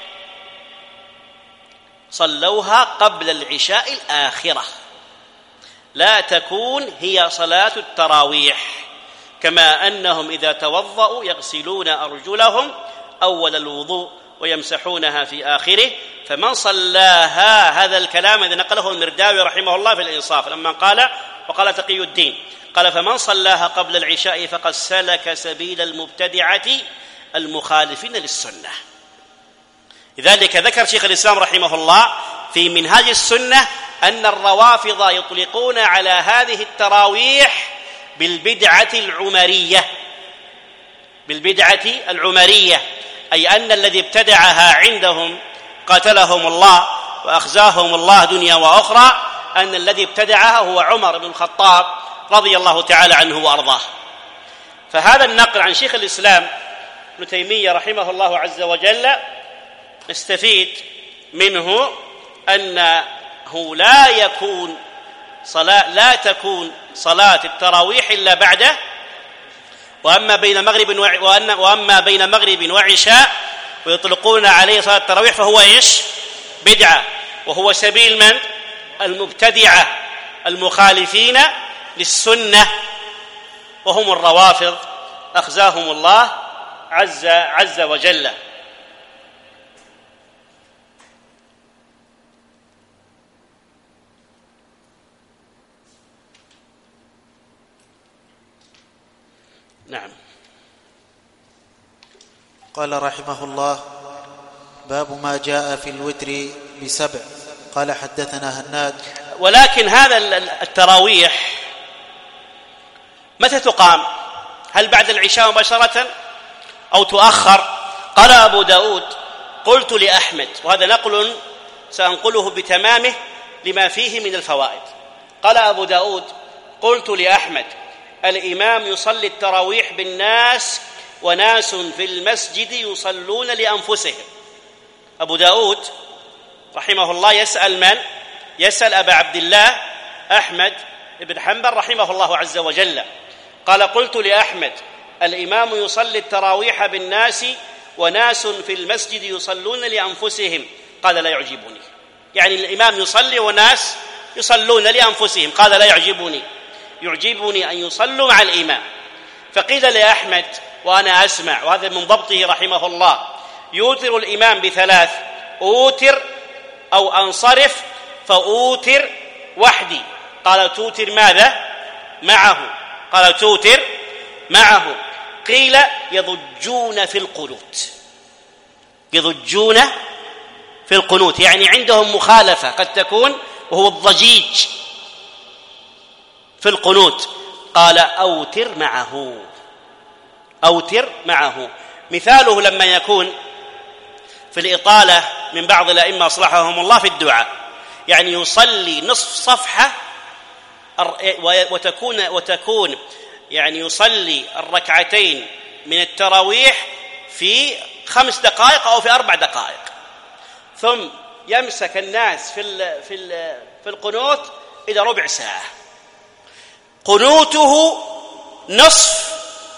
صلوها قبل العشاء الآخرة، لا تكون هي صلاة التراويح، كما أنهم إذا توضأوا يغسلون أرجلهم أول الوضوء ويمسحونها في آخره. فمن صلاها، هذا الكلام إذا نقله المرداوي رحمه الله في الإنصاف لما قال، وقال تقي الدين قال: فمن صلاها قبل العشاء فقد سلك سبيل المبتدعة المخالفين للسنة. لذلك ذكر شيخ الإسلام رحمه الله في منهاج السنة أن الروافض يطلقون على هذه التراويح بالبدعة العمرية، بالبدعة العمرية، أي أن الذي ابتدعها عندهم قاتلهم الله وأخزاهم الله دنيا وأخرى، أن الذي ابتدعها هو عمر بن الخطاب رضي الله تعالى عنه وأرضاه. فهذا النقل عن شيخ الإسلام ابن تيمية رحمه الله عز وجل نستفيد منه أنه لا يكون صلاة لا تكون صلاة التراويح إلا بعده، وأما بين مغرب وأن وأما بين مغرب وعشاء ويطلقون عليه صلاة التراويح فهو إيش؟ بدعة، وهو سبيل من؟ المبتدعة المخالفين للسنة، وهم الروافض أخزاهم الله عز عز وجل. نعم. قال رحمه الله: باب ما جاء في الوتر بسبع. قال حدثنا هناد. ولكن هذا التراويح متى تقام؟ هل بعد العشاء مباشرة أو تؤخر؟ قال أبو داود: قلت لأحمد، وهذا نقل سأنقله بتمامه لما فيه من الفوائد. قال أبو داود: قلت لأحمد: الإمام يصلي التراويح بالناس وناس في المسجد يصلون لأنفسهم. أبو داود رحمه الله يسأل من؟ يسأل أبا عبد الله أحمد بن حنبل رحمه الله عز وجل. قال: قلت لأحمد: الإمام يصلي التراويح بالناس وناس في المسجد يصلون لأنفسهم. قال: لا يعجبني. يعني الإمام يصلي وناس يصلون لأنفسهم. قال: لا يعجبني، يعجبني أن يصلوا مع الإمام. فقيل لأحمد وأنا أسمع، وهذا من ضبطه رحمه الله: يوتر الإمام بثلاث: أوتر أو أنصرف فأوتر وحدي. قال: توتر ماذا؟ معه. قال: توتر معه. قيل: يضجون في القنوت. يضجون في القنوت يعني عندهم مخالفة قد تكون، وهو الضجيج في القنوت. قال: أوتر معه. أوتر معه. مثاله لما يكون في الإطالة من بعض الأئمة أصلحهم الله في الدعاء، يعني يصلي نصف صفحة وتكون وتكون يعني يصلي الركعتين من التراويح في خمس دقائق أو في أربع دقائق، ثم يمسك الناس في ال في ال في القنوت إلى ربع ساعة. قنوته نصف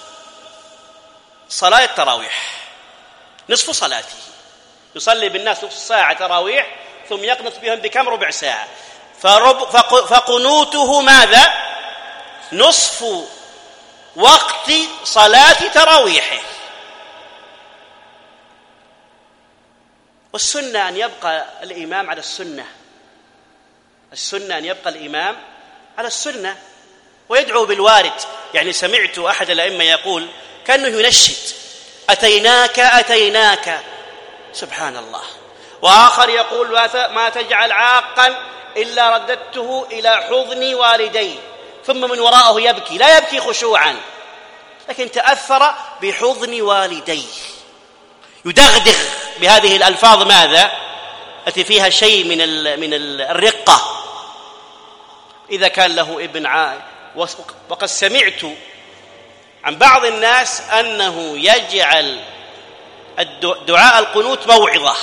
صلاة التراويح، نصف صلاته، يصلي بالناس نصف ساعة تراويح ثم يقنط بهم بكم؟ ربع ساعة. فقنوته ماذا؟ نصف وقت صلاة تراويحه. والسنة أن يبقى الإمام على السنة، السنة أن يبقى الإمام على السنة ويدعو بالوارد. يعني سمعت أحد الأئمة يقول كأنه ينشد: أتيناك أتيناك، سبحان الله. وآخر يقول: ما تجعل عاقا إلا رددته إلى حضن والديه، ثم من وراءه يبكي، لا يبكي خشوعا لكن تأثر بحضن والديه، يدغدغ بهذه الألفاظ ماذا؟ التي فيها شيء من من الرقة إذا كان له ابن عائل. وقد سمعت عن بعض الناس أنه يجعل دعاء القنوت موعظة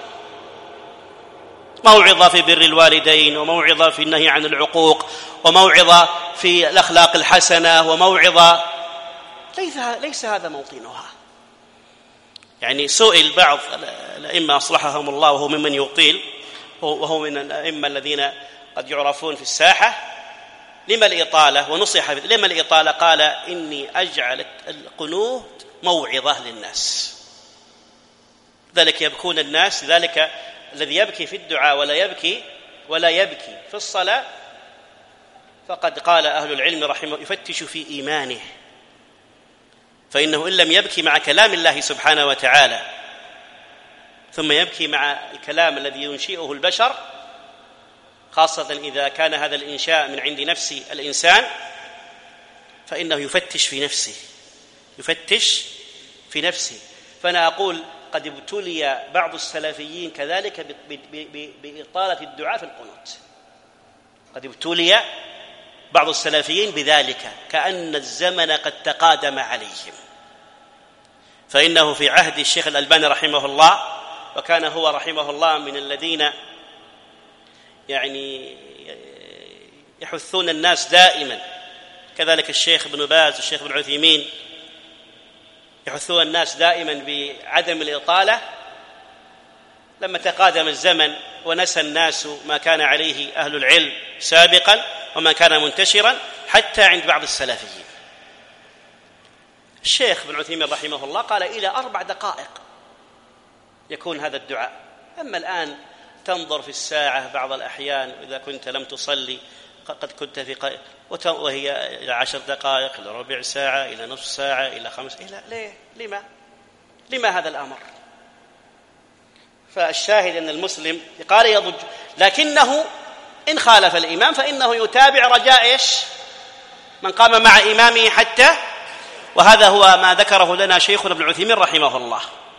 موعظة في بر الوالدين، وموعظة في النهي عن العقوق، وموعظة في الأخلاق الحسنة، وموعظة. ليس, ليس هذا موطنها. يعني سئل بعض الأئمة أصلحهم الله، وهو ممن يطيل، وهو من الأئمة الذين قد يعرفون في الساحة، لما الإطالة؟ ونصح لما الإطالة؟ قال: إني أجعل القنوت موعظة للناس، ذلك يبكون الناس. ذلك الذي يبكي في الدعاء ولا يبكي ولا يبكي في الصلاة، فقد قال أهل العلم رحمه يفتش في إيمانه، فإنه إن لم يبكي مع كلام الله سبحانه وتعالى ثم يبكي مع الكلام الذي ينشئه البشر، خاصة إذا كان هذا الإنشاء من عند نفس الإنسان، فإنه يفتش في نفسه يفتش في نفسه. فأنا أقول قد ابتلي بعض السلفيين كذلك بإطالة الدعاء في القنوت، قد ابتلي بعض السلفيين بذلك، كأن الزمن قد تقادم عليهم. فإنه في عهد الشيخ الألباني رحمه الله، وكان هو رحمه الله من الذين يعني يحثون الناس دائما، كذلك الشيخ ابن باز والشيخ ابن عثيمين يحثون الناس دائما بعدم الإطالة. لما تقادم الزمن ونسى الناس ما كان عليه أهل العلم سابقا وما كان منتشرا حتى عند بعض السلفيين، الشيخ ابن عثيمين رحمه الله قال إلى أربع دقائق يكون هذا الدعاء. أما الآن تنظر في الساعة بعض الأحيان، إذا كنت لم تصلي قد كنت في قائل، وهي إلى عشر دقائق، إلى ربع ساعة، إلى نصف ساعة، إلى خمس. إلى ليه؟ لما؟ لما هذا الأمر؟ فالشاهد أن المسلم قال يضج، لكنه إن خالف الإمام فإنه يتابع رجاء إيش؟ من قام مع إمامه حتى، وهذا هو ما ذكره لنا شيخنا ابن عثيمين رحمه الله.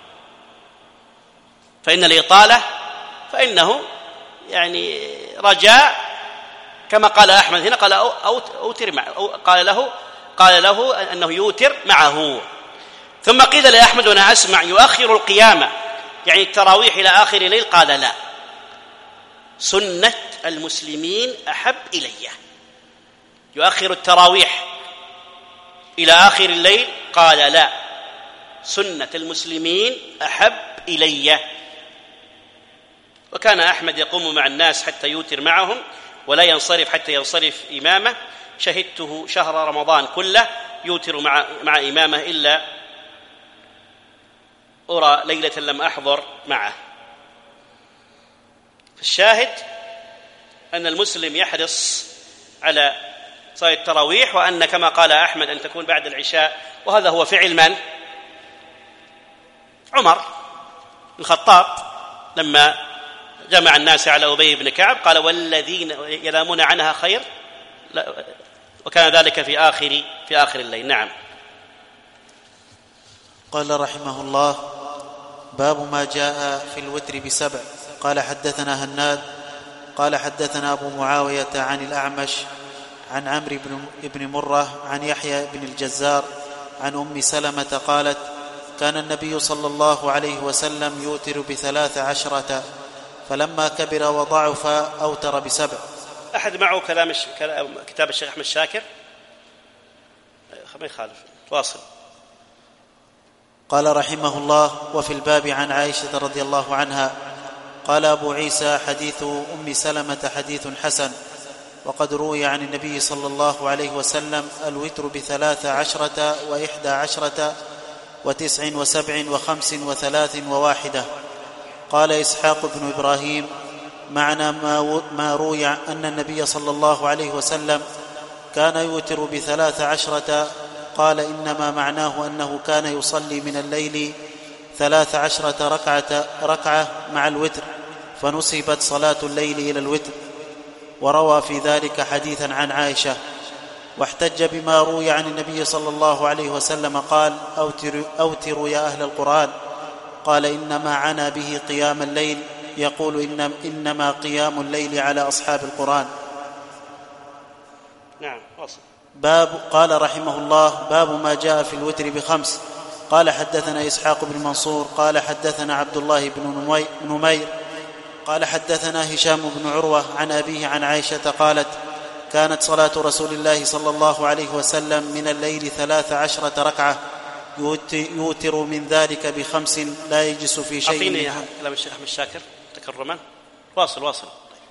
فإن الإطالة فإنه يعني رجاء، كما قال أحمد هنا، قال أوتر معه، أو قال له قال له أنه يوتر معه. ثم قيل لأحمد وأنا أسمع يؤخر القيامة يعني التراويح إلى آخر الليل، قال لا، سنة المسلمين أحب إلي. يؤخر التراويح إلى آخر الليل، قال لا، سنة المسلمين أحب إلي. وكان أحمد يقوم مع الناس حتى يوتر معهم ولا ينصرف حتى ينصرف إمامه. شهدته شهر رمضان كله يوتر مع, مع إمامه، إلا أرى ليلة لم أحضر معه. فالشاهد أن المسلم يحرص على صلاة التراويح، وأن كما قال أحمد أن تكون بعد العشاء، وهذا هو فعل من؟ عمر بن الخطاب لما جمع الناس على أبي بن كعب قال والذين ينامون عنها خير، وكان ذلك في آخر في آخر الليل. نعم. قال رحمه الله: باب ما جاء في الوتر بسبع. قال حدثنا هناد قال حدثنا أبو معاوية عن الأعمش عن عمرو بن مرة عن يحيى بن الجزار عن أم سلمة قالت: كان النبي صلى الله عليه وسلم يوتر بثلاث عشرة، فلما كبر وضعف أوتر بسبع. أحد معه كلام الش... كتاب الشيخ أحمد شاكر؟ ما يخالف، تواصل. قال رحمه الله: وفي الباب عن عائشة رضي الله عنها. قال أبو عيسى: حديث أم سلمة حديث حسن، وقد روي عن النبي صلى الله عليه وسلم الوتر بثلاث عشرة وإحدى عشرة وتسع وسبع وخمس وثلاث وواحدة. قال إسحاق بن إبراهيم: معنى ما روي أن النبي صلى الله عليه وسلم كان يوتر بثلاث عشرة، قال إنما معناه أنه كان يصلي من الليل ثلاث عشرة ركعة, ركعة مع الوتر، فنسبت صلاة الليل إلى الوتر. وروى في ذلك حديثا عن عائشة، واحتج بما روي عن النبي صلى الله عليه وسلم قال: أوتروا أوتر يا أهل القرآن. قال إنما عنا به قيام الليل، يقول إن إنما قيام الليل على أصحاب القرآن. نعم واصل. باب قال رحمه الله: باب ما جاء في الوتر بخمس. قال حدثنا إسحاق بن منصور قال حدثنا عبد الله بن نمير قال حدثنا هشام بن عروة عن أبيه عن عائشة قالت: كانت صلاة رسول الله صلى الله عليه وسلم من الليل ثلاث عشرة ركعة يوتر من ذلك بخمس لا يجلس في شيء. أعطيني كلام الشيخ أحمد شاكر تكرما. واصل واصل.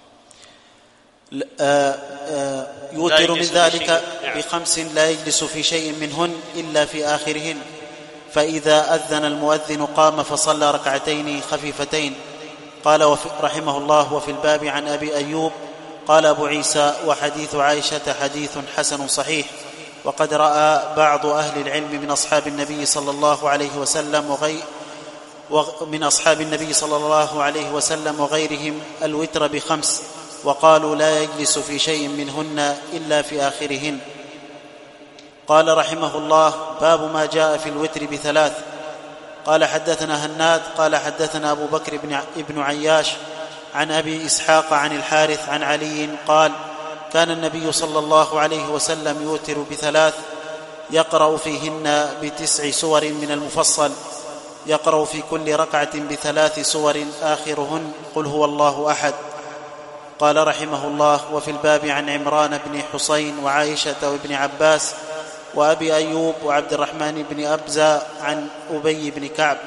يوتر من ذلك بخمس لا يجلس في شيء منهن إلا في آخرهن، فإذا أذن المؤذن قام فصلى ركعتين خفيفتين. قال رحمه الله: وفي الباب عن أبي أيوب قال أبو عيسى: وحديث عائشة حديث حسن صحيح. وقد رأى بعض أهل العلم من أصحاب النبي صلى الله عليه وسلم وغير من أصحاب النبي صلى الله عليه وسلم وغيرهم الوتر بخمس، وقالوا لا يجلس في شيء منهن إلا في آخرهن. قال رحمه الله: باب ما جاء في الوتر بثلاث. قال حدثنا هناد قال حدثنا أبو بكر بن عياش عن أبي إسحاق عن الحارث عن علي قال: كان النبي صلى الله عليه وسلم يوتر بثلاث يقرأ فيهن بتسع سور من المفصل، يقرأ في كل ركعة بثلاث سور آخرهن قل هو الله أحد. قال رحمه الله: وفي الباب عن عمران بن حسين وعائشة وابن عباس وأبي أيوب وعبد الرحمن بن أبزة عن أبي بن كعب.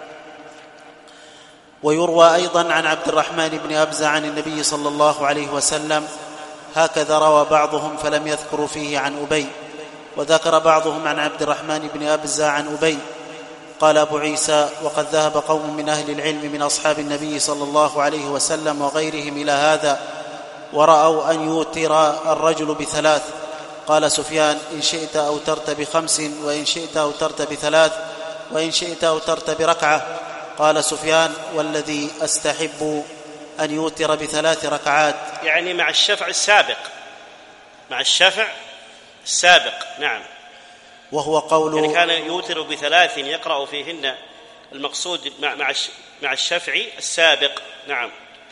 ويروى أيضا عن عبد الرحمن بن أبزة عن النبي صلى الله عليه وسلم، هكذا روى بعضهم فلم يذكروا فيه عن أبي، وذكر بعضهم عن عبد الرحمن بن أبزة عن أبي. قال أبو عيسى: وقد ذهب قوم من أهل العلم من أصحاب النبي صلى الله عليه وسلم وغيرهم إلى هذا، ورأوا أن يوتر الرجل بثلاث. قال سفيان: إن شئت أوترت بخمس، وإن شئت أوترت بثلاث، وإن شئت أوترت بركعة. قال سفيان: والذي أستحب أن يوتر بثلاث ركعات، يعني مع الشفع السابق، مع الشفع السابق. نعم. وهو قول يعني كان يوتر بثلاث يقرأ فيهن، المقصود مع مع الشفع السابق. نعم.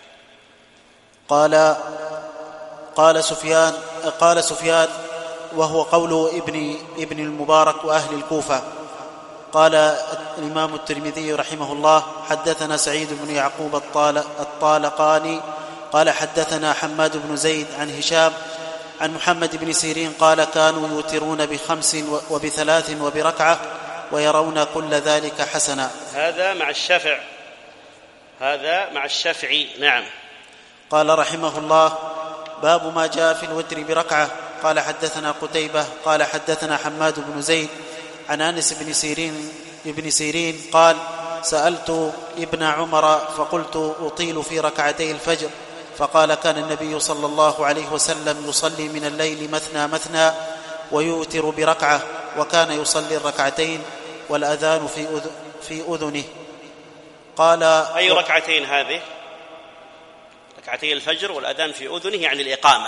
قال قال سفيان قال سفيان وهو قول ابن ابن المبارك وأهل الكوفة. قال الإمام الترمذي رحمه الله: حدثنا سعيد بن يعقوب الطالقاني قال حدثنا حماد بن زيد عن هشام عن محمد بن سيرين قال: كانوا يوترون بخمس وبثلاث وبركعة ويرون كل ذلك حسنا. هذا مع الشفع، هذا مع الشفع. نعم. قال رحمه الله: باب ما جاء في الوتر بركعة. قال حدثنا قتيبة قال حدثنا حماد بن زيد عن أنس بن سيرين ابن سيرين قال: سألت ابن عمر فقلت: أطيل في ركعتي الفجر؟ فقال: كان النبي صلى الله عليه وسلم يصلي من الليل مثنى مثنى ويوتر بركعة، وكان يصلي الركعتين والأذان في, أذ... في أذنه. قال: أي ركعتين هذه؟ ركعتي الفجر والأذان في أذنه، يعني الإقامة،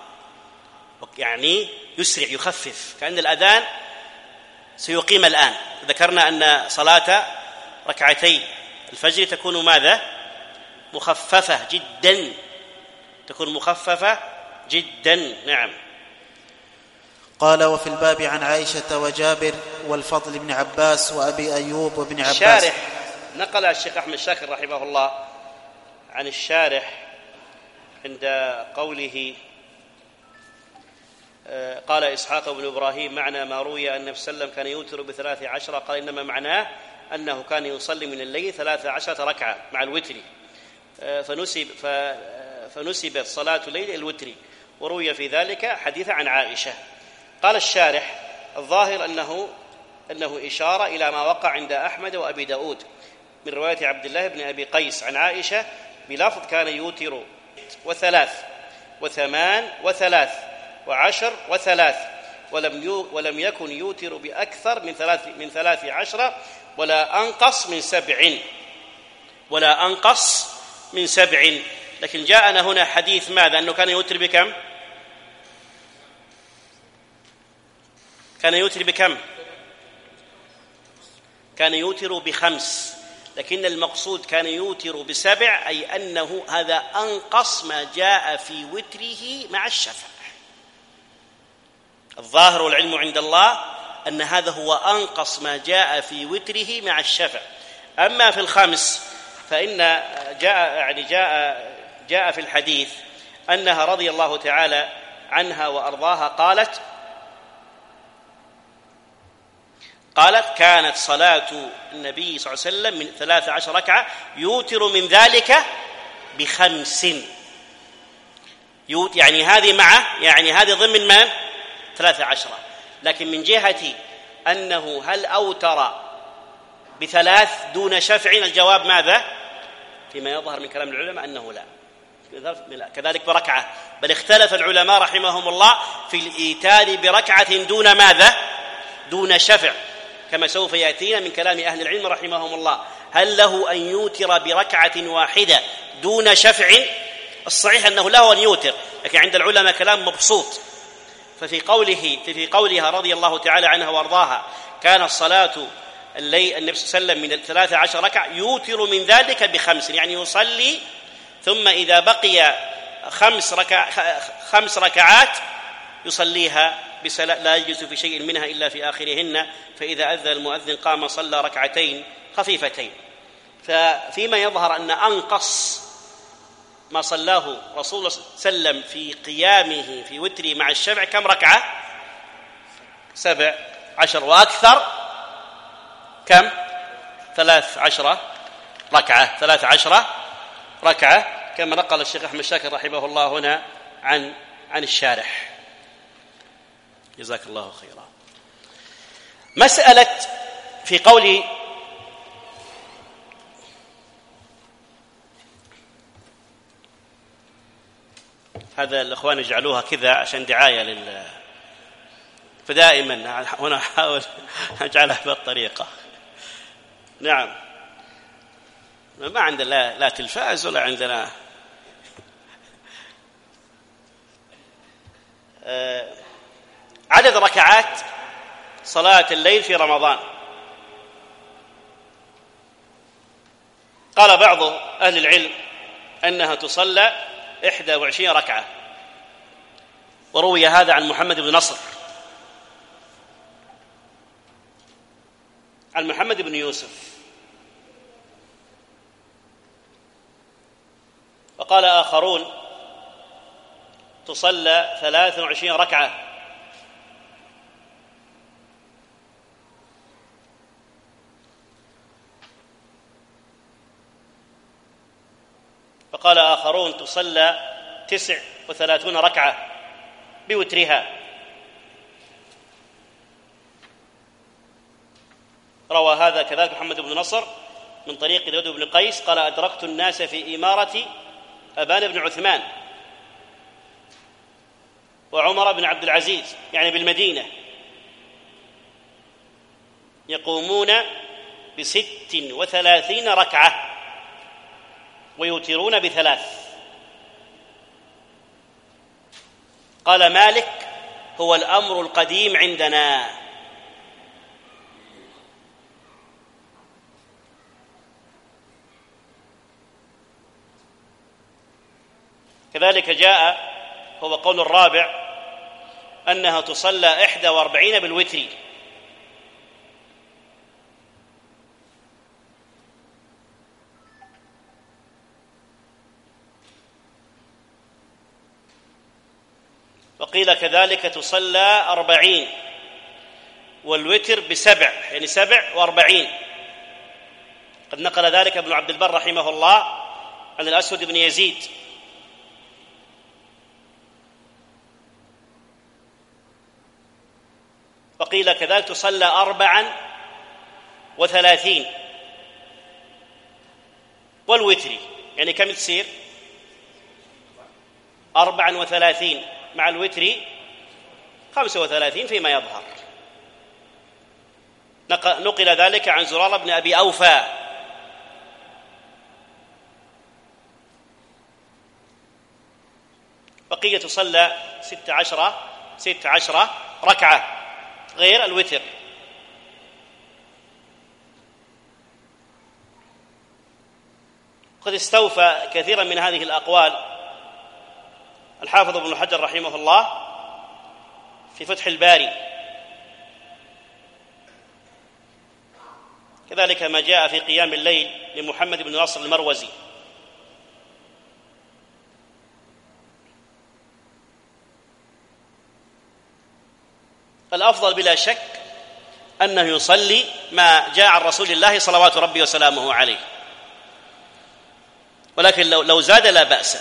يعني يسرع يخفف، كأن الأذان سيقيم الآن. ذكرنا أن صلاة ركعتي الفجر تكون ماذا؟ مخففة جدا، تكون مخففة جدا. نعم. قال: وفي الباب عن عائشة وجابر والفضل بن عباس وأبي أيوب وابن عباس. الشارح نقل الشيخ أحمد شاكر رحمه الله عن الشارح عند قوله: قال إسحاق بن إبراهيم: معنى ما روي أن النبي صلى الله عليه وسلم كان يوتر بثلاث عشرة، قال: إنما معناه أنه كان يصلي من الليل ثلاث عشرة ركعة مع الوتر، فنسب فنسبت صلاة الليل الوتر، وروي في ذلك حديث عن عائشة. قال الشارح: الظاهر أنه أنه إشارة إلى ما وقع عند أحمد وأبي داود من رواية عبد الله بن أبي قيس عن عائشة بلفظ: كان يوتر وثلاث وثمان وثلاث وعشر وثلاث، ولم يو ولم يكن يوتر بأكثر من ثلاث من ثلاث عشرة ولا أنقص من سبع ولا أنقص من سبع. لكن جاءنا هنا حديث ماذا؟ أنه كان يوتر بكم؟ كان يوتر بكم؟ كان يوتر بخمس، لكن المقصود كان يوتر بسبع، أي أنه هذا أنقص ما جاء في وتره مع الشفع. الظاهر والعلم عند الله أن هذا هو أنقص ما جاء في وتره مع الشفع. أما في الخمس فإن جاء يعني جاء جاء في الحديث أنها رضي الله تعالى عنها وأرضاها قالت قالت كانت صلاة النبي صلى الله عليه وسلم من ثلاث عشر ركعة يوتر من ذلك بخمس. يعني هذه معه يعني هذه ضمن ما ثلاث عشرة. لكن من جهة أنه هل أوتر بثلاث دون شفع الجواب ماذا؟ فيما يظهر من كلام العلماء أنه لا. كذلك بركعة، بل اختلف العلماء رحمهم الله في الإيتار بركعة دون ماذا؟ دون شفع، كما سوف يأتينا من كلام أهل العلم رحمهم الله. هل له أن يوتر بركعة واحدة دون شفع؟ الصحيح أنه له أن يوتر، لكن عند العلماء كلام مبسوط. ففي قوله في قولها رضي الله تعالى عنها وارضاها كان الصلاة الليل النبي صلى الله عليه وسلم من الثلاث عشر ركعة يوتر من ذلك بخمس، يعني يصلي ثم إذا بقي خمس ركع خمس ركعات يصليها بسلام لا يجلس في شيء منها إلا في آخرهن، فإذا أذن المؤذن قام صلى ركعتين خفيفتين. ففيما يظهر أن أنقص ما صلاه رسول الله صلى الله عليه وسلم في قيامه في وتره مع الشفع كم ركعة؟ سبع عشر، وأكثر كم؟ ثلاث عشرة ركعة ثلاث عشرة ركعة كما نقل الشيخ أحمد شاكر رحمه الله هنا عن عن الشارح. جزاك الله خيرا. مسألة في قول هذا الأخوان يجعلوها كذا عشان دعاية لل فدائما هنا أحاول أجعلها بالطريقة. نعم، ما عندنا لا, لا تلفاز ولا عندنا آه عدد ركعات صلاة الليل في رمضان. قال بعض أهل العلم أنها تصلى إحدى وعشرين ركعة، وروي هذا عن محمد بن نصر عن محمد بن يوسف. وقال آخرون تصلى ثلاث وعشرين ركعة. وقال آخرون تصلى تسع وثلاثون ركعة بوترها. روى هذا كذلك محمد بن نصر من طريق داود بن قيس قال أدركت الناس في إمارة أبان بن عثمان وعمر بن عبد العزيز، يعني بالمدينة، يقومون بست وثلاثين ركعة ويوترون بثلاث. قال مالك هو الأمر القديم عندنا. كذلك جاء هو قول الرابع أنها تصلى إحدى وأربعين بالوتر. وقيل كذلك تصلى أربعين والوتر بسبع، يعني سبع وأربعين. قد نقل ذلك ابن عبد البر رحمه الله عن الأسود بن يزيد. وقيل كذلك تصلى أربعا وثلاثين والوتر، يعني كم تصير؟ أربعا وثلاثين مع الوتر خمسة وثلاثين فيما يظهر. نقل ذلك عن زرارة بن أبي أوفى. بقية تصلى ست عشرة ست عشرة ركعة غير الوتر. قد استوفى كثيرا من هذه الأقوال الحافظ ابن حجر رحمه الله في فتح الباري، كذلك ما جاء في قيام الليل لمحمد بن ناصر المروزي. الأفضل بلا شك أنه يصلي ما جاء عن رسول الله صلوات ربي وسلامه عليه، ولكن لو لو زاد لا بأس،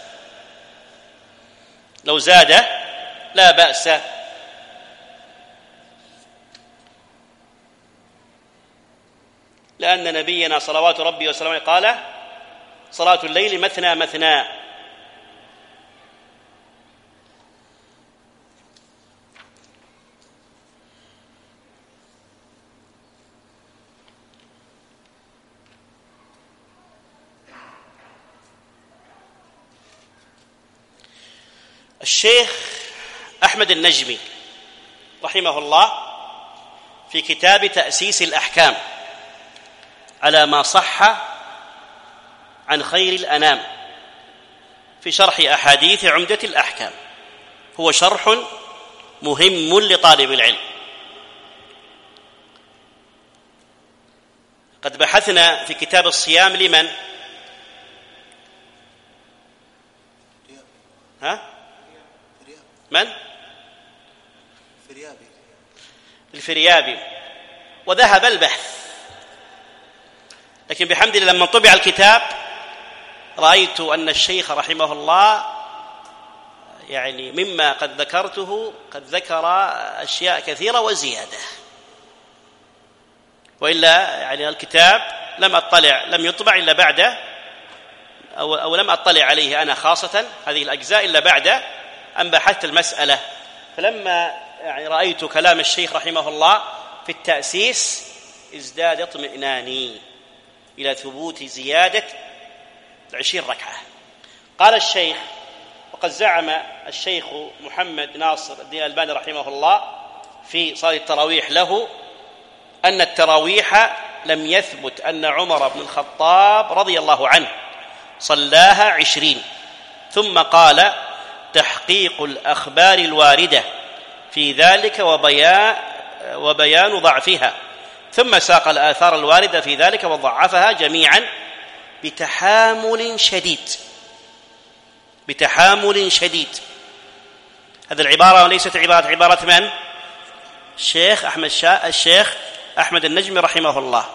لو زاد لا بأس. لأن نبينا صلوات ربي وسلامه قال: صلاة الليل مثنى مثنى. الشيخ أحمد النجمي رحمه الله في كتاب تأسيس الأحكام على ما صح عن خير الأنام في شرح أحاديث عمدة الأحكام، هو شرح مهم لطالب العلم. قد بحثنا في كتاب الصيام لمن؟ ها؟ من؟ الفريابي. الفريابي، وذهب البحث، لكن بحمد الله لما طبع الكتاب رأيت أن الشيخ رحمه الله يعني مما قد ذكرته قد ذكر أشياء كثيرة وزيادة، وإلا يعني الكتاب لم أطلع لم يطبع إلا بعد أو, أو لم أطلع عليه أنا خاصة هذه الأجزاء إلا بعد أن بحثت المسألة. فلما يعني رأيت كلام الشيخ رحمه الله في التأسيس ازداد اطمئناني إلى ثبوت زيادة عشرين ركعة. قال الشيخ: وقد زعم الشيخ محمد ناصر الدين الألباني رحمه الله في صلاة التراويح له أن التراويح لم يثبت أن عمر بن الخطاب رضي الله عنه صلاها عشرين، ثم قال: تحقيق الأخبار الواردة في ذلك وبيان, وبيان ضعفها، ثم ساق الآثار الواردة في ذلك وضعفها جميعا بتحامل شديد بتحامل شديد. هذه العبارة وليست عبارة عبارة من؟ الشيخ أحمد شا... الشيخ أحمد النجمي رحمه الله.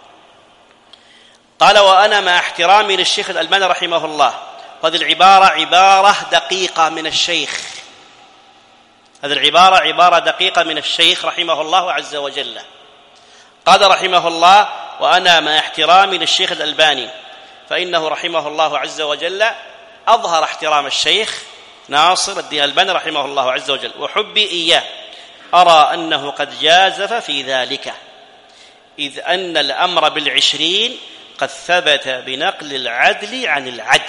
قال: وأنا مع احترامي للشيخ الألباني رحمه الله، هذه العبارة عبارة دقيقة من الشيخ هذه العبارة عبارة دقيقة من الشيخ رحمه الله عز وجل. قال رحمه الله: وأنا مع احترامي للشيخ الألباني، فإنه رحمه الله عز وجل أظهر احترام الشيخ ناصر الدين الألباني رحمه الله عز وجل وحبي إياه، أرى أنه قد جازف في ذلك، إذ أن الأمر بالعشرين قد ثبت بنقل العدل عن العدل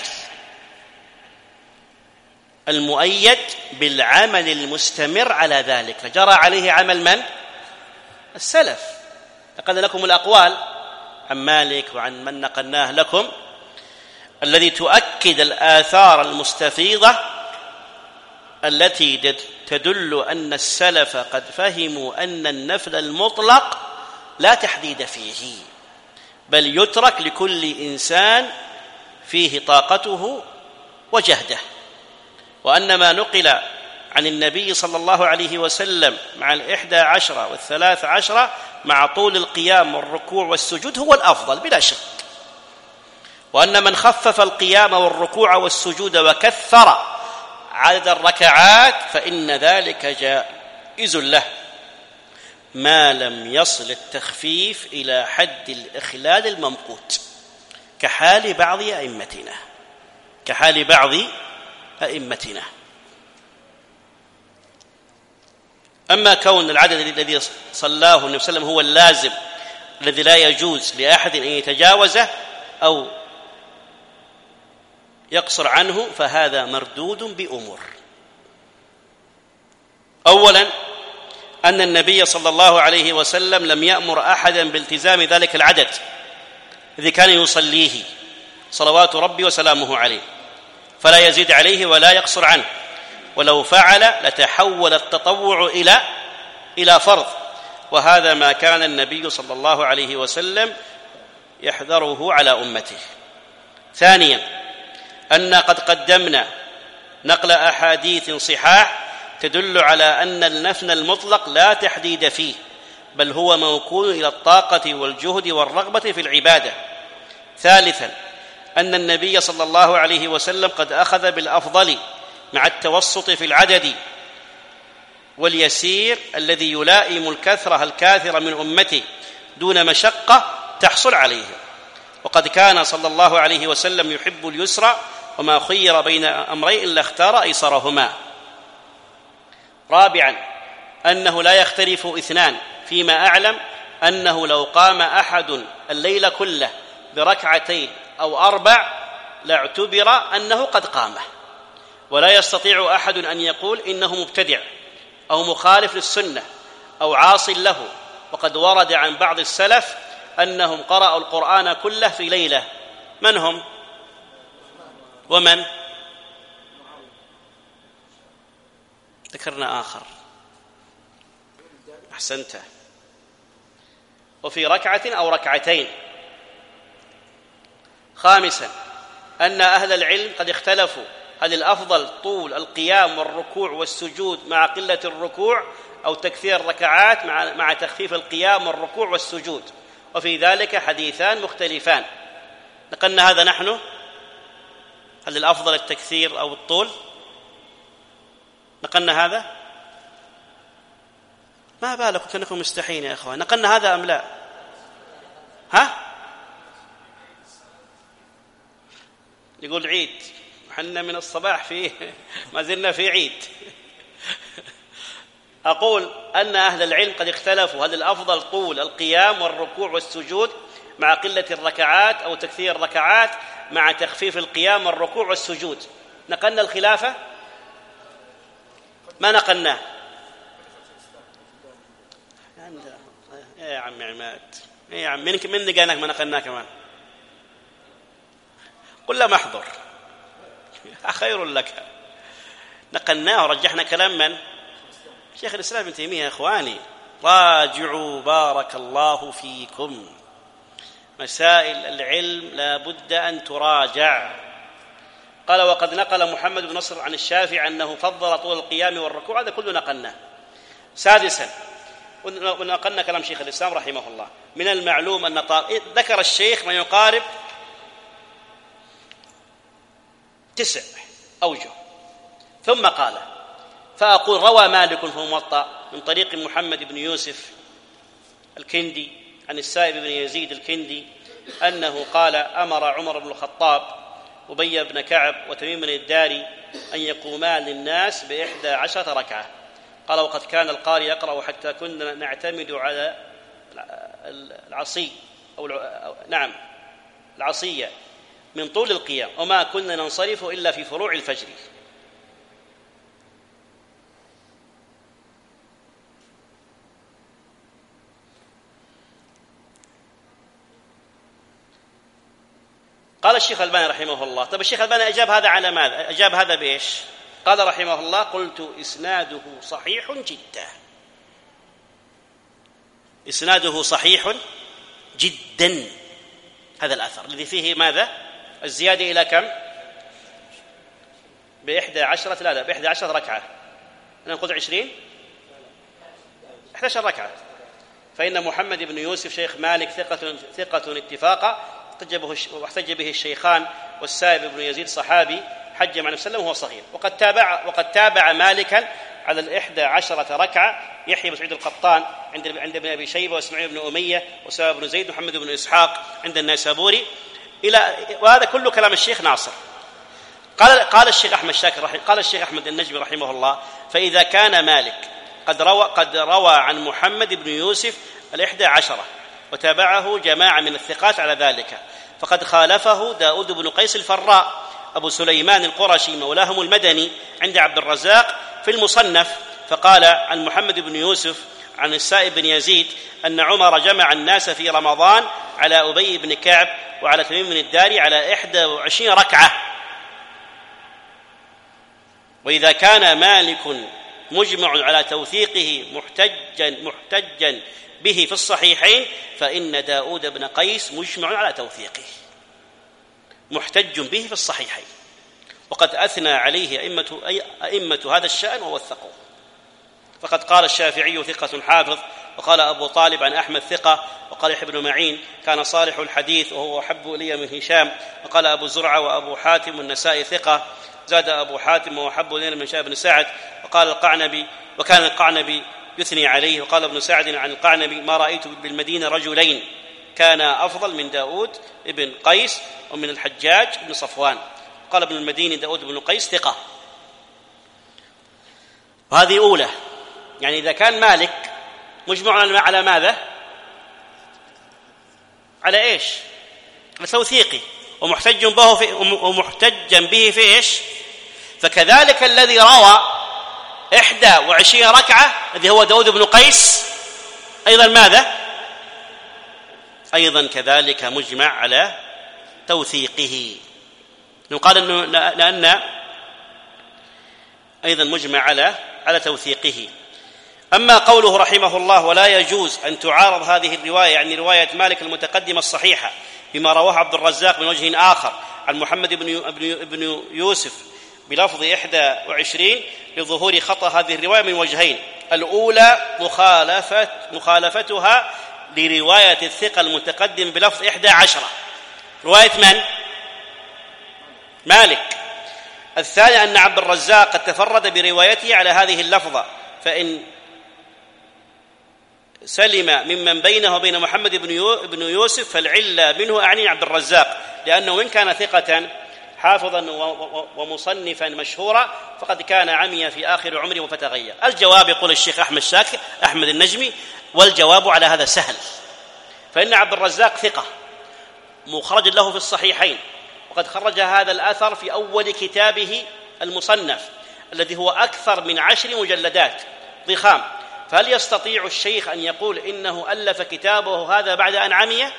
المؤيد بالعمل المستمر على ذلك، فجرى عليه عمل من؟ السلف. لقد لكم الأقوال عن مالك وعن من نقلناه لكم الذي تؤكد الآثار المستفيضة التي تدل أن السلف قد فهموا أن النفل المطلق لا تحديد فيه، بل يترك لكل إنسان فيه طاقته وجهده، وأن ما نقل عن النبي صلى الله عليه وسلم مع الإحدى عشرة والثلاث عشرة مع طول القيام والركوع والسجود هو الأفضل بلا شك، وأن من خفف القيام والركوع والسجود وكثر عدد الركعات فإن ذلك جائز له ما لم يصل التخفيف إلى حد الإخلال الممقوت كحال بعض أئمتنا كحال بعض أئمتنا. أما كون العدد الذي صلاه النبي صلى الله عليه وسلم هو اللازم الذي لا يجوز لأحد أن يتجاوزه أو يقصر عنه فهذا مردود بأمور. أولا أن النبي صلى الله عليه وسلم لم يأمر أحدا بالتزام ذلك العدد الذي كان يصليه صلوات ربي وسلامه عليه، فلا يزيد عليه ولا يقصر عنه، ولو فعل لتحول التطوع إلى إلى فرض، وهذا ما كان النبي صلى الله عليه وسلم يحذره على أمته. ثانيا أن قد قدمنا نقل أحاديث صحاح تدل على أن النفل المطلق لا تحديد فيه، بل هو موكول إلى الطاقة والجهد والرغبة في العبادة. ثالثا أن النبي صلى الله عليه وسلم قد أخذ بالأفضل مع التوسط في العدد واليسير الذي يلائم الكثرة الكاثرة من أمته دون مشقة تحصل عليهم، وقد كان صلى الله عليه وسلم يحب اليسر، وما خير بين أمرين إلا اختار أيسرهما. رابعا أنه لا يختلف اثنان فيما أعلم أنه لو قام أحد الليل كله بركعتين أو أربع لاعتبر أنه قد قامه، ولا يستطيع أحد أن يقول إنه مبتدع أو مخالف للسنة أو عاص له. وقد ورد عن بعض السلف أنهم قرأوا القرآن كله في ليلة. من هم؟ ومن؟ ذكرنا آخر. أحسنت. وفي ركعة أو ركعتين. خامسا أن أهل العلم قد اختلفوا هل الأفضل طول القيام والركوع والسجود مع قلة الركوع أو تكثير الركعات مع مع تخفيف القيام والركوع والسجود، وفي ذلك حديثان مختلفان. نقلنا هذا نحن. هل الأفضل التكثير أو الطول؟ نقلنا هذا. ما بالكم كأنكم مستحين يا إخوان. نقلنا هذا أم لا؟ ها؟ يقول عيد، حنا من الصباح فيه ما زلنا في عيد. أقول أن أهل العلم قد اختلفوا هل الأفضل طول القيام والركوع والسجود مع قلة الركعات أو تكثير الركعات مع تخفيف القيام والركوع والسجود. نقلنا الخلافة؟ ما نقلناه. يا عم عماد، يا عم من من قالك ما نقلناه كمان؟ قل له محضر خير لك. نقلناه ورجحنا كلام من؟ شيخ الإسلام ابن تيمية. يا إخواني راجعوا بارك الله فيكم، مسائل العلم لا بد أن تراجع. قال وقد نقل محمد بن نصر عن الشافعي أنه فضل طول القيام والركوع، هذا كله نقلناه. سادسا ونقلنا كلام شيخ الإسلام رحمه الله. من المعلوم أن طال... ذكر الشيخ ما يقارب تسع أوجه، ثم قال فأقول روى مالك في الموطأ من طريق محمد بن يوسف الكندي عن السائب بن يزيد الكندي أنه قال أمر عمر بن الخطاب أبي بن كعب وتميم الداري أن يقوما للناس بإحدى عشرة ركعة. قال وقد كان القارئ يقرأ حتى كنا نعتمد على العصي أو نعم العصية من طول القيام، وما كنا ننصرف إلا في فروع الفجر. قال الشيخ الباني رحمه الله. طب الشيخ الباني أجاب هذا على ماذا؟ أجاب هذا بإيش؟ قال رحمه الله قلت إسناده صحيح جدا. إسناده صحيح جدا هذا الأثر الذي فيه ماذا؟ الزيادة إلى كم؟ بإحدى عشرة لا لا بإحدى عشرة ركعة. أنا نقول عشرين إحدى عشرة ركعة. فإن محمد بن يوسف شيخ مالك ثقة ثقة اتفاقا واحتج به الشيخان، والسائب بن يزيد صحابي حج مع النبي صلى الله عليه وسلم وهو صغير. وقد تابع وقد تابع مالكا على الإحدى عشرة ركعة يحيى بن سعيد القطان عند عند ابن أبي شيبة وإسماعيل بن أمية وسامة بن زيد محمد بن إسحاق عند النيسابوري إلى. وهذا كله كلام الشيخ ناصر. قال قال الشيخ أحمد شاكر رحمه قال الشيخ أحمد النجمي رحمه الله فإذا كان مالك قد روى قد روى عن محمد بن يوسف الإحدى عشرة وتابعه جماعة من الثقات على ذلك، فقد خالفه داود بن قيس الفراء أبو سليمان القرشي مولاهم المدني عند عبد الرزاق في المصنف، فقال عن محمد بن يوسف عن السائب بن يزيد أن عمر جمع الناس في رمضان على أبي بن كعب وعلى تميم بن الداري على إحدى وعشرين ركعة، وإذا كان مالك مجمع على توثيقه محتجا محتجا به في الصحيحين فإن داود بن قيس مجمع على توثيقه محتج به في الصحيحين، وقد أثنى عليه أئمة, أئمة هذا الشأن ووثقوه. فقد قال الشافعي ثقة حافظ، وقال أبو طالب عن أحمد ثقة، وقال يحيى بن معين كان صالح الحديث وهو أحب إلي من هشام، وقال أبو زرعة وأبو حاتم النسائي ثقة، زاد أبو حاتم وهو أحب إلي من هشام بن سعد، وقال القعنبي وكان القعنبي يثني عليه، وقال ابن سعد عن القعنبي ما رأيت بالمدينة رجلين كان أفضل من داود بن قيس ومن الحجاج بن صفوان. قال ابن المديني داود بن قيس ثقة. وهذه أولى، يعني إذا كان مالك مجمع على ماذا؟ على إيش؟ على توثيقه ومحتج به في ومحتجا به في إيش؟ فكذلك الذي روى إحدى وعشرين ركعة الذي هو داود بن قيس أيضا ماذا؟ أيضا كذلك مجمع على توثيقه. نقال أنه لأن أيضا مجمع على على توثيقه. أما قوله رحمه الله ولا يجوز أن تعارض هذه الرواية، يعني رواية مالك المتقدمة الصحيحة بما رواه عبد الرزاق من وجه آخر عن محمد بن يوسف بلفظ إحدى وعشرين لظهور خطأ هذه الرواية من وجهين: الأولى مخالفة مخالفتها لرواية الثقة المتقدم بلفظ إحدى عشرة، رواية من؟ مالك. الثاني أن عبد الرزاق قد تفرد بروايته على هذه اللفظة، فإن سلم ممن بينه وبين محمد بن يوسف فالعلة منه أعني عبد الرزاق، لأنه وإن كان ثقة حافظا ومصنفا مشهورا فقد كان عمي في آخر عمره فتغير. الجواب يقول الشيخ أحمد شاكر أحمد النجمي، والجواب على هذا سهل، فإن عبد الرزاق ثقة مخرج له في الصحيحين، وقد خرج هذا الأثر في أول كتابه المصنف الذي هو أكثر من عشر مجلدات ضخام. فهل يستطيع الشيخ أن يقول إنه ألف كتابه هذا بعد أن عمي؟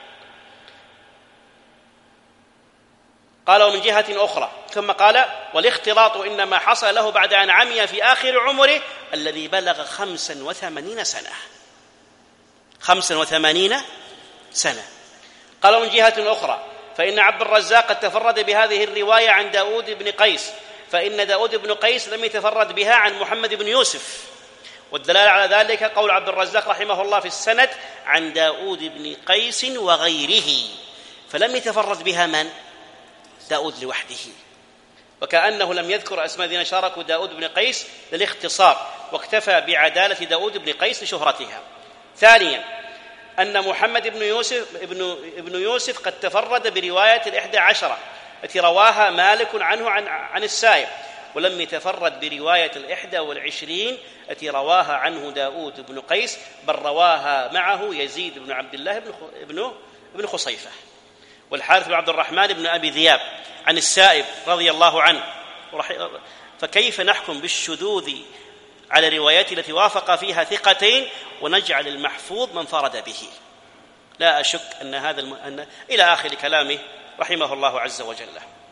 قال ومن جهة أخرى، ثم قال والاختلاط إنما حصل له بعد أن عمي في آخر عمره الذي بلغ خمسا وثمانين سنة خمسا وثمانين سنة. قال ومن جهة أخرى فإن عبد الرزاق قد تفرد بهذه الرواية عن داود بن قيس، فإن داود بن قيس لم يتفرد بها عن محمد بن يوسف، والدلالة على ذلك قول عبد الرزاق رحمه الله في السند عن داود بن قيس وغيره، فلم يتفرد بها من؟ داود لوحده، وكأنه لم يذكر أسماء الذين شاركوا داود بن قيس للاختصار، واكتفى بعدالة داود بن قيس لشهرتها. ثانيا أن محمد بن يوسف ابن, ابن يوسف قد تفرد برواية الإحدى عشرة التي رواها مالك عنه عن, عن السائب، ولم يتفرد برواية الإحدى والعشرين التي رواها عنه داود بن قيس، بل رواها معه يزيد بن عبد الله بن, بن خصيفة والحارث بن عبد الرحمن بن أبي ذياب عن السائب رضي الله عنه. فكيف نحكم بالشذوذ على روايات التي وافق فيها ثقتين ونجعل المحفوظ من فرد به؟ لا أشك أن هذا الم... أن... إلى آخر كلامه رحمه الله عز وجل.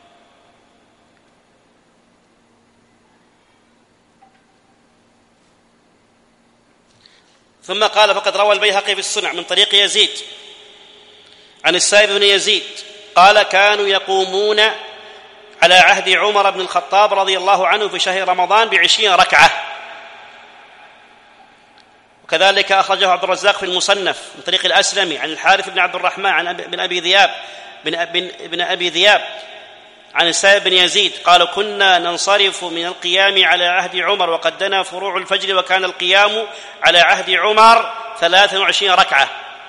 ثم قال فقد روى البيهقي في السنع من طريق يزيد عن السائب بن يزيد قال كانوا يقومون على عهد عمر بن الخطاب رضي الله عنه في شهر رمضان بعشرين ركعة. وكذلك أخرجه عبد الرزاق في المصنف من طريق الأسلمي عن الحارث بن عبد الرحمن عن بن أبي ذياب بن, بن, بن أبي ذياب عن السائب بن يزيد قال كنا ننصرف من القيام على عهد عمر وقد دنا فروع الفجر وكان القيام على عهد عمر ثلاث وعشرين ركعة.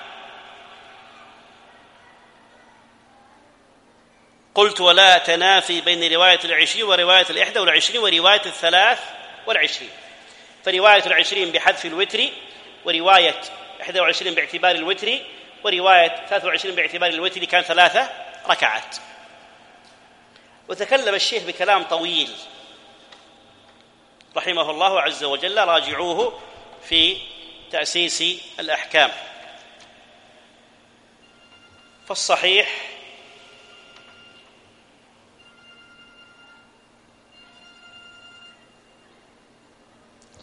قلت ولا تنافي بين رواية العشرين ورواية الإحدى والعشرين ورواية الثلاث والعشرين، فرواية العشرين بحذف الوتر، ورواية إحدى وعشرين باعتبار الوتر، ورواية ثلاث وعشرين باعتبار الوتر كان ثلاثة ركعات. وتكلم الشيخ بكلام طويل رحمه الله عز وجل، راجعوه في تأسيس الأحكام. فالصحيح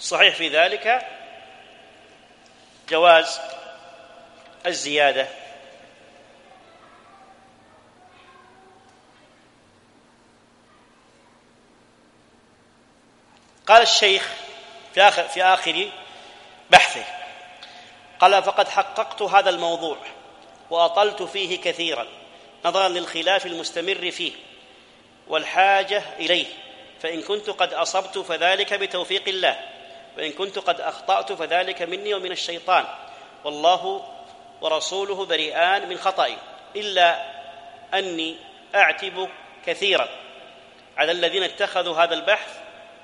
الصحيح في ذلك جواز الزيادة. قال الشيخ في آخر, في آخر بحثه، قال: فقد حققت هذا الموضوع وأطلت فيه كثيرا نظرا للخلاف المستمر فيه والحاجة إليه، فإن كنت قد أصبت فذلك بتوفيق الله، وإن كنت قد أخطأت فذلك مني ومن الشيطان، والله ورسوله بريئان من خطئي، إلا أني أعتب كثيرا على الذين اتخذوا هذا البحث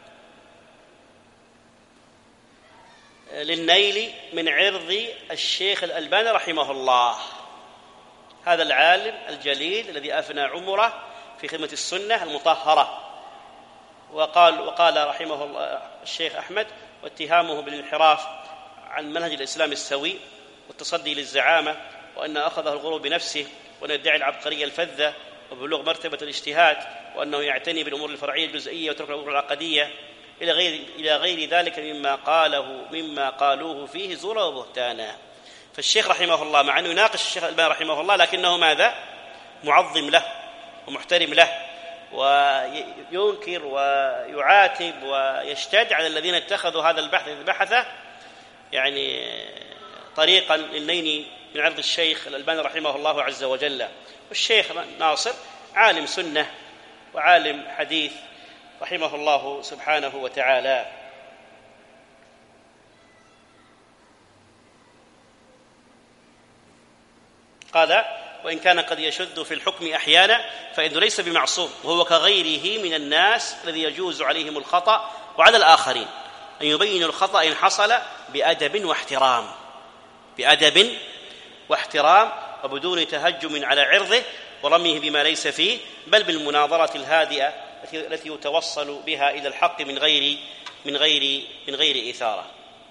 للنيل من عرض الشيخ الألباني رحمه الله، هذا العالم الجليل الذي أفنى عمره في خدمة السنة المطهرة. وقال وقال رحمه الله الشيخ أحمد: واتهامه بالانحراف عن منهج الإسلام السوي والتصدي للزعامة، وأن أخذه الغرور بنفسه، وأن يدعي العبقرية الفذة وبلوغ مرتبة الاجتهاد، وأنه يعتني بالأمور الفرعية الجزئية وترك الأمور العقدية، إلى غير إلى غير ذلك مما قاله مما قالوه فيه زورا وبهتانا. فالشيخ رحمه الله مع أنه يناقش الشيخ الألباني رحمه الله، لكنه ماذا؟ معظم له ومحترم له، وينكر ويعاتب ويشتد على الذين اتخذوا هذا البحث البحثة يعني طريقا للنيل من عرض الشيخ الألباني رحمه الله عز وجل. والشيخ ناصر عالم سنة وعالم حديث رحمه الله سبحانه وتعالى. قال: وإن كان قد يشد في الحكم أحيانا فإنه ليس بمعصوم، وهو كغيره من الناس الذي يجوز عليهم الخطأ، وعلى الآخرين أن يبينوا الخطأ إن حصل بأدب واحترام بأدب واحترام وبدون تهجم على عرضه ورميه بما ليس فيه، بل بالمناظرة الهادئة التي يتوصل بها إلى الحق من غير من غير من غير إثارة.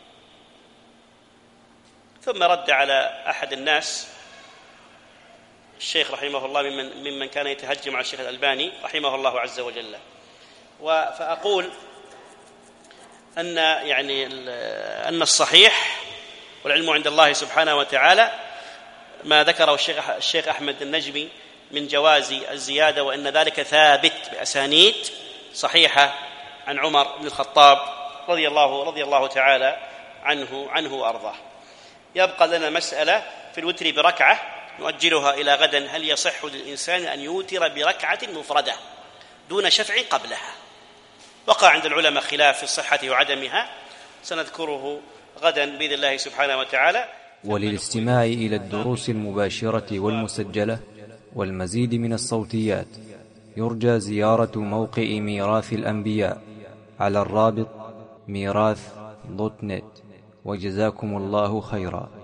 ثم رد على أحد الناس الشيخ رحمه الله ممن ممن كان يتهجم على الشيخ الألباني رحمه الله عز وجل. فأقول أن يعني أن الصحيح والعلم عند الله سبحانه وتعالى ما ذكره الشيخ الشيخ أحمد النجمي من جواز الزيادة، وأن ذلك ثابت بأسانيد صحيحة عن عمر بن الخطاب رضي الله رضي الله تعالى عنه عنه وأرضاه. يبقى لنا مسألة في الوتر بركعة نؤجلها إلى غدا: هل يصح للإنسان أن يوتر بركعة مفردة دون شفع قبلها؟ وقع عند العلماء خلاف في الصحة وعدمها، سنذكره غدا بإذن الله سبحانه وتعالى. وللاستماع إلى الدروس المباشرة والمسجلة والمزيد من الصوتيات يرجى زيارة موقع ميراث الأنبياء على الرابط ميراث دوت نت. وجزاكم الله خيرا.